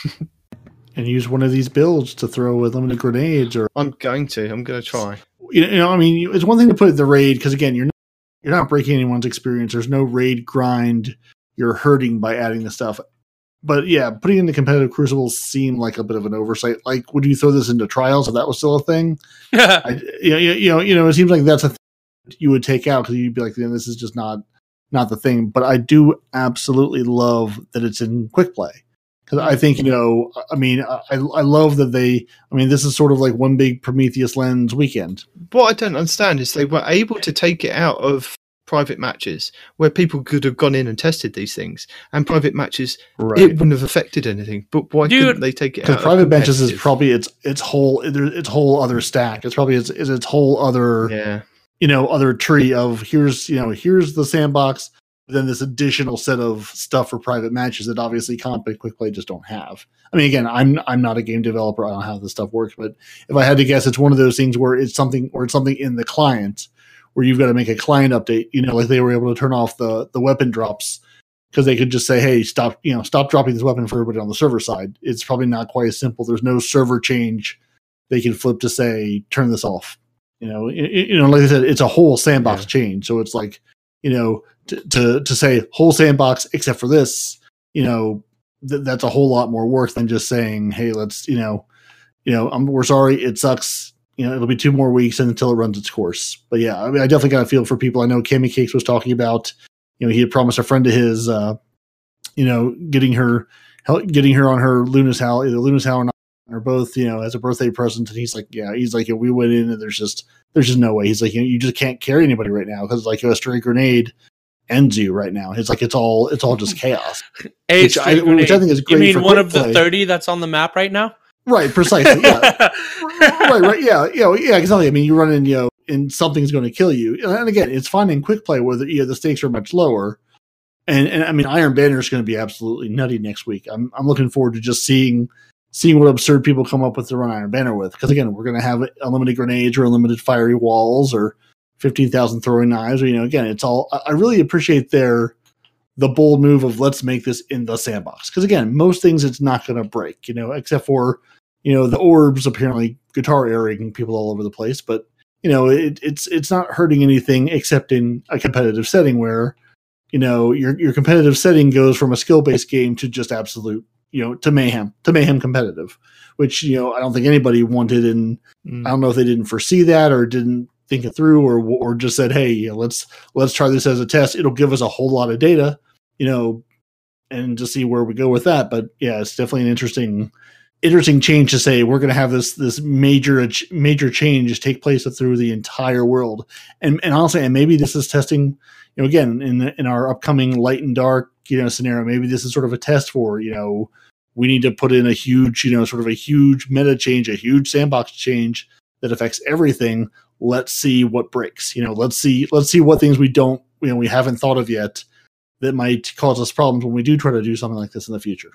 Speaker 3: use one of these builds to throw with limited grenades, or
Speaker 1: I'm going to. I'm going to try.
Speaker 3: you know, I mean, it's one thing to put the raid because again, you're not, you're not breaking anyone's experience. There's no raid grind. You're hurting by adding the stuff. But yeah, putting in the competitive crucibles seemed like a bit of an oversight. Like, would you throw this into trials if that was still a thing? I, you, know, you know, you know, it seems like that's a thing you would take out because you'd be like, this is just not not the thing. But I do absolutely love that it's in quick play because I think, you know, I mean, I I love that they. I mean, this is sort of like one big Prometheus Lens weekend.
Speaker 1: What I don't understand is they were able to take it out of private matches where people could have gone in and tested these things, and private matches
Speaker 3: Right.
Speaker 1: it wouldn't have affected anything. But why
Speaker 2: Dude,
Speaker 1: couldn't they take it out?
Speaker 3: Because
Speaker 1: of
Speaker 3: private benches is
Speaker 1: competitive?
Speaker 3: probably its its whole its whole other stack. It's probably its, is its whole other
Speaker 1: Yeah.
Speaker 3: you know other tree of here's you know here's the sandbox, then this additional set of stuff for private matches that obviously comp and quick play just don't have. I mean, again, I'm I'm not a game developer. I don't know how this stuff works, but if I had to guess, it's one of those things where it's something or it's something in the client where you've got to make a client update. You know, like they were able to turn off the the weapon drops because they could just say, hey, stop, you know, stop dropping this weapon for everybody on the server side. It's probably not quite as simple. There's no server change they can flip to say, turn this off. You know, it, you know, like I said, it's a whole sandbox
Speaker 1: Yeah.
Speaker 3: change. So it's like, you know, to, to, to say whole sandbox, except for this, you know, th- that's a whole lot more work than just saying, hey, let's, you know, you know, um, we're sorry. It sucks. You know, it'll be two more weeks until it runs its course. But yeah, I mean, I definitely got a feel for people. I know Cammy Cakes was talking about, you know, he had promised a friend of his, uh, you know, getting her, getting her on her Lunas Howl, either Lunas Howl or not, or both, you know, as a birthday present. And he's like, yeah, he's like, yeah, we went in and there's just, there's just no way. He's like, you know, you just can't carry anybody right now because like a stray grenade ends you right now. It's like, it's all, it's all just chaos.
Speaker 2: Hey,
Speaker 3: which, I, which I think is great.
Speaker 2: You mean
Speaker 3: for
Speaker 2: one
Speaker 3: quick
Speaker 2: of the
Speaker 3: play.
Speaker 2: thirty that's on the map right now?
Speaker 3: Right, precisely. Yeah. right, right, yeah, yeah, yeah, exactly. I mean, you run in, you know, and something's going to kill you. And again, it's fine in quick play where the, you know, the stakes are much lower. And and I mean, Iron Banner is going to be absolutely nutty next week. I'm I'm looking forward to just seeing seeing what absurd people come up with to run Iron Banner with. Because again, we're going to have unlimited grenades or unlimited fiery walls or fifteen thousand throwing knives. Or you know, again, it's all. I really appreciate their the bold move of let's make this in the sandbox. Because again, most things it's not going to break. You know, except for you know the orbs apparently guitar airing people all over the place. But you know, it, it's it's not hurting anything except in a competitive setting where. You know, your your competitive setting goes from a skill-based game to just absolute, you know, to mayhem, to mayhem competitive, which, you know, I don't think anybody wanted. And
Speaker 1: Mm.
Speaker 3: I don't know if they didn't foresee that or didn't think it through or or just said, hey, you know, let's let's try this as a test. It'll give us a whole lot of data, you know, and just see where we go with that. But yeah, it's definitely an interesting interesting change to say we're going to have this this major major change take place through the entire world. And and honestly, and maybe this is testing. You know, again, in in our upcoming light and dark, you know, scenario, maybe this is sort of a test for, you know, we need to put in a huge, you know, sort of a huge meta change, a huge sandbox change that affects everything. Let's see what breaks. You know, let's see let's see what things we don't, you know, we haven't thought of yet that might cause us problems when we do try to do something like this in the future.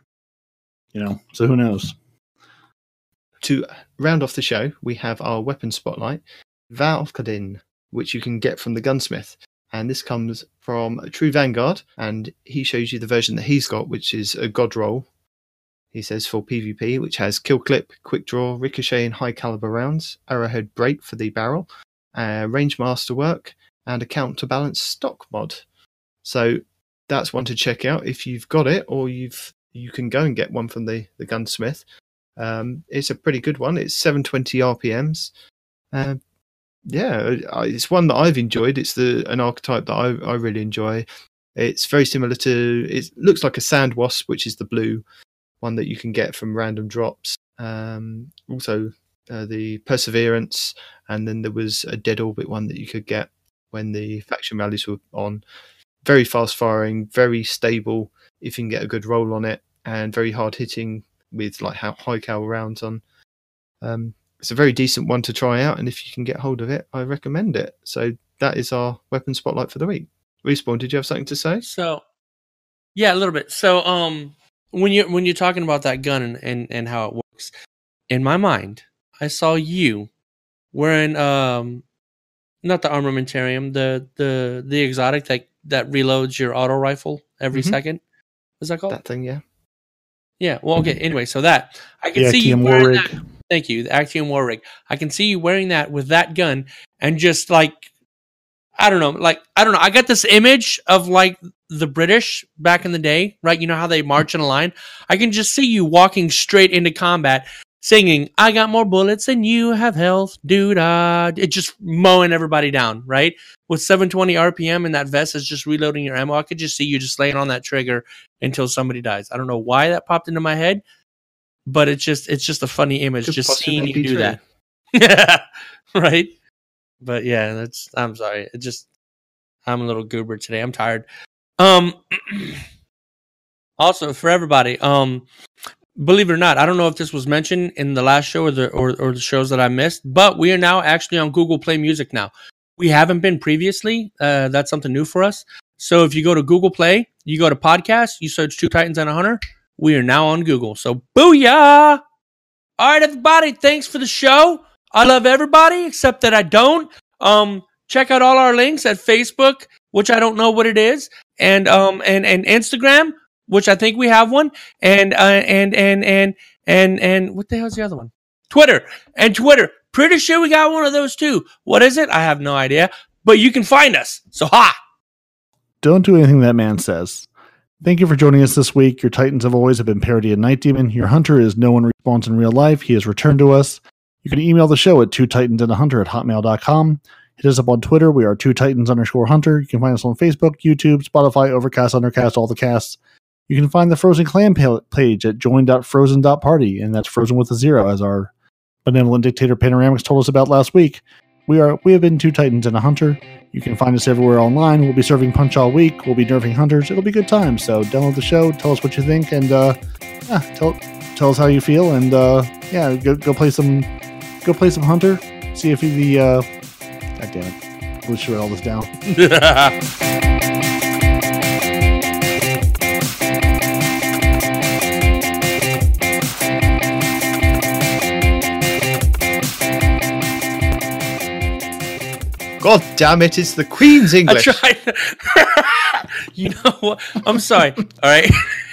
Speaker 3: You know, so who knows?
Speaker 1: To round off the show, we have our weapon spotlight, Valkadin, which you can get from the gunsmith. And this comes from True Vanguard, and he shows you the version that he's got, which is a God Roll. He says for PvP, which has kill clip, quick draw, ricochet, and high caliber rounds, arrowhead break for the barrel, uh, range masterwork, and a counterbalance stock mod. So that's one to check out if you've got it, or you've you can go and get one from the the gunsmith. Um, it's a pretty good one. It's seven twenty R P Ms. Uh, Yeah, it's one that I've enjoyed. It's the an archetype that I, I really enjoy. It's very similar to, it looks like a sand wasp, which is the blue one that you can get from random drops. Um, also, uh, the Perseverance, and then there was a Dead Orbit one that you could get when the faction rallies were on. Very fast firing, very stable if you can get a good roll on it, and very hard hitting with like high cal rounds on. Um, it's a very decent one to try out, and if you can get hold of it, I recommend it. So that is our weapon spotlight for the week. Respawn, did you have something to say?
Speaker 2: So, yeah, a little bit. So, um, when you when you're talking about that gun and, and, and how it works, in my mind, I saw you wearing um, not the armamentarium, the the the exotic that that reloads your auto rifle every
Speaker 1: Mhm.
Speaker 2: second. Is that called?
Speaker 1: That thing, yeah.
Speaker 2: Yeah. Well, okay. Anyway, so that I can
Speaker 3: The
Speaker 2: see you
Speaker 3: Actium War
Speaker 2: wearing
Speaker 3: Rig.
Speaker 2: that. Thank you, the Actium War Rig. I can see you wearing that with that gun, and just like I don't know, like I don't know. I got this image of like the British back in the day, right? You know how they march in a line. I can just see you walking straight into combat, singing, "I got more bullets than you have health, dude." Uh, it just mowing everybody down, right? With seven twenty R P M and that vest is just reloading your ammo. I could just see you just laying on that trigger until somebody dies. I don't know why that popped into my head, but it's just it's just a funny image,
Speaker 1: Could
Speaker 2: just seeing
Speaker 1: possibly
Speaker 2: you
Speaker 1: be
Speaker 2: do
Speaker 1: true.
Speaker 2: that. Yeah, right. But yeah, that's. I'm sorry. It just I'm a little goober today. I'm tired. Um. Also, for everybody, um, believe it or not, I don't know if this was mentioned in the last show or the or, or the shows that I missed, but we are now actually on Google Play Music now. We haven't been previously. Uh, that's something new for us. So if you go to Google Play, you go to podcasts, you search Two Titans and a Hunter. We are now on Google. So booyah! All right, everybody. Thanks for the show. I love everybody except that I don't. Um, check out all our links at Facebook, which I don't know what it is, and um, and and Instagram, which I think we have one, and uh, and and and and and what the hell's the other one? Twitter and Twitter. Pretty sure we got one of those too. What is it? I have no idea, but you can find us. So ha!
Speaker 3: Don't do anything that man says. Thank you for joining us this week. Your Titans have always have been Parody and Night Demon. Your Hunter is no one respawns in real life. He has returned to us. You can email the show at two titans and a hunter at hotmail dot com. Hit us up on Twitter. We are two titans underscore hunter. You can find us on Facebook, YouTube, Spotify, Overcast, Undercast, all the casts. You can find the Frozen Clan pa- page at join dot frozen dot party, and that's Frozen with a zero, as our benevolent dictator Panoramics told us about last week. We are we have been Two Titans and a Hunter. You can find us everywhere online. We'll be serving punch all week. We'll be nerfing hunters. It'll be good times. So download the show. Tell us what you think, and uh, yeah, tell tell us how you feel, and uh, yeah, go go play some go play some hunter. See if you the uh, God damn it, let's write all this down.
Speaker 1: God damn it, it's the Queen's
Speaker 2: I
Speaker 1: English.
Speaker 2: tried. You know what? I'm sorry. All right.